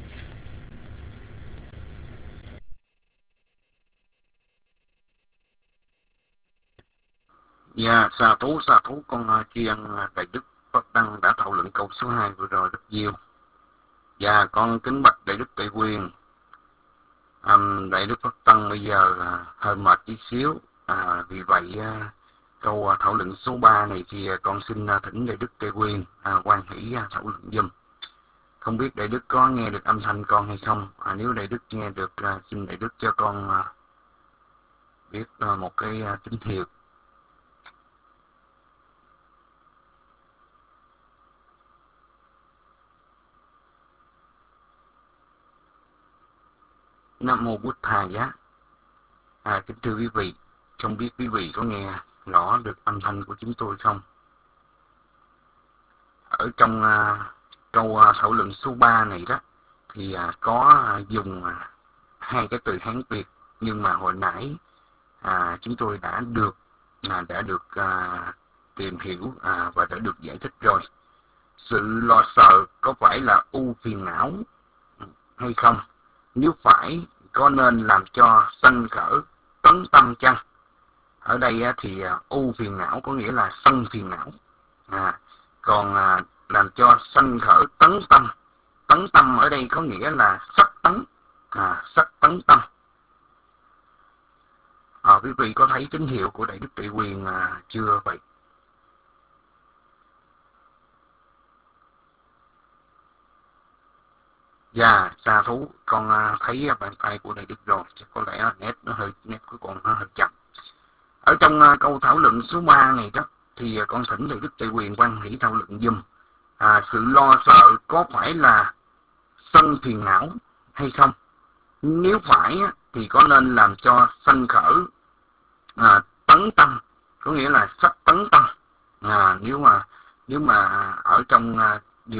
Dạ, xà thú, xà thú, con tri ân Đại Đức Pháp Đăng đã thảo luận câu số hai vừa rồi rất nhiều. Dạ, con kính bạch Đại Đức Tệ Quyền. À, Đại Đức Pháp Đăng bây giờ à, hơi mệt tí xíu, à, vì vậy à, câu à, thảo luận số ba này thì à, con xin à, thỉnh Đại Đức Tệ Quyền à, quan hỷ à, thảo luận giùm. Không biết Đại Đức có nghe được âm thanh con hay không? À, nếu Đại Đức nghe được, à, xin Đại Đức cho con à, biết à, một cái à, tín hiệu. Nam mô Bụt Thà Giá. À, kính thưa quý vị, không biết quý vị có nghe rõ được âm thanh của chúng tôi không? Ở trong à, câu à, thảo luận số ba này đó thì à, có à, dùng à, hai cái từ Hán Việt, nhưng mà hồi nãy à, chúng tôi đã được à, đã được à, tìm hiểu à, và đã được giải thích rồi. Sự lo sợ có phải là ưu phiền não hay không? Nếu phải, có nên làm cho sanh khởi tấn tâm chăng? Ở đây thì ưu phiền não có nghĩa là sân phiền não, à, còn à, làm cho sanh khởi tấn tâm. Tấn tâm ở đây có nghĩa là sắc tấn, à, sắc tấn tâm. À, quý vị có thấy tín hiệu của Đại Đức Tệ Quyền à, chưa vậy? Dạ, xa thú, con uh, thấy uh, bàn tay của Đại Đức rồi, chắc có lẽ uh, nét nó hơi nét của con nó hơi chậm. Ở trong uh, câu thảo luận số ba này đó, thì uh, con thỉnh Đại Đức Tệ Quyền quan hỷ thảo luận dùm. À, sự lo sợ có phải là sân phiền não hay không? Nếu phải uh, thì có nên làm cho sanh khởi uh, tấn tâm, có nghĩa là sắc tấn tâm. À, nếu mà nếu mà ở trong uh,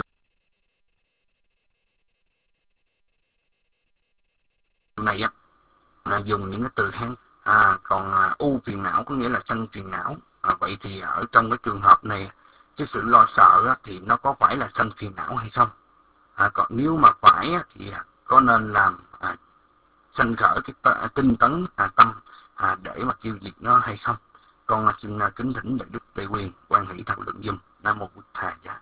này á, à, dùng những cái từ Hán, à, còn à, u phiền não có nghĩa là sân phiền não. À, vậy thì ở trong cái trường hợp này, cái sự lo sợ á, thì nó có phải là sân phiền não hay không? À, còn nếu mà phải á, thì có nên làm à, sanh khởi cái t- tinh tấn à, tâm à, để mà tiêu diệt nó hay không? Con xin à, kính thỉnh Đại Đức Tệ Quyền quan hỷ thảo luận dùm. Nam mô Bụt Thà Giá.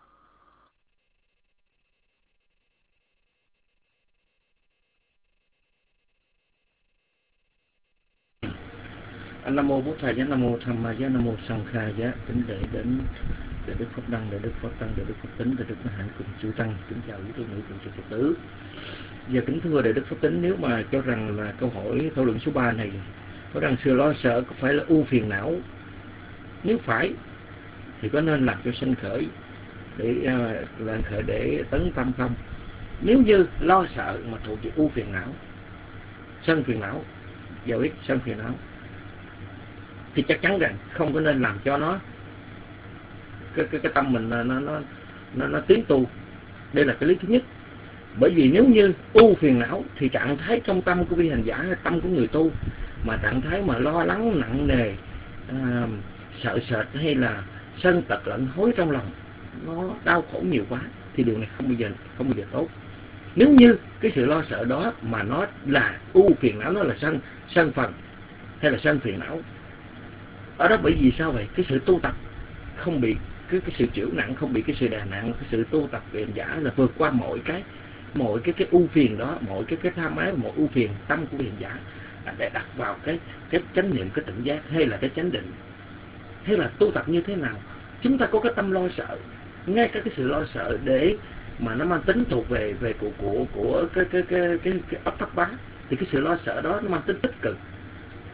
Nam mô Bụt Thầy Giá, Nam mô Tham Ma Giá, Nam mô Sang Kha Giá. Kính để đến Đại Đức Pháp Đăng, Đại Đức Pháp Tăng, Đại Đức Pháp Tính, Đại Đức Pháp Hạnh cùng chư tăng. Kính chào quý tu nữ cùng chư Phật tử. Giờ kính thưa Đại Đức Pháp Tính, nếu mà cho rằng là câu hỏi thảo luận số ba này có rằng sự lo sợ có phải là ưu phiền não? Nếu phải thì có nên làm cho sanh khởi để uh, làm khởi để tấn tâm không? Nếu như lo sợ mà thuộc về ưu phiền não, sân phiền não, giờ biết sân phiền não, thì chắc chắn rằng không có nên làm cho nó cái cái, cái tâm mình nó nó nó nó tiến tu. Đây là cái lý thứ nhất. Bởi vì nếu như ưu phiền não thì trạng thái trong tâm của vi hành giả, tâm của người tu mà trạng thái mà lo lắng nặng nề, à, sợ sệt hay là sân tật lạnh hối trong lòng, nó đau khổ nhiều quá thì điều này không bao giờ không bao giờ tốt. Nếu như cái sự lo sợ đó mà nó là ưu phiền não, nó là sân sân phần hay là sân phiền não, ở đó bởi vì sao vậy? Cái sự tu tập không bị cái, cái sự chịu nặng, không bị cái sự đè nặng. Cái sự tu tập về giả là vượt qua mọi cái mọi cái cái ưu phiền đó, mọi cái cái tham ái, mọi ưu phiền tâm của hiền giả để đặt vào cái cái chánh niệm, cái tỉnh giác hay là cái chánh định. Thế là tu tập như thế nào? Chúng ta có cái tâm lo sợ, ngay cả cái sự lo sợ để mà nó mang tính thuộc về về của của của cái cái cái cái, cái ấp thấp bá, thì cái sự lo sợ đó nó mang tính tích cực.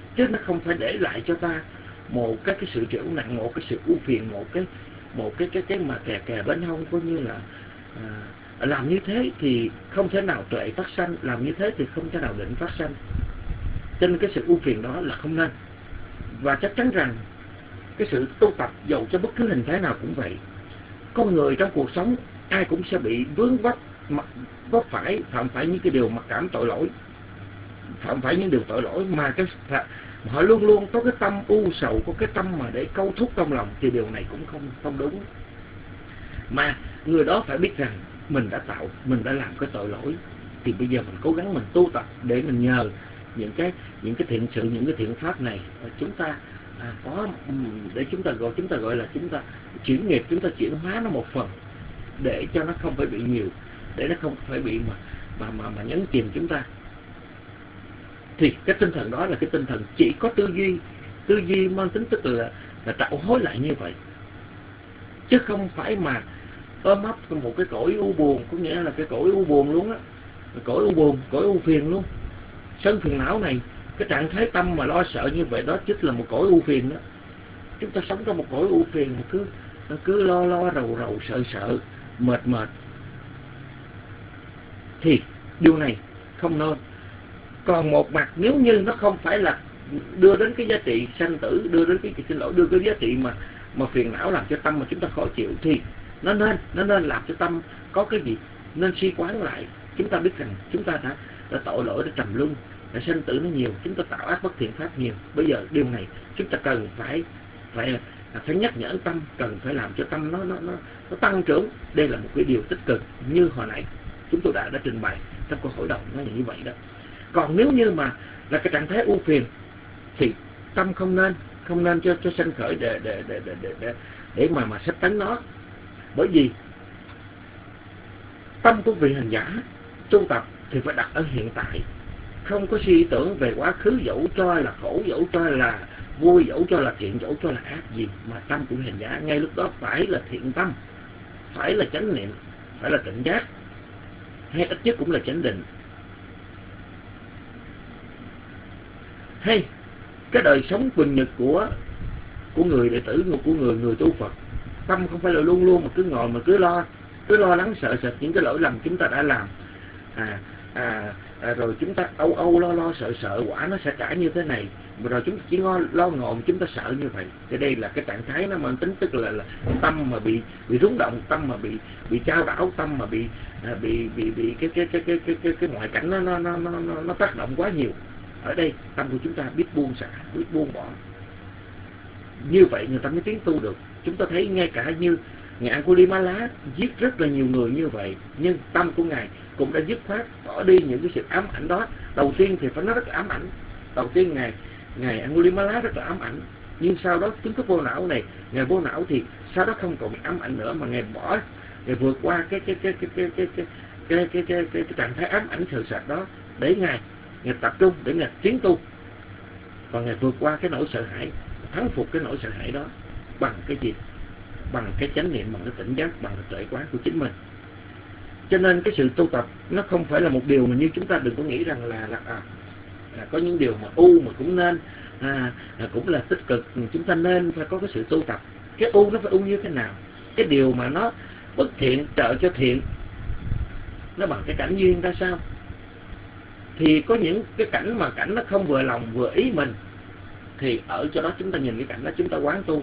chứ nó không phải để lại cho ta một cái cái sự chịu nặng, một cái sự ưu phiền, một cái một cái cái cái mà kè kè bên hông, coi như là à, làm như thế thì không thể nào tuệ phát sanh, làm như thế thì không thể nào định phát sanh. Cho nên cái sự ưu phiền đó là không nên. Và chắc chắn rằng cái sự tu tập dầu cho bất cứ hình thái nào cũng vậy. Con người trong cuộc sống ai cũng sẽ bị vướng vấp, vấp phải, phạm phải những cái điều mặc cảm tội lỗi, phạm phải những điều tội lỗi mà cái họ luôn luôn có cái tâm u sầu, có cái tâm mà để câu thúc trong lòng, thì điều này cũng không không đúng. Mà người đó phải biết rằng mình đã tạo, mình đã làm cái tội lỗi, thì bây giờ mình cố gắng mình tu tập để mình nhờ những cái những cái thiện sự, những cái thiện pháp này chúng ta à, có để chúng ta gọi chúng ta gọi là chúng ta chuyển nghiệp, chúng ta chuyển hóa nó một phần để cho nó không phải bị nhiều, để nó không phải bị mà mà mà, mà nhấn chìm chúng ta. Thì cái tinh thần đó là cái tinh thần chỉ có tư duy, tư duy mang tính tức là là tạo hối lại như vậy, chứ không phải mà ôm ấp một cái cõi u buồn, có nghĩa là cái cõi u buồn luôn á, cõi u buồn, cõi u phiền luôn. Sân phiền não này, cái trạng thái tâm mà lo sợ như vậy đó chính là một cõi u phiền đó. Chúng ta sống trong một cõi u phiền mà cứ cứ lo lo rầu rầu sợ sợ mệt mệt, thì điều này không nên. Còn một mặt nếu như nó không phải là đưa đến cái giá trị sanh tử, đưa đến cái xin lỗi đưa cái giá trị mà mà phiền não làm cho tâm mà chúng ta khó chịu, thì nó nên nó nên làm cho tâm có cái gì nên suy quán lại. Chúng ta biết rằng chúng ta đã đã tội lỗi, đã trầm luân, đã sanh tử nó nhiều, chúng ta tạo ác bất thiện pháp nhiều. Bây giờ điều này chúng ta cần phải phải phải nhắc nhở tâm, cần phải làm cho tâm nó nó nó, nó tăng trưởng. Đây là một cái điều tích cực, như hồi nãy chúng tôi đã đã trình bày trong câu hỏi đầu, nó là như vậy đó. Còn nếu như mà là cái trạng thái ưu phiền thì tâm không nên không nên cho cho sanh khởi để để để để để để, để mà mà sách tấn nó. Bởi vì tâm của vị hành giả tu tập thì phải đặt ở hiện tại, không có suy tưởng về quá khứ, dẫu cho là khổ, dẫu cho là vui, dẫu cho là thiện, dẫu cho là ác gì, mà tâm của hành giả ngay lúc đó phải là thiện tâm, phải là chánh niệm, phải là tỉnh giác, hay ít nhất cũng là chánh định. Hay cái đời sống bình nhật của của người đệ tử, của người người tu Phật, tâm không phải là luôn luôn mà cứ ngồi mà cứ lo cứ lo lắng sợ sệt những cái lỗi lầm chúng ta đã làm, à, à, à rồi chúng ta âu âu lo lo sợ sợ quả nó sẽ trả như thế này, rồi chúng ta chỉ lo lo ngồi chúng ta sợ như vậy. Thì đây là cái trạng thái nó mang tính tức là là tâm mà bị bị rung động, tâm mà bị bị chao đảo, tâm mà bị à, bị bị bị cái cái cái cái cái cái, cái ngoại cảnh nó nó nó nó nó tác động quá nhiều. Ở đây tâm của chúng ta biết buông xả, biết buông bỏ, như vậy người ta mới tiến tu được. Chúng ta thấy ngay cả như ngài Angulimala giết rất là nhiều người như vậy, nhưng tâm của ngài cũng đã dứt khoát bỏ đi những cái sự ám ảnh đó. Đầu tiên thì phải nói rất là ám ảnh, đầu tiên ngài ngài Angulimala rất là ám ảnh, nhưng sau đó chứng thức vô não này, ngài vô não thì sau đó không còn bị ám ảnh nữa, mà ngài bỏ, ngài vượt qua cái cái cái cái cái cái cái cái cái cái cái trạng thái ám ảnh sợ sệt đó, để ngài ngài tập trung, để ngài tiến tu, và ngài vượt qua cái nỗi sợ hãi, thắng phục cái nỗi sợ hãi đó bằng cái gì? Bằng cái chánh niệm, bằng cái tỉnh giác, bằng cái tuệ quán của chính mình. Cho nên cái sự tu tập nó không phải là một điều mà như chúng ta đừng có nghĩ rằng là là, à, là có những điều mà u mà cũng nên à, là cũng là tích cực, chúng ta nên phải có cái sự tu tập. Cái u nó phải u như thế nào? Cái điều mà nó bất thiện trợ cho thiện nó bằng cái cảnh duyên ra sao? Thì có những cái cảnh mà cảnh nó không vừa lòng vừa ý mình, thì ở chỗ đó chúng ta nhìn cái cảnh đó chúng ta quán tu.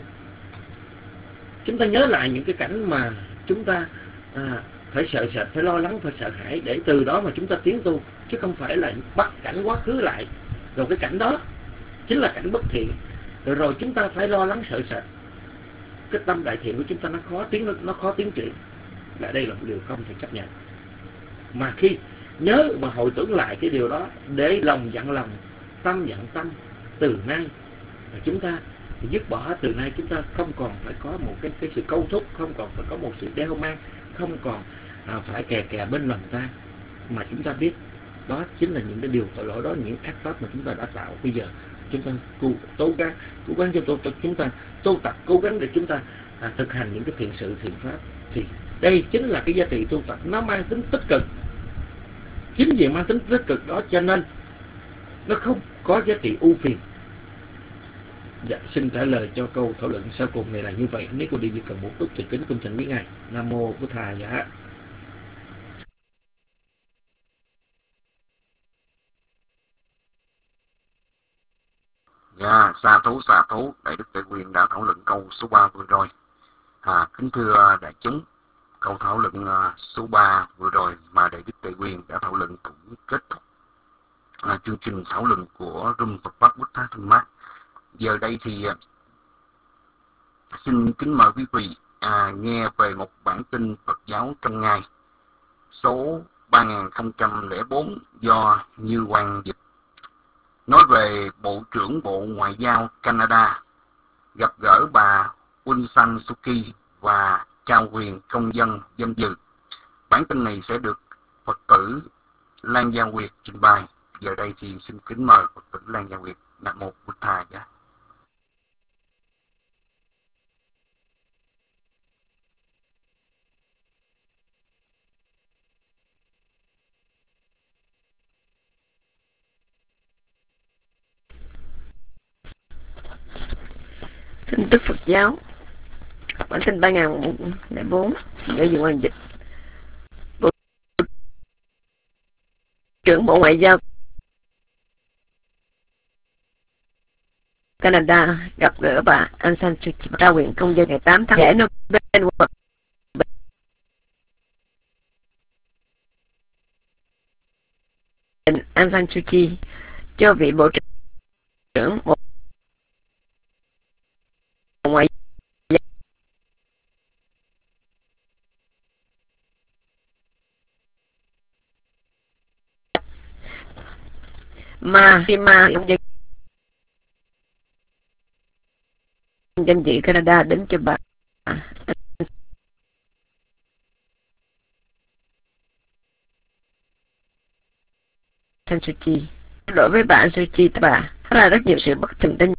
Chúng ta nhớ lại những cái cảnh mà chúng ta à, phải sợ sệt, phải lo lắng, phải sợ hãi, để từ đó mà chúng ta tiến tu, chứ không phải là bắt cảnh quá khứ lại, rồi cái cảnh đó chính là cảnh bất thiện, rồi rồi chúng ta phải lo lắng sợ sệt. Cái tâm đại thiện của chúng ta nó khó tiến, nó khó tiến triển. Là đây là một điều không thể chấp nhận. Mà khi nhớ mà hồi tưởng lại cái điều đó, để lòng dặn lòng, tâm dặn tâm, từ nay chúng ta thì dứt bỏ, từ nay chúng ta không còn phải có một cái, cái sự câu thúc, không còn phải có một sự đeo mang, không còn à, phải kè kè bên lòng ta, mà chúng ta biết đó chính là những cái điều tội lỗi đó, những ác pháp mà chúng ta đã tạo. Bây giờ chúng ta cố, cố gắng cố gắng cho tu, chúng ta tu tập, cố gắng để chúng ta à, thực hành những cái thiện sự thiện pháp, thì đây chính là cái giá trị tu tập, nó mang tính tích cực. Chính vì mang tính tích cực đó cho nên nó không có giá trị ưu phiền, Dạ, xin trả lời cho câu thảo luận sau cùng này là như vậy. Nếu cô đi việc cần bổ túc thì kính cung thỉnh quý ngài. Nam mô Bụt Thà Dạ. Dạ, xa thú xa thú, Đại Đức Tề Quyền đã thảo luận câu số ba vừa rồi. À, kính thưa đại chúng, câu thảo luận uh, số ba vừa rồi mà Đại Đức Tề Quyền đã thảo luận cũng kết thúc uh, chương trình thảo luận của Room Phật Pháp Bút Thá Thanh Mát. Giờ đây thì uh, xin kính mời quý vị uh, nghe về một bản tin Phật giáo trong ngày số ba nghìn không trăm lẻ bốn do Như Quang dịch, nói về Bộ trưởng Bộ Ngoại giao Canada gặp gỡ bà Aung San Suu Kyi và trao quyền công dân danh dự. Bản tin này sẽ được Phật tử Lan Gia Nguyệt trình bày. Giờ đây thì xin kính mời Phật tử Lan Gia Nguyệt. Nam mô Bụt Thà Dạ. Tin tức Phật giáo bản tin ba nghìn không trăm lẻ bốn do Như Quang dịch. Bộ trưởng Bộ Ngoại giao Canada gặp gỡ bà Aung San Suu Kyi trao quyền công dân ngày tám tháng giải Nobel Hòa bình Aung San Suu Kyi cho vị Bộ trưởng Bộ Ngoại mà khi mà công dân danh dự Canada đến cho bà San Suu Kyi. Đối với bà Suu Kyi, bà ra rất nhiều sự bất thường đến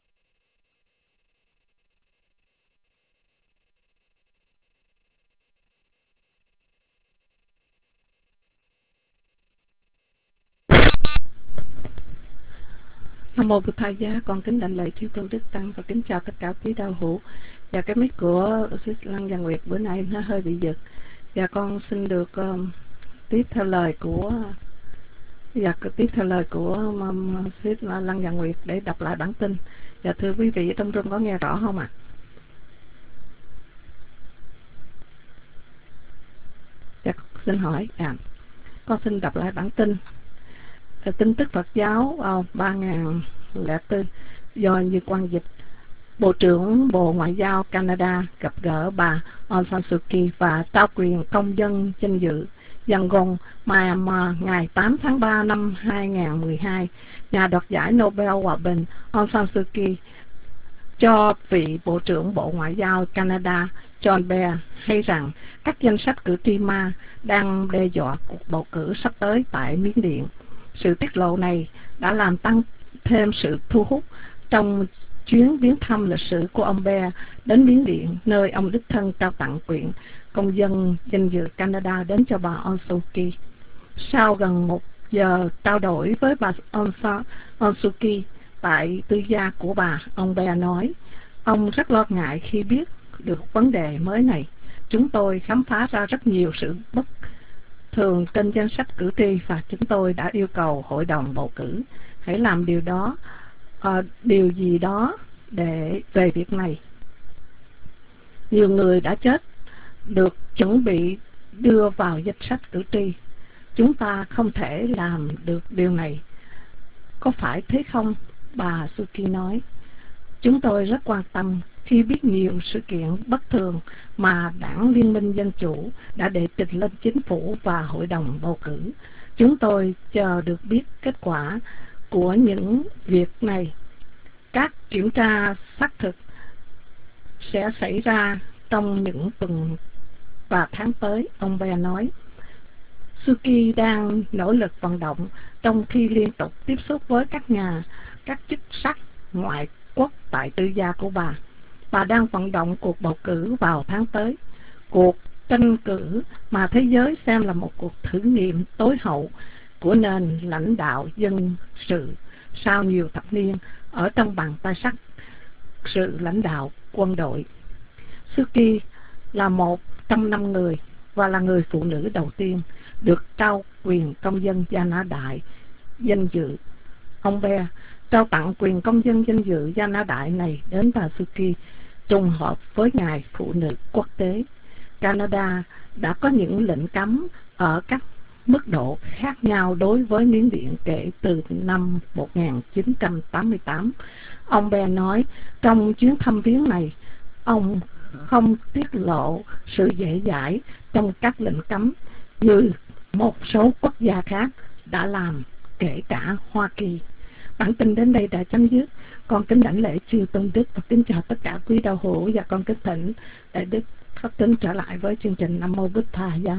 Nam mô Bụt Thà Giá. Con kính đảnh lễ chư tôn đức tăng và kính chào tất cả quý đạo hữu. Và cái mic của Sư Lăng Gia Nguyệt bữa nay nó hơi bị giật. Và con xin được um, tiếp theo lời của và tiếp theo lời của um, Sư Lăng Gia Nguyệt để đọc lại bản tin. Và thưa quý vị trong room có nghe rõ không ạ? À? Và xin hỏi, à, con xin đọc lại bản tin. Tin tức Phật giáo uh, ba nghìn không trăm lẻ bốn do Như Quang dịch. Bộ trưởng Bộ Ngoại giao Canada gặp gỡ bà Aung San Suu Kyi và trao quyền công dân danh dự Yangon mà, mà ngày tám tháng ba năm hai nghìn không trăm mười hai, nhà đoạt giải Nobel Hòa bình Aung San Suu Kyi cho vị Bộ trưởng Bộ Ngoại giao Canada John Baird hay rằng các danh sách cử tri ma đang đe dọa cuộc bầu cử sắp tới tại Miến Điện. Sự tiết lộ này đã làm tăng thêm sự thu hút trong chuyến viếng thăm lịch sử của ông Baird đến Miến Điện, nơi ông đích thân trao tặng quyền công dân danh dự Canada đến cho bà Aung San Suu Kyi. Sau gần một giờ trao đổi với bà Aung San Suu Kyi tại tư gia của bà, ông Baird nói, ông rất lo ngại khi biết được vấn đề mới này. Chúng tôi khám phá ra rất nhiều sự bất thường trên danh sách cử tri và chúng tôi đã yêu cầu hội đồng bầu cử hãy làm điều đó, uh, điều gì đó để về việc này. Nhiều người đã chết được chuẩn bị đưa vào danh sách cử tri. Chúng ta không thể làm được điều này. Có phải thế không? Bà Suu Kyi nói. Chúng tôi rất quan tâm khi biết nhiều sự kiện bất thường mà đảng Liên minh Dân chủ đã đệ trình lên chính phủ và hội đồng bầu cử. Chúng tôi chờ được biết kết quả của những việc này. Các kiểm tra xác thực sẽ xảy ra trong những tuần và tháng tới, ông Baird nói. Suu Kyi đang nỗ lực vận động trong khi liên tục tiếp xúc với các nhà, các chức sắc ngoại quốc tại tư gia của bà. Bà đang vận động cuộc bầu cử vào tháng tới, cuộc tranh cử mà thế giới xem là một cuộc thử nghiệm tối hậu của nền lãnh đạo dân sự sau nhiều thập niên ở trong bàn tay sắt. sự lãnh đạo quân đội. Suki là một trong năm người và là người phụ nữ đầu tiên được trao quyền công dân Gia Nã Đại danh dự. Ông Bear trao tặng quyền công dân danh dự Gia Nã Đại này đến bà Suki trùng hợp với Ngày Phụ nữ Quốc tế. Canada đã có những lệnh cấm ở các mức độ khác nhau đối với Miến Điện kể từ năm một nghìn chín trăm tám mươi tám. Ông Bear nói trong chuyến thăm viếng này, ông không tiết lộ sự dễ dãi trong các lệnh cấm như một số quốc gia khác đã làm, kể cả Hoa Kỳ. Bản tin đến đây đã chấm dứt. Con kính đảnh lễ Chư Tôn Đức và kính chào tất cả quý đạo hữu, và con kính thỉnh Đại Đức Pháp Tính trở lại với chương trình Nam Mô Bụt Thà Giá.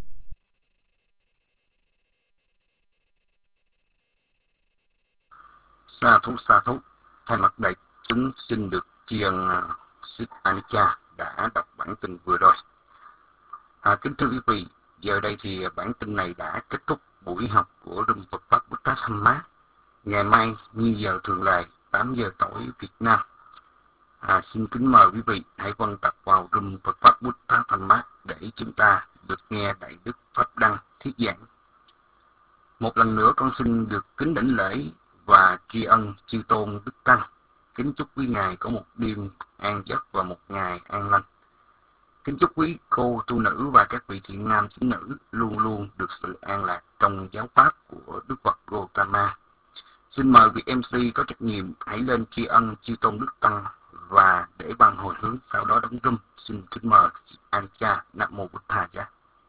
Sa thú sa thú, thay mặt đại chúng xin được tri ân uh, Sư Anicca đã đọc bản tin vừa rồi. À, kính thưa quý vị, giờ đây thì bản tin này đã kết thúc buổi học của Rung Phật Pháp Bút Tát Tham Ngày mai như giờ thường lệ tám giờ tối Việt Nam. À, xin kính mời quý vị hãy quan tập vào Rung Phật Pháp Bút Tát Tham để chúng ta được nghe Đại Đức Pháp Đăng thuyết giảng. Một lần nữa con xin được kính đảnh lễ và tri ân Chư Tôn Đức Tăng. Kính chúc quý ngài có một đêm an giấc và một ngày an lành. Kính chúc quý cô tu nữ và các vị thiện nam tín nữ luôn luôn được sự an lạc trong giáo pháp của Đức Phật Gautama. Xin mời vị em xê có trách nhiệm hãy lên tri ân Chư Tôn Đức Tăng và để ban hồi hướng sau đó đóng rung. Xin kính mời Anicca. Nam Mô Bụt Thà Giá.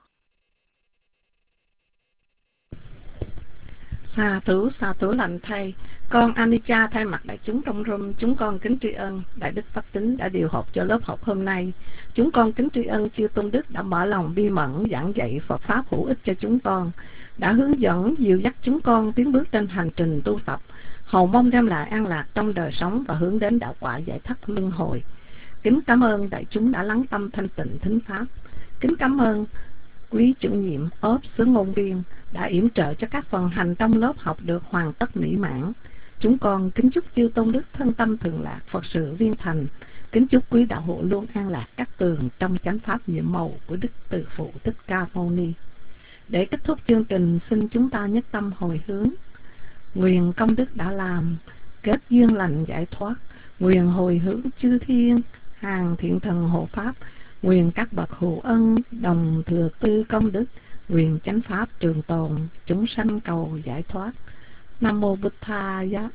Sa thú, sa thú lành thay. Con Anicca thay mặt đại chúng trong room, chúng con kính tri ân Đại Đức Pháp Tính đã điều học cho lớp học hôm nay. Chúng con kính tri ân Chư Tôn Đức đã mở lòng bi mẫn giảng dạy Phật Pháp hữu ích cho chúng con, đã hướng dẫn dìu dắt chúng con tiến bước trên hành trình tu tập, hầu mong đem lại an lạc trong đời sống và hướng đến đạo quả giải thoát luân hồi. Kính cảm ơn đại chúng đã lắng tâm thanh tịnh thính Pháp. Kính cảm ơn quý chủ nhiệm ốp xứ ngôn viên đã yểm trợ cho các phần hành trong lớp học được hoàn tất mỹ mãn. Chúng con kính chúc Chư Tôn Đức thân tâm thường lạc, Phật sự viên thành. Kính chúc quý đạo hữu luôn an lạc các tường trong chánh pháp nhiệm màu của Đức Từ Phụ Thích Ca Mâu Ni. Để kết thúc chương trình, xin chúng ta nhất tâm hồi hướng. Nguyện công đức đã làm, kết duyên lành giải thoát. Nguyện hồi hướng chư thiên, hàng thiện thần hộ pháp. Nguyện các bậc hữu ân, đồng thừa tư công đức. Nguyện chánh pháp trường tồn, chúng sanh cầu giải thoát. Nam Mô Bụt Thà Giá.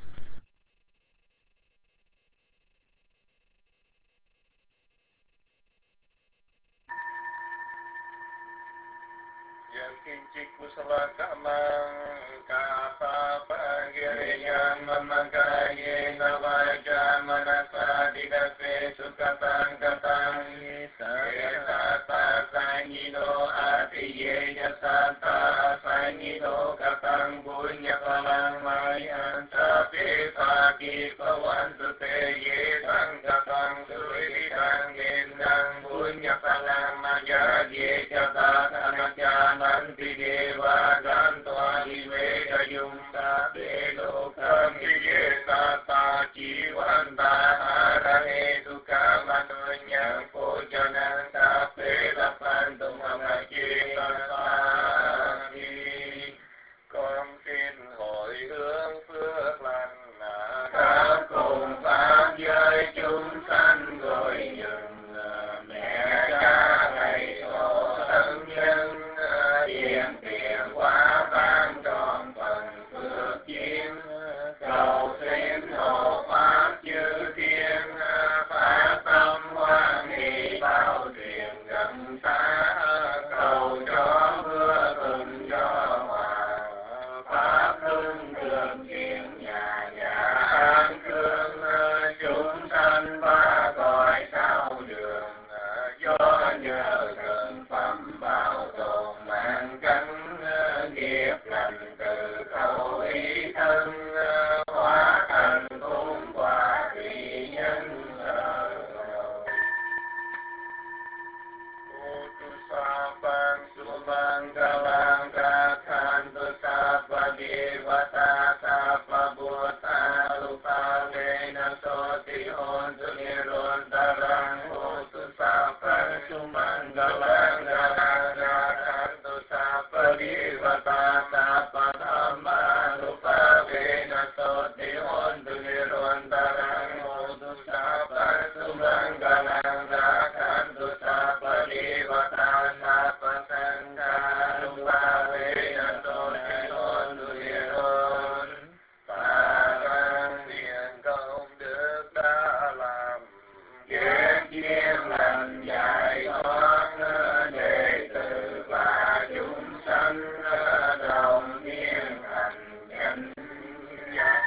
วตาสัพพธรรมานุภาเวนะโสติโหนตุนิโรธตรังโหตุสัพพสุมังคลังราคันตุสัพพนิวตาสัพพสังฆานุภาเวนะโสติโหนตุนิโรธตรังเพียงcông đức đã làm kết duyên lành giải thoát đệ tử và chúng sanh đồng niên hành chánh giác.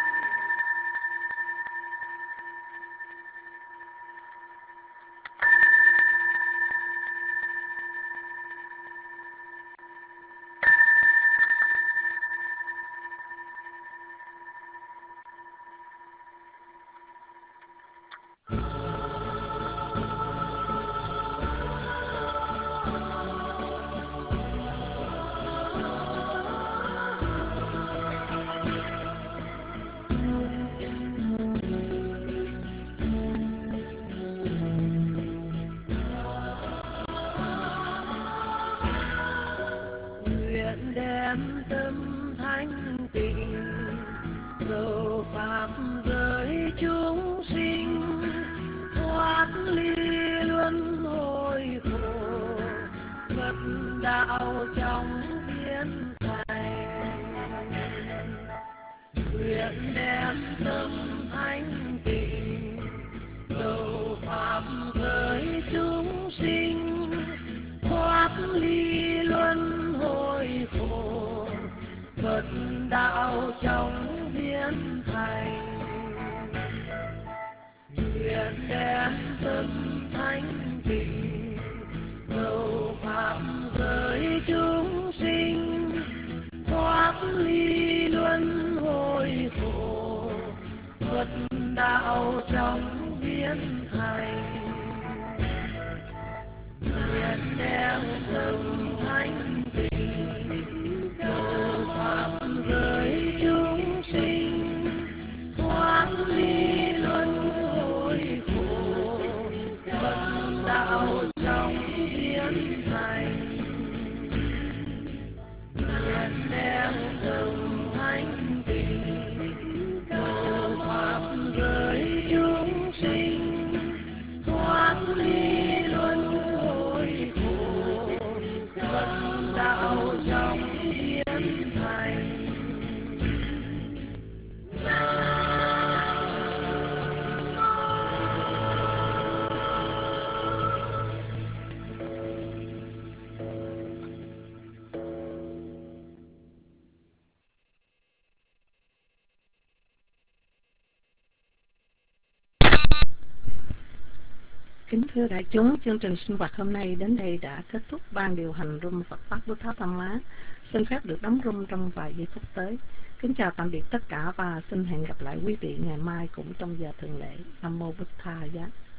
Nguyện đem tâm thanh tịnh dầu pháp giới chúng sinh thoát ly luân hồi khổ phật đạo trong biến thành. Nguyện đem tâm thanh tịnh dầu pháp giới chúng sinh thoát ly luân hồi khổ phật đạo trong biến thành. Nguyện đem tâm thanh tịnh dầu pháp giới chúng sinh thoát ly luân hồi khổ phật đạo trong biến thành. Nguyện đem tâm thanh tịnh dầu pháp giới chúng sinh thoát ly luân hồi khổ phật đạo trong biến thành. Nguyện đem tâm thanh tịnh dầu pháp giới chúng sinh thoát ly luân hồi khổ phật đạo trong biến thành. Kính thưa đại chúng, chương trình sinh hoạt hôm nay đến đây đã kết thúc. Ban điều hành Room Phật Pháp Buddha Tham Má xin phép được đóng room trong vài giây phút tới. Kính chào tạm biệt tất cả và xin hẹn gặp lại quý vị ngày mai cũng trong giờ thường lệ. Nam mô Bụt Thầy Giá.